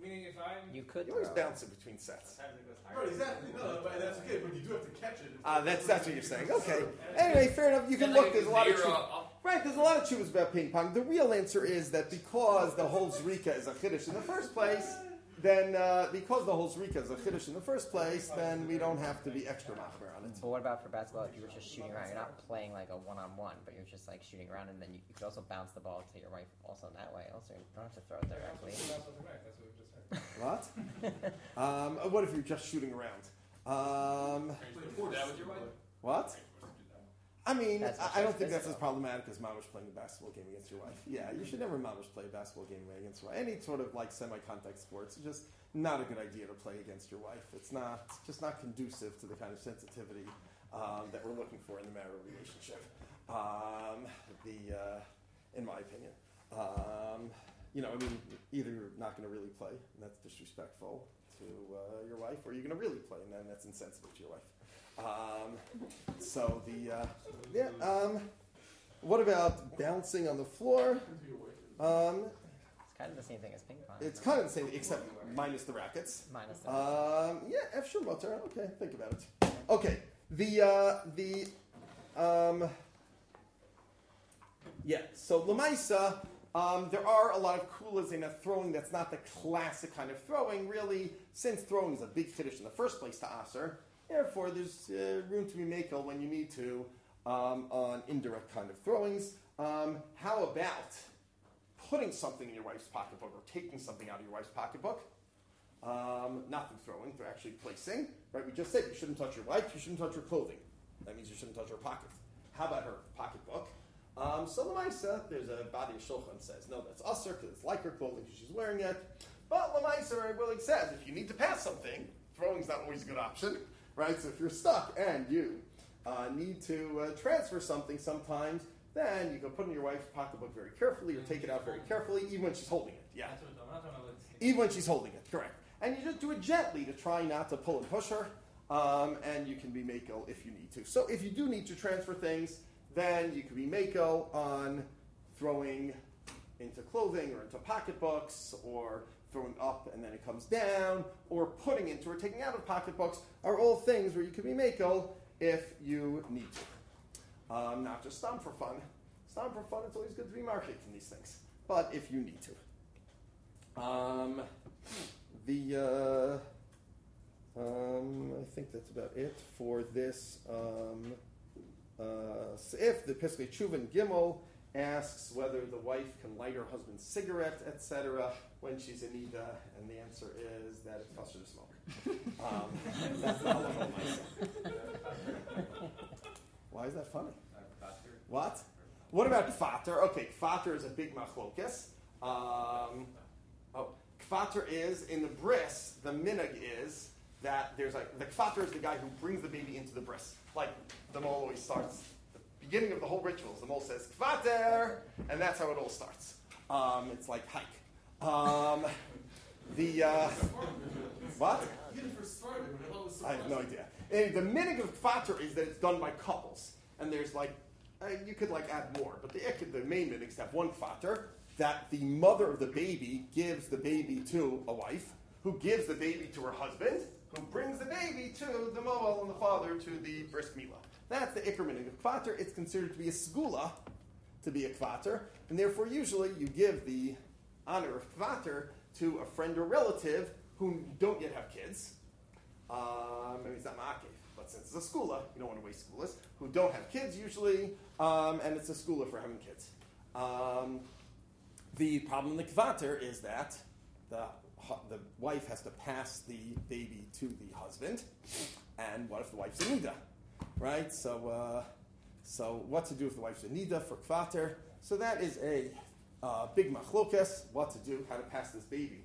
Meaning if I'm You could You always throw. bounce it between sets. Sometimes it goes higher. Right, exactly. No, no, but that's okay, but you do have to catch it. Ah, that's that's what you're saying. Okay. Anyway, fair enough. You can And look. like There's a lot of zero, chuvas. I'll- Right. There's a lot of chuvas about ping pong. The real answer is that because the whole zrika is a chiddush in the first place, then uh, because the whole zrika is a chiddush in the first place, then we don't have to be extra machmer on it. But what about for basketball? If you were just shooting around, you're not playing like a one-on-one, but you're just like shooting around, and then you, you could also bounce the ball to your wife also in that way. Also, you don't have to throw it directly. That's what we just heard. What? um, what if you're just shooting around? Um, Are you supposed to do that with your wife? what? Are you supposed to do that? I mean, That's I, I don't just think that's as physical. problematic as mamish playing a basketball game against your wife. Yeah, you should never mamish play a basketball game against your wife. Any sort of like semi-contact sports is just not a good idea to play against your wife. It's not, it's just not conducive to the kind of sensitivity um, that we're looking for in the marital relationship. Um, the, uh, in my opinion, um, you know, I mean, either you're not going to really play, and that's disrespectful to uh, your wife, or you're going to really play, and then that's insensitive to your wife. Um, so the uh, yeah. Um, what about bouncing on the floor? Um, It's kind of the same thing as ping pong. it's kind of the same, except minus the rackets. minus the. Um, yeah, F sure motor. Okay, think about it. Okay, the uh, the um, yeah. So lemaisa, um, there are a lot of kulas in a throwing that's not the classic kind of throwing. Really, since throwing is a big finish in the first place to aser. Therefore, there's uh, room to be makel when you need to um, on indirect kind of throwings. Um, how about putting something in your wife's pocketbook or taking something out of your wife's pocketbook? Um, not through throwing, through actually placing. Right? We just said you shouldn't touch your wife, you shouldn't touch her clothing. That means you shouldn't touch her pockets. How about her pocketbook? Um, so Lamaisa, there's a body of Shulchan says, no, that's usher because it's like her clothing because she's wearing it. But Lamaisa, Willing says, if you need to pass something, throwing's not always a good option. Right, so if you're stuck and you uh, need to uh, transfer something sometimes, then you can put it in your wife's pocketbook very carefully or take it out very carefully, even when she's holding it. Yeah, That's what I'm not talking about. even when she's holding it, correct. And you just do it gently to try not to pull and push her, um, and you can be mako if you need to. So if you do need to transfer things, then you can be mako on throwing into clothing or into pocketbooks or throwing up and then it comes down, or putting into or taking out of pocketbooks are all things where you can be mako if you need to. Um, not just stom for fun. Stom for fun, it's always good to be market from these things, but if you need to. Um, the, uh, um, I think that's about it for this. Um, uh, so if the Piskei Tshuva Gimel asks whether the wife can light her husband's cigarette, et cetera, when she's in Ida, and the answer is that it's kosher to smoke. Um, that's the halacha l'maaseh. Why is that funny? What? What about kfater? Okay, kfater is a big machlokas. Um, oh, kfater is, in the bris, the minhag is that there's like, the kfater is the guy who brings the baby into the bris. Like, the mole always starts. Beginning of the whole rituals, the mole says kvater, and that's how it all starts. Um, it's like hike. Um, the uh, what? I have no idea. And the minhag of kvater is that it's done by couples, and there's like uh, you could like add more, but the the main minhags have one kvater that the mother of the baby gives the baby to a wife, who gives the baby to her husband, who brings the baby to the moel and the father to the bris milah. That's the ikar minhag of kvater. It's considered to be a segula, to be a kvater, and therefore usually you give the honor of kvater to a friend or relative who don't yet have kids. Um, maybe it's not ma'akev, but since it's a skula, you don't want to waste skulas, who don't have kids usually, um, and it's a skula for having kids. Um, the problem in the kvater is that the the wife has to pass the baby to the husband, and what if the wife's in nida? Right? So, uh, so what to do if the wife's in nida for kvater? So that is a uh, big machlokas. What to do? How to pass this baby?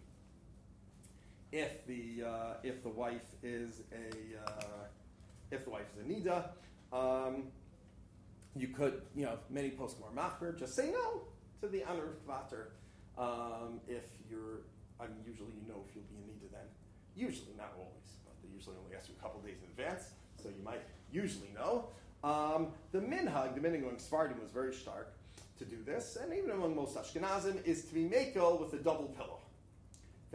If the uh, if the wife is a uh, if the wife is a nida, um, you could you know many poskim are machmer. Just say no to the honor of kvater. Um, if you're, I mean, usually you know if you'll be in nida then. Usually, not always, but they usually only ask you a couple days in advance, so you might usually know. Um, the minhag, the minhag among Sephardim was very stark to do this, and even among most Ashkenazim, is to be makel with a double pillow. That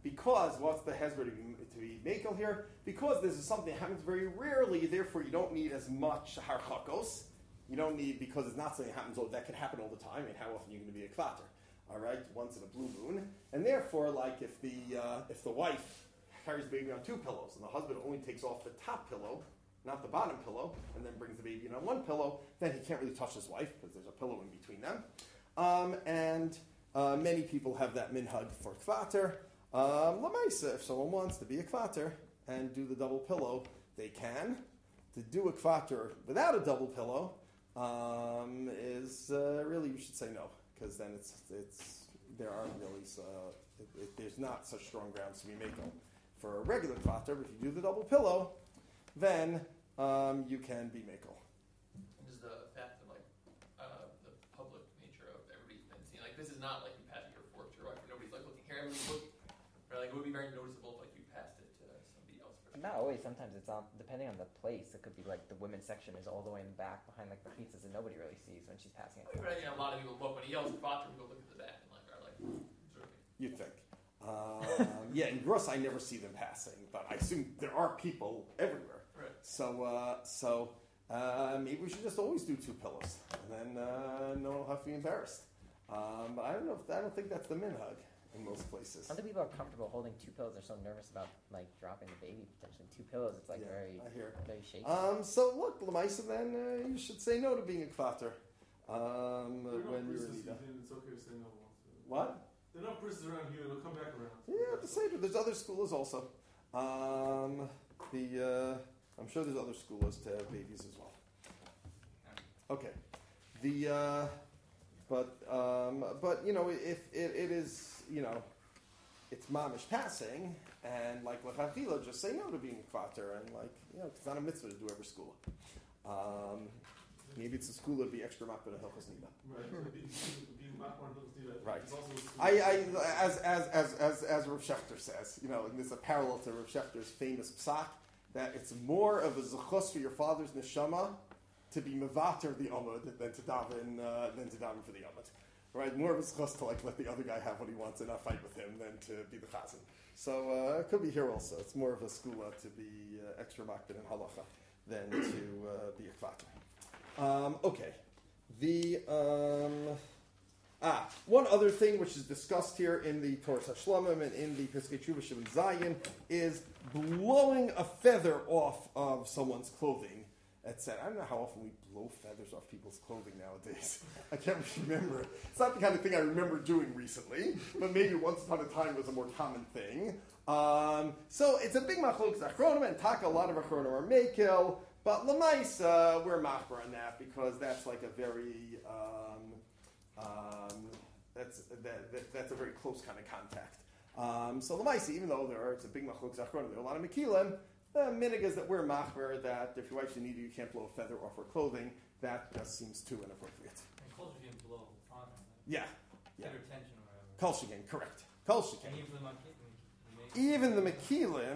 because what's the hezbollah to be, to be makel here? Because this is something that happens very rarely, therefore you don't need as much harchakos. You don't need, because it's not something that happens all, that can happen all the time, and how often are you going to be a kvater? All right, once in a blue moon. And therefore, like if the uh, if the wife carries the baby on two pillows, and the husband only takes off the top pillow, not the bottom pillow, and then brings the baby in on one pillow, then he can't really touch his wife, because there's a pillow in between them. Um, and uh, many people have that minhag for kvater. Um, Lamaisa, if someone wants to be a kvater and do the double pillow, they can. To do a kvater without a double pillow um, is uh, really, you should say no, because then it's it's there aren't really uh, it, it, there's not such strong grounds to be makel for a regular kvater. But if you do the double pillow, then um, you can be makel. And just the fact of like uh, the public nature of everybody's been seeing, like this is not like you pass your fork to your wife, where nobody's like looking here, everybody's looking. Or like it would be very noticeable if like you passed it to somebody else. For Not always. Sometimes it's on, depending on the place. It could be like the women's section is all the way in the back behind like the pizzas, and nobody really sees when she's passing it. But I think a lot of people look when he yells kvater, people look at the back and like are like, observing. You'd think. Um, yeah, in Gross I never see them passing, but I assume there are people everywhere. Right. So, uh, so uh, maybe we should just always do two pillows, and then uh, no one will have to be embarrassed. Um, but I don't know. If, I don't think that's the minhag in most places. Other people are comfortable holding two pillows. They're so nervous about like dropping the baby potentially. Two pillows, it's like Yeah, very, I hear. very shaky. Um, so look, Lamaisa, then uh, you should say no to being a kvater um, There are when enough you're brisses, Nida. then it's okay to say no once. What? There are enough brisses around here, it'll come back around. Yeah, the same. There's other schools also. Um, the uh, I'm sure there's other schools to have babies as well. Okay. The uh, but um, but you know if it, it is you know it's mamish passing and like lechachila just say no to being a kvater and like you know it's not a mitzvah to do every school. Um, maybe it's a school that'd be extra makbid hilchos nida. Right. So being- being back one doesn't do that. Right. It's also a school. I, I as as as as as Rav Schechter says, you know, and there's a parallel to Rav Schechter's famous psak that it's more of a zechus for your father's neshama to be mevater the amud than to daven uh, than to daven for the amud, right? More of a zechus to like let the other guy have what he wants and not fight with him than to be the chazan. So uh, it could be here also. It's more of a skula to be uh, extra makbid in halacha than to uh, be a kvater. Um, okay, the. Um, Ah, one other thing which is discussed here in the Torah Hashlamim and in the Piskei Tshuva Shavim Zayin is blowing a feather off of someone's clothing, et cetera. I don't know how often we blow feathers off people's clothing nowadays. I can't remember. It's not the kind of thing I remember doing recently, but maybe once upon a time was a more common thing. Um, so it's a big machlokes achronim, and taka a lot of achronim are mekel, but lamaisa we're machmer on that because that's like a very um, Um, that's that, that, that's a very close kind of contact. Um, so Lamaisi, even though there are it's a big machlok zachron, there are a lot of mekilim. The minigas that we're machmer that if your wife's in need, you can't blow a feather off her clothing. That just seems too inappropriate. And clothes you can blow on them. Yeah, yeah. Get her attention or whatever. Kolshikin, correct. Kolshikin. And even the monkey. Even the mekilim,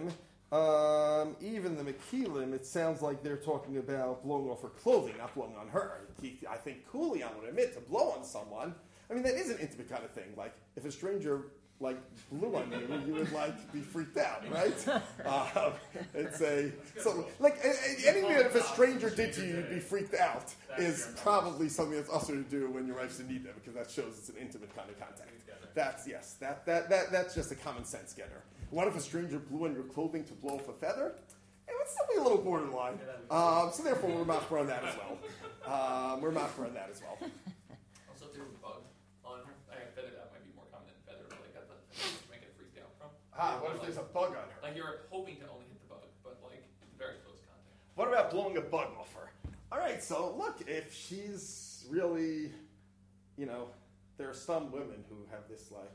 um, even the mekilim, it sounds like they're talking about blowing off her clothing, not blowing on her. He, I think Kulian would admit to blow on someone. I mean, that is an intimate kind of thing. Like, if a stranger, like, blew on you, you would, like, be freaked out, right? Um, it's a, so, like, anything that if a stranger did to you, you'd be freaked out is probably something that's also to do when your wife's in need of, because that shows it's an intimate kind of contact. That's, yes, that, that, that, that's just a common sense getter. What if a stranger blew on your clothing to blow off a feather? It would still be a little borderline. Um, so therefore, we're machmer on that as well. Um, we're machmer on that as well. Also, if there was a bug on her, I think feather that might be more common than feather, but like that's the thing you might get freaked out from. Ah, what if there's a bug on her? Like you're hoping to only hit the bug, but like it's very close contact. What about blowing a bug off her? All right, so look, if she's really, you know, there are some women who have this like,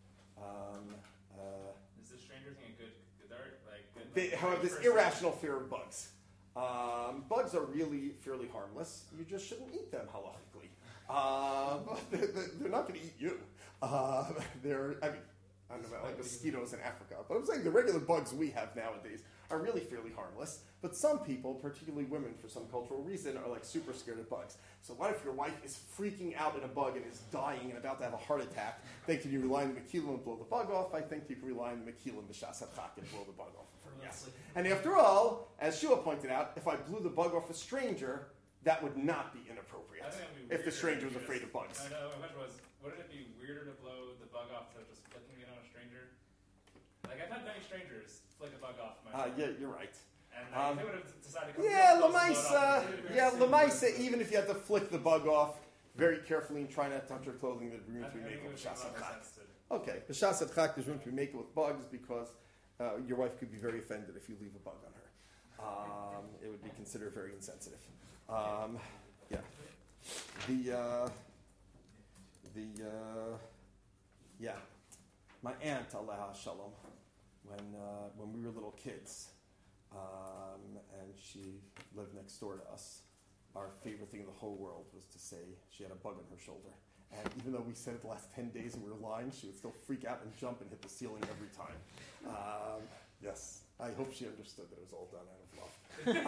um, uh, Is the stranger thing a good, good art? Like, good, they like, have this first- irrational fear of bugs. Um, bugs are really fairly harmless. You just shouldn't eat them halachically. Um, they're, they're not going to eat you. Uh, they're, I mean, I don't know about like mosquitoes in Africa, but I'm saying the regular bugs we have nowadays are really fairly harmless. But some people, particularly women for some cultural reason, are like super scared of bugs. So what if your wife is freaking out at a bug and is dying and about to have a heart attack? Then can you rely on the Mekilim and blow the bug off? I think you can rely on the Mekilim, the Shas HaChak, and blow the bug off of her. Yes. And after all, as Shua pointed out, if I blew the bug off a stranger, that would not be inappropriate. I think that'd be if the weirder stranger if was you afraid just- of bugs. I know. My question was, wouldn't it be weirder to blow the bug off instead of just flicking it on a stranger? Like I've had many strangers flick a bug off my. Uh, shoulder. yeah, you're right. And Um, like, they would have decided to come Yeah, real close to blow it Lamaisa. off, it'd be Yeah, very Lamaisa. similar. Even if you had to flick the bug off very carefully and try not to touch your clothing, there's room I to be think made it with would make a Shas lot more HaChak. sense to- Okay, the Shas HaChak, there's room to be made with bugs because uh, your wife could be very offended if you leave a bug on her. Um, it would be considered very insensitive. Um, yeah. The uh, the uh, yeah, my aunt, Allah Shalom, when uh, when we were little kids, um, and she lived next door to us. Our favorite thing in the whole world was to say she had a bug on her shoulder. And even though we said it the last ten days and we were lying, she would still freak out and jump and hit the ceiling every time. Um, yes, I hope she understood that it was all done out of love.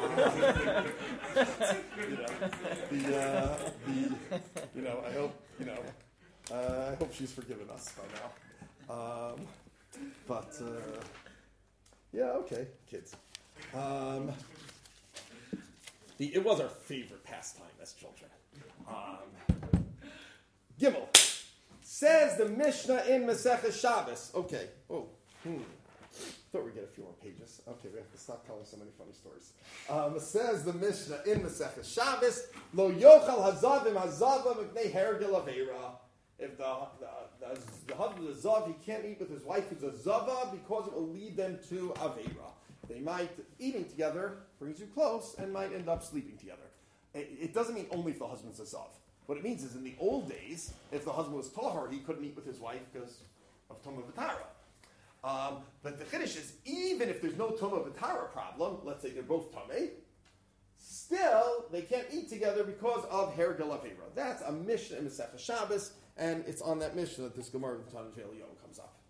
Um, you know, the, uh, the, you know, I hope, you know, uh, I hope she's forgiven us by now. Um, but, uh, yeah, okay, kids. Um, the, it was our favorite pastime as children. Um, Gimel. Says the Mishnah in Masechah Shabbos. Okay. Oh. Hmm. Thought we'd get a few more pages. Okay, we have to stop telling so many funny stories. Um, says the Mishnah in Masechah Shabbos. Lo yochal hazavim hazava mipnei hergel aveira. If the the, the, the husband is a zav, he can't eat with his wife who's a zava because it will lead them to aveira. They might, eating together brings you close and might end up sleeping together. It, it doesn't mean only if the husband's a zav. What it means is in the old days, if the husband was tahor, he couldn't eat with his wife because of Tumah V'Tara. Um, but the Chiddush is, even if there's no Tumah V'Tara problem, let's say they're both Tameh, still they can't eat together because of Hergel Avera. That's a Mishnah in Masechah Shabbos, and it's on that Mishnah that this Gemara in Tanakh Eliyahu comes up.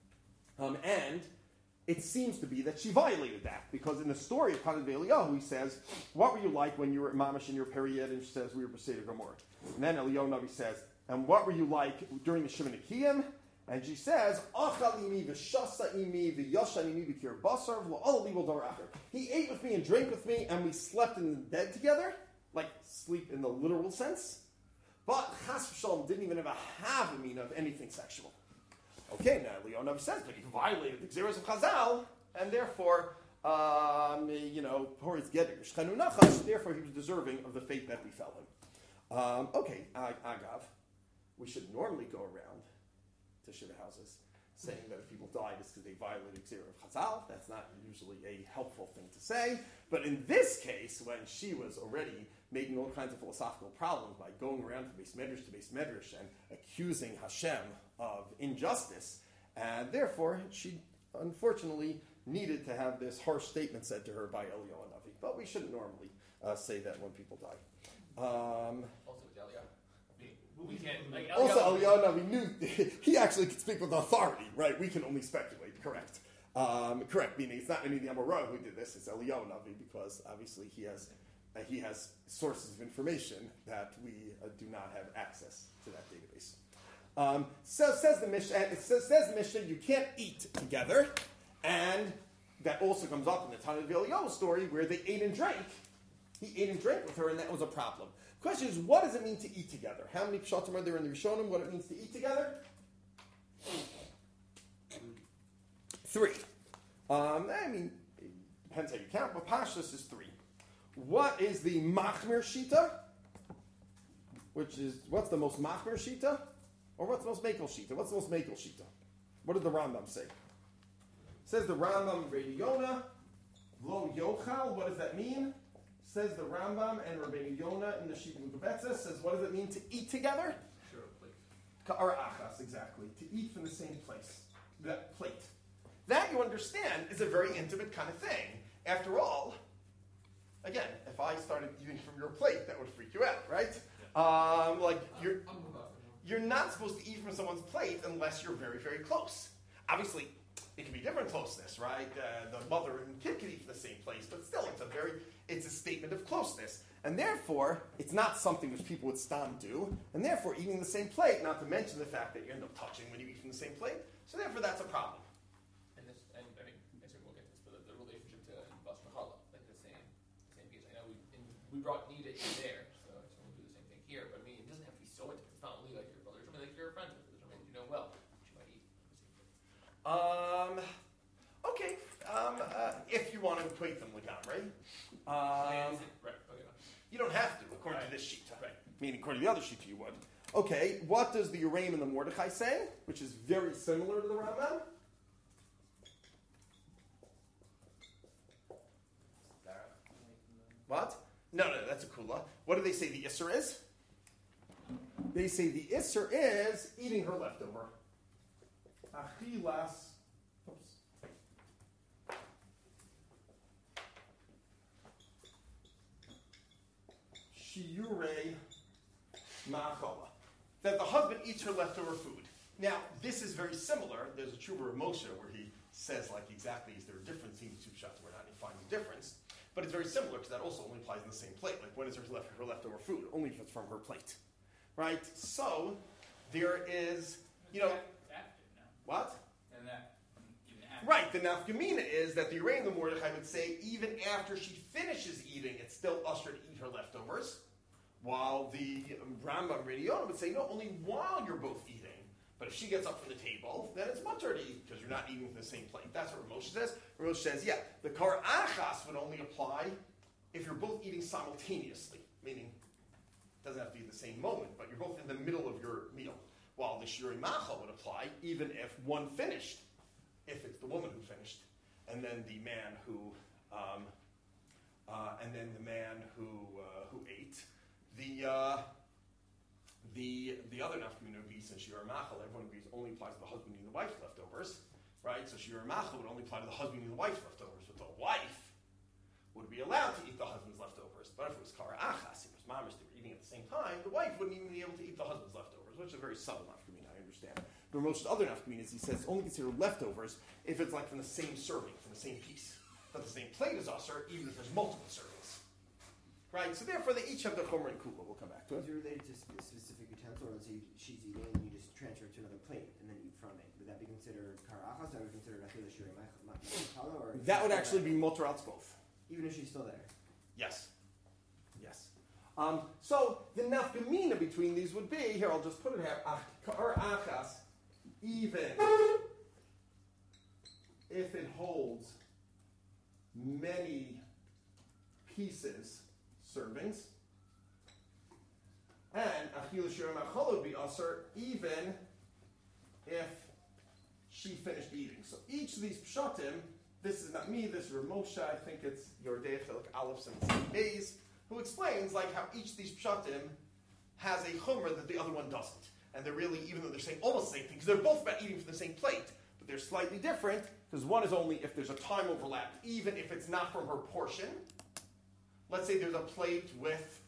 Um, and it seems to be that she violated that, because in the story of Tanakh Eliyahu, he says, what were you like when you were at Mamish in your period? And she says, we were Beseder Gomorrah. And then Eliyahu Navi says, and what were you like during the Shimon Akiyim? And she says, Achal imi v'shasa imi v'yashan imi v'kir basar v'lo li v'dor acher. He ate with me and drank with me, and we slept in the bed together, like sleep in the literal sense. But Chas v'shalom didn't even have a havamin of anything sexual. Okay, now Eliyahu Navi says, but he violated the Xeros of Chazal, and therefore, um, you know, Horitz Geder Shchenu Nachash, therefore he was deserving of the fate that befell him. Um, okay, Agav, we should normally go around to Shiva houses saying that if people died it's because they violated Xer of Chazal. That's not usually a helpful thing to say. But in this case, when she was already making all kinds of philosophical problems by going around from Beis Medrash to Beis Medrash and accusing Hashem of injustice, and therefore she unfortunately needed to have this harsh statement said to her by Eliyahu Navi. But we shouldn't normally uh, say that when people die. Um, Also, with Eliyahu. We can't, like, also, Eliyahu Navi knew, he actually could speak with authority, right? We can only speculate, correct. Um, correct, meaning it's not any of the Amorah who did this, it's Eliyahu Navi, because obviously he has uh, he has sources of information that we uh, do not have access to that database. Um, so says the Mishnah, it says, says the Mishnah, you can't eat together, and that also comes up in the Tanakh Eliyahu story where they ate and drank. He ate and drank with her, and that was a problem. The question is, what does it mean to eat together? How many pshatim are there in the Rishonim? What it means to eat together? Three. Um, I mean, it depends how you count, but Pashtus is three. What is the Machmir Shita? Which is, what's the most Machmir Shita? Or what's the most Mekel Shita? What's the most Mekel Shita? What did the Rambam say? It says the Rambam, Rabbi Yonah, Lo Yochal, what does that mean? Says the Rambam and Rabbeinu Yonah in the Shita Mugabetzah says, what does it mean to eat together? Sure, plate. Ka'ara achas, exactly. To eat from the same place. That plate. That, you understand, is a very intimate kind of thing. After all, again, if I started eating from your plate, that would freak you out, right? Um, like, you're, I'll move up. you're not supposed to eat from someone's plate unless you're very, very close. obviously, it can be different closeness, right? Uh, the mother and kid can eat from the same place, but still, it's a very, it's a statement of closeness. And therefore, it's not something which people would stam do, and therefore, eating the same plate, not to mention the fact that you end up touching when you eat from the same plate, so therefore, that's a problem. And this, and I mean, I assume we'll get this, but the, the relationship to Bas Mahala, like the same, same piece. I know we, in, we brought Nida in there, so I assume we'll do the same thing here, but I mean, it doesn't have to be so intimate. It's not only like your brother, somebody like you're a friend with, or somebody you know well, but you might eat from the same plate. Um, okay, um, uh, if you want to equate them, Legamre. Um, right, okay. You don't have to, according Right. to this sheet. Right. Meaning, according to the other sheet, you would. Okay, what does the Urim and the Mordechai say? Which is very similar to the Rambam. What? No, no, that's a kula. What do they say the Isser is? They say the Isser is eating her leftover. Achilas. Oops. Shiure ma'achala. That the husband eats her leftover food. Now, this is very similar. There's a Tshuva of Moshe where he says, like, exactly, is there a difference between the two shots? We're not finding a difference. But it's very similar because that also only applies in the same plate. Like, when is her, left, her leftover food? Only if it's from her plate. Right? So, there is, you know... After, no. What? And that, even after. Right, the nafkamina is that the Urim and the Mordechai would say even after she finishes eating, it's still usher to eat her leftovers. While the Rambam Radiona would say, no, only while you're both eating. But if she gets up from the table, then it's mutter to eat because you're not eating from the same plate. That's what Ramosha says. Ramosha says, yeah, the kar achas would only apply if you're both eating simultaneously, meaning it doesn't have to be the same moment, but you're both in the middle of your meal. While the shiri machal would apply even if one finished, if it's the woman who finished, and then the man who, um, uh, and then the man who uh, who ate. The uh, the the other nafkamina would be since shiri machal, everyone agrees only applies to the husband eating the wife's leftovers, right? So shiri machal would only apply to the husband eating the wife's leftovers, but the wife would be allowed to eat the husband's leftovers. But if it was kara achas, it was mamish, they were eating at the same time, the wife wouldn't even be able to eat the husband's leftovers, which is a very subtle nafkamina, I understand. But most other nafkaminas, he says, only consider leftovers if it's like from the same serving, from the same piece. But the same plate is usher, even if there's multiple servings. Right? So therefore, they each have their chomer and kula. We'll come back to it. Is it related to a specific utensil, or let's say she's eating and you just transfer it to another plate and then eat from it? Would that be considered kar achas? That would be considered achila shiri ma'achala? Or That would actually be motorats both. even if she's still there. Yes. Yes. Um, so the nafkamina between these would be, here I'll just put it here, kar achas, even if it holds many pieces, servings, and achila shiri ma'achala would be usher even if she finished eating. So each of these pshatim, this is not me, this is Ramosha, I think it's Yordei Chelik Aleph and Beis, who explains like how each of these pshatim has a chumrah that the other one doesn't. And they're really, even though they're saying almost the same thing, because they're both about eating from the same plate, but they're slightly different, because one is only if there's a time overlap, even if it's not from her portion. Let's say there's a plate with,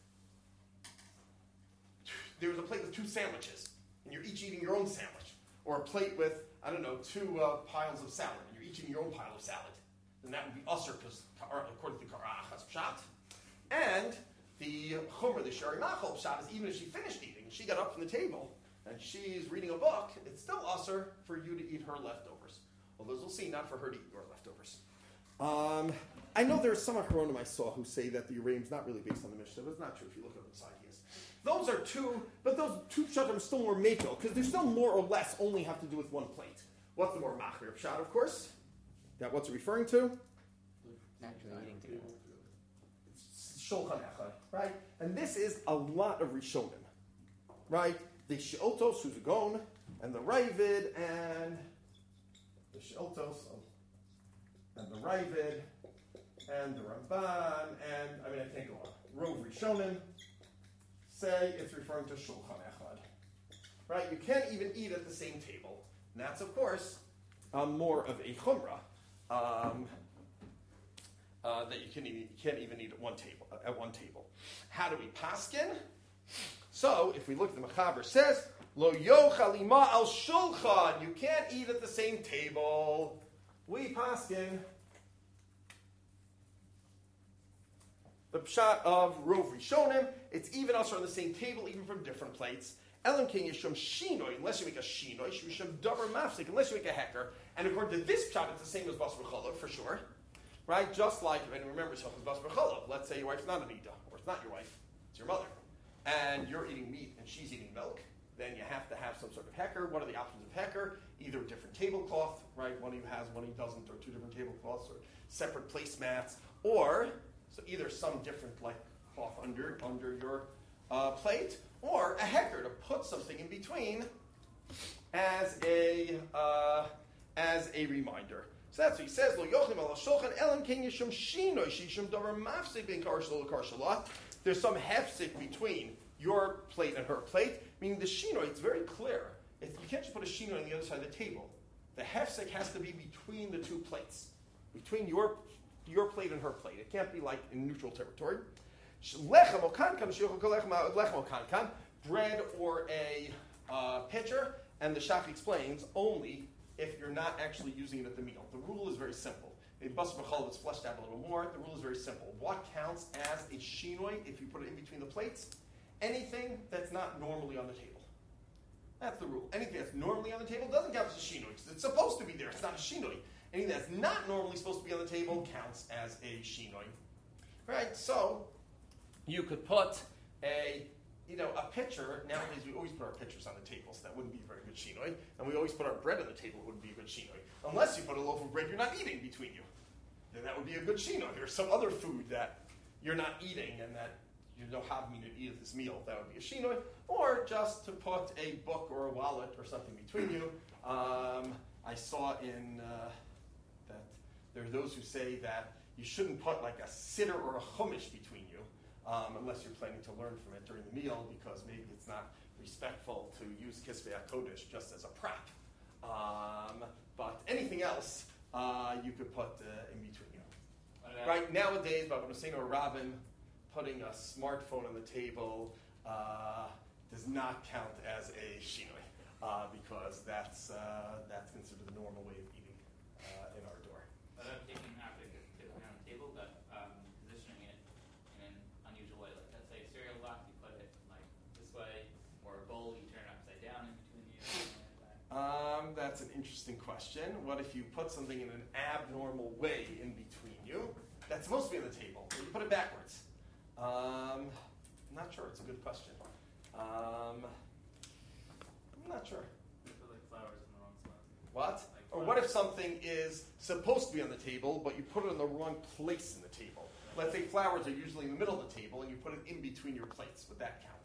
there's a plate with two sandwiches, and you're each eating your own sandwich. Or a plate with, I don't know, two uh, piles of salad, and you're each eating your own pile of salad. Then that would be usher, because according to the Karachas Pshat. And the Chomer, the Shari Machal Pshat, is even if she finished eating, she got up from the table, and she's reading a book, it's still usher for you to eat her leftovers. Although, as we'll see, not for her to eat your leftovers. Um, I know there are some Acharonim I saw who say that the Urim is not really based on the Mishnah, but it's not true if you look at the side he is. Those are two, but those two pshatim are still more mako, because they still more or less only have to do with one plate. What's the more machmir pshat, of course? That what's it referring to? Actually eating together. Shulchan Echad, right? And this is a lot of Rishonim, right? The She'otos, who's a Gon, and the Ravid, and the She'otos, and the Ravid, and the Ramban, and, I mean, I can't go on. Rov Rishonim say it's referring to Shulchan Echad, right? You can't even eat at the same table. And that's, of course, um, more of a chumrah. Um, Uh, that you, can even, you can't even eat at one table. Uh, at one table, how do we paskin? So, if we look at the Mechaber says Lo yochal ima al shulchan. You can't eat at the same table. We paskin the pshat of Rov Rishonim. It's even also on the same table, even from different plates. Elam king yishum shinoi, unless you make a shinoi, yishum davar mafsik, unless you make a hecker. And according to this pshat, it's the same as bas b'cholov, for sure. Right? Just like, and remember, it's bas b'cholov. Let's say your wife's not an ida, or it's not your wife, it's your mother. And you're eating meat and she's eating milk. Then you have to have some sort of hecker. What are the options of hecker? Either a different tablecloth, right? One of you has, one of you doesn't, or two different tablecloths, or separate placemats, or so either some different like cloth under under your uh, plate, or a hecker to put something in between as a uh, as a reminder. So that's what he says. Lo yochim al shulchan elam king yishum shinoi shishum davar mafsik ben karshal karshalah. There's some hefsik between your plate and her plate, meaning the shinoi. It's very clear. It's, you can't just put a shinoi on the other side of the table. The hefsek has to be between the two plates, between your your plate and her plate. It can't be like in neutral territory. Bread or a uh, pitcher, and the Shach explains only if you're not actually using it at the meal. The rule is very simple. A bas b'chol is fleshed out a little more. The rule is very simple. What counts as a shinoi if you put it in between the plates? Anything that's not normally on the table. That's the rule. Anything that's normally on the table doesn't count as a shinoi because it's supposed to be there. It's not a shinoi. Anything that's not normally supposed to be on the table counts as a shinoi. Right? So you could put a, you know, a pitcher. Nowadays we always put our pitchers on the table, so that wouldn't be a very good shinoi. And we always put our bread on the table. It wouldn't be a good shinoi. Unless you put a loaf of bread you're not eating between you. Then that would be a good shinoi. There's some other food that you're not eating and that you don't have me to eat at this meal. That would be a shinoi. Or just to put a book or a wallet or something between you. Um, I saw in uh, that there are those who say that you shouldn't put like a siddur or a chumash between you um, unless you're planning to learn from it during the meal because maybe it's not respectful to use Kisvei HaKodesh just as a prop. Um, but anything else uh, you could put uh, in between you. Right, nowadays, Baba Hussein or Robin, putting a smartphone on the table uh, does not count as a shinoi uh, because that's uh, that's considered the normal way of eating uh, in our door. But I'm taking after putting it on the table, but um, positioning it in an unusual way. Like let's say a cereal box, you put it like this way, or a bowl, you turn it upside down in between you. Something like that. Um, that's an interesting question. What if you put something in an abnormal way in between you? That's supposed to be on the table. But you put it backwards. Um, I'm not sure. It's a good question. Um, I'm not sure. You put like flowers in the wrong spot. What? Like Or what if something is supposed to be on the table, but you put it in the wrong place in the table? Let's say flowers are usually in the middle of the table, and you put it in between your plates. Would that count?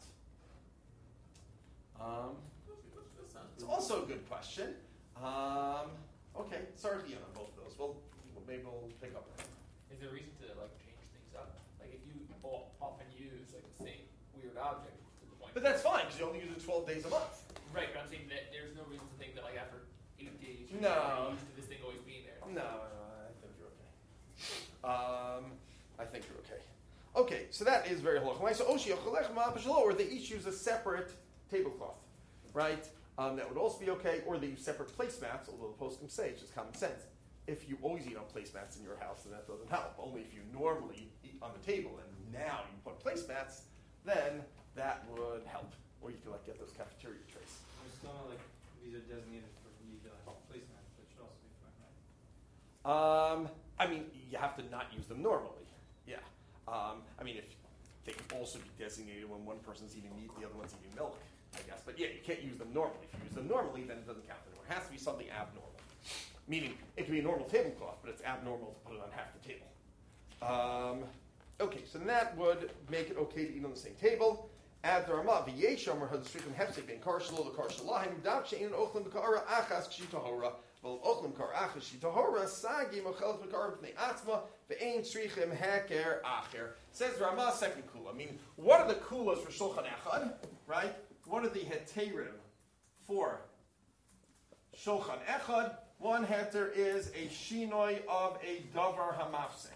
Um, it's also a good question. Um, okay, sorry to be on both of those. We'll, maybe we'll pick up on it. Is there a reason to like change things up? Like if you o- often use like the same weird object to the point. But that's fine, because you only use it twelve days a month. Right, but I'm saying that there's no reason to think that like after eight days you're No. used to this thing always being there. No, no, I think you're okay. Um, I think you're okay. Okay, so that is very halachah. So oshi yochalech ma'apashalo, or they each use a separate tablecloth, right? Um, that would also be okay, or they use separate placemats, although the poskim say it's just common sense. If you always eat on placemats in your house, then that doesn't help. Only if you normally eat on the table and now you put placemats, then that would help. Or you could like get those cafeteria trays. I just don't know, like, these are designated for need to like placemats, but it should also be fine, right? Um, I mean, you have to not use them normally. Yeah. Um, I mean, if they can also be designated when one person's eating meat, the other one's eating milk, I guess. But yeah, you can't use them normally. If you use them normally, then it doesn't count anymore. It has to be something abnormal. Meaning, it could be a normal tablecloth, but it's abnormal to put it on half the table. Um, okay, so then that would make it okay to eat on the same table. Add the Ramah, v'yesham or hadasrikim hefsek ben karshalo the karshalahim dav she'in ochlim b'kara achas k'shitahora v'ol ochlim kar achas k'shitahora sagi mochelet b'kara b'nei atzma v'ein tzrichim heker acher. Says Ramah, second kula. I mean, what are the kulas for shulchan echad? Right? What are the heterim for shulchan echad? One heter is a shinoi of a davar hamafsek.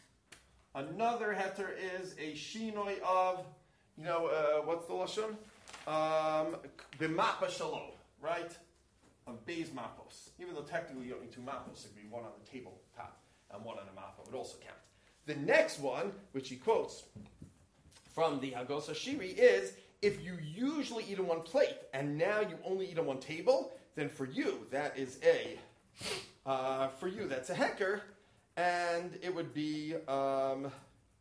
Another heter is a shinoi of, you know, uh, what's the lashon? um, b'mapa shalom, right? Of beis mapos. Even though technically you don't need two mapos, it could be one on the tabletop and one on a mapa would also count. The next one, which he quotes from the Hagos Hashiri, is if you usually eat on one plate and now you only eat on one table, then for you that is a uh, for you that's a heker, and it would be um,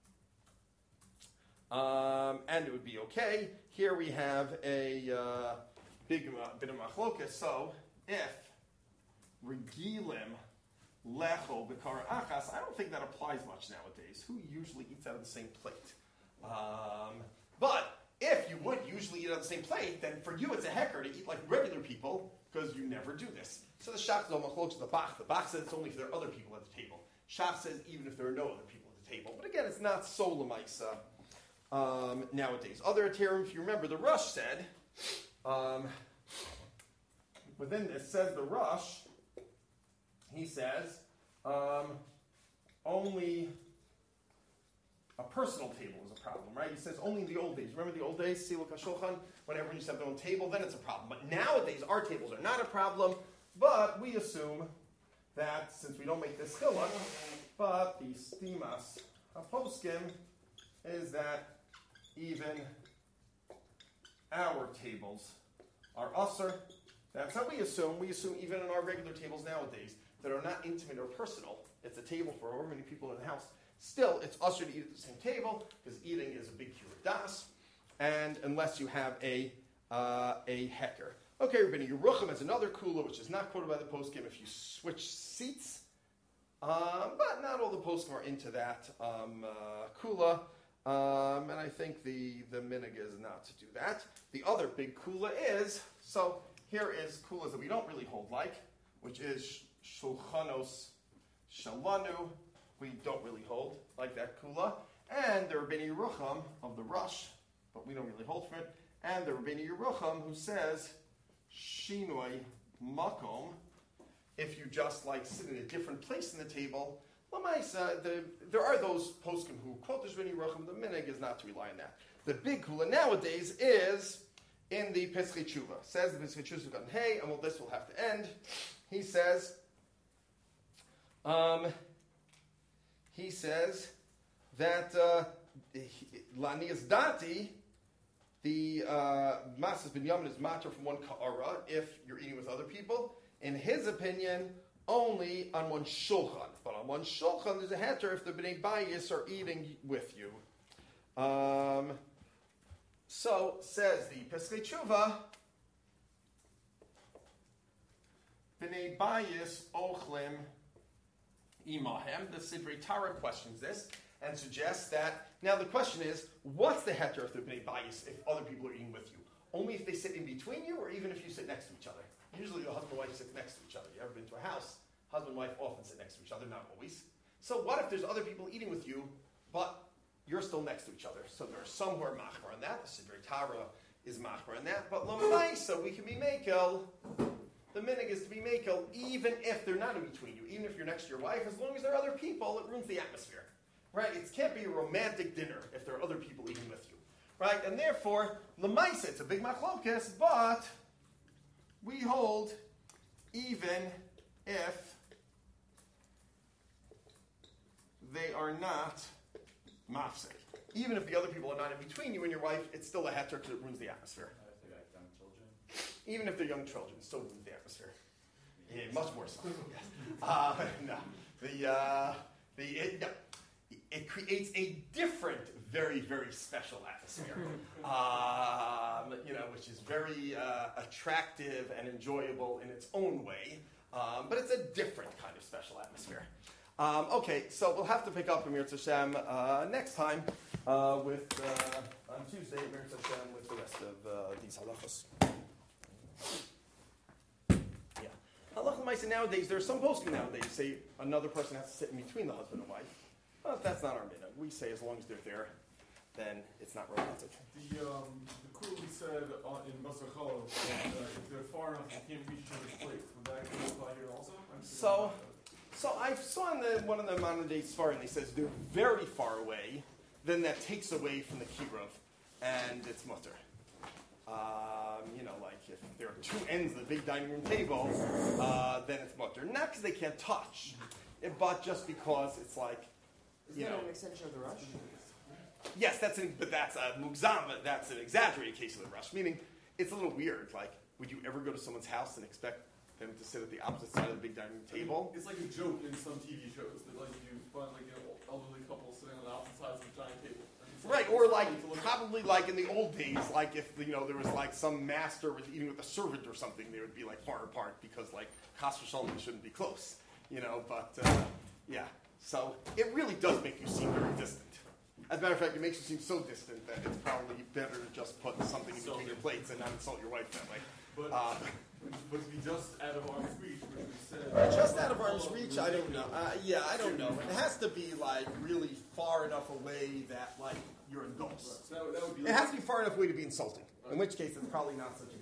um, and it would be okay. Here we have a uh, big uh, bit of machlokas. So if regilim lecho b'kara achas, I don't think that applies much nowadays. Who usually eats out of the same plate? Um, but if you would usually eat on the same plate, then for you it's a hecker to eat like regular people because you never do this. So the Shach is almost to the Bach. The Bach says it's only if there are other people at the table. Shach says even if there are no other people at the table. But again, it's not so lemaisa um, nowadays. Other Aterim, if you remember, the Rush said, um, within this says the Rush, he says, um, only a personal table is a problem, right? He says only in the old days. Remember the old days, Siluk HaShulchan, when everyone used to have their own table, then it's a problem. But nowadays, our tables are not a problem, but we assume that since we don't make this chiluk, but the stimas haposkim is that even our tables are usser. That's how we assume. We assume even in our regular tables nowadays that are not intimate or personal, it's a table for however many people in the house. Still, it's usher to eat at the same table because eating is a big kibbutz das, and unless you have a uh, a hecker. Okay, Rabbeinu Yerucham has another kula which is not quoted by the poskim if you switch seats, um, but not all the poskim are into that um, uh, kula, um, and I think the the minig is not to do that. The other big kula is so here is kulas that we don't really hold like, which is shulchanos shalanu. We don't really hold like that kula. And the Rabbeinu Yerucham of the Rush, but we don't really hold for it. And the Rabbeinu Yerucham who says, Shinoi makom, if you just like sit in a different place in the table, Lamaisa, the, there are those poskim who quote this Rabbeinu Yerucham, the minig is not to rely on that. The big kula nowadays is in the Pesach Tshuva. Says the Pesach Tshuva, hey, and well, this will have to end. He says, um, He says that Lanias Dati, the Masas Binyamin is matter from one ka'ara if you're eating with other people. In his opinion, only on one shulchan. But on one shulchan, there's a heter if the Bnei Bayis are eating with you. Um, so, says the Pesach Tshuva, Bnei Bayis ochlim Imahem. The Sidrei Tara questions this and suggests that, now the question is, what's the heter of the Bnei Bayis if other people are eating with you? Only if they sit in between you, or even if you sit next to each other? Usually the husband and wife sit next to each other. You ever been to a house? Husband and wife often sit next to each other, not always. So what if there's other people eating with you, but you're still next to each other? So there are some who are machbar on that. The Sidrei Tara is machbar on that. But l'maisa, we can be mekel. The minig is to be mekel even if they're not in between you, even if you're next to your wife, as long as there are other people, it ruins the atmosphere. Right? It can't be a romantic dinner if there are other people eating with you. Right? And therefore, l'maisa, it's a big machlokes, but we hold even if they are not mafsek. Even if the other people are not in between you and your wife, it's still a heter because it ruins the atmosphere. Even if they're young children, it still ruins the atmosphere. Yeah, much more so. Yes. Uh, no. The, uh, the, it, no. It creates a different, very, very special atmosphere. um, you know, which is very uh, attractive and enjoyable in its own way. Um, but it's a different kind of special atmosphere. Um, okay, so we'll have to pick up Amir Hashem uh, next time uh, with, uh, on Tuesday, Amir Hashem with the rest of uh, these halachos. Yeah. Halacha Maisa nowadays, there are some posting nowadays say another person has to sit in between the husband and wife. Well, that's not our minhag. We say as long as they're there, then it's not romantic. The um, the Kuli said uh, in Masachol that uh, if they're far enough, they can't reach each other's plates. Would that apply here also? So, so I saw in the, one of the modern day Sfarim, and he says they're very far away, then that takes away from the kiruv, and it's mutter. Um, you know, like if there are two ends of the big dining room table, uh, then it's mutter. Not because they can't touch, but just because it's like, Is you that know. an extension of the rush? Yes, that's an, but that's a mugzama. That's an exaggerated case of the rush. Meaning, it's a little weird. Like, would you ever go to someone's house and expect them to sit at the opposite side of the big dining room table? It's like a joke in some T V shows that like you find like you know elderly couples sitting on the opposite sides of a giant table. And it's Right, like- or it's like funny to look at. probably like in the old days, like if you know there was like some master was eating with a servant or something, they would be like far apart because like Chas v'shalom shouldn't be close, you know. But uh, yeah, so it really does make you seem very distant. As a matter of fact, it makes you seem so distant that it's probably better to just put something in between your plates and not insult your wife that way. But, Uh, but to be just out of arm's reach, which we said. Just out of arm's reach, I don't know. Uh, yeah, I don't know. It has to be like really far enough away that like you're engulfed. So that, would- that would be. It has to be far enough away to be insulting. In which case, it's probably not such a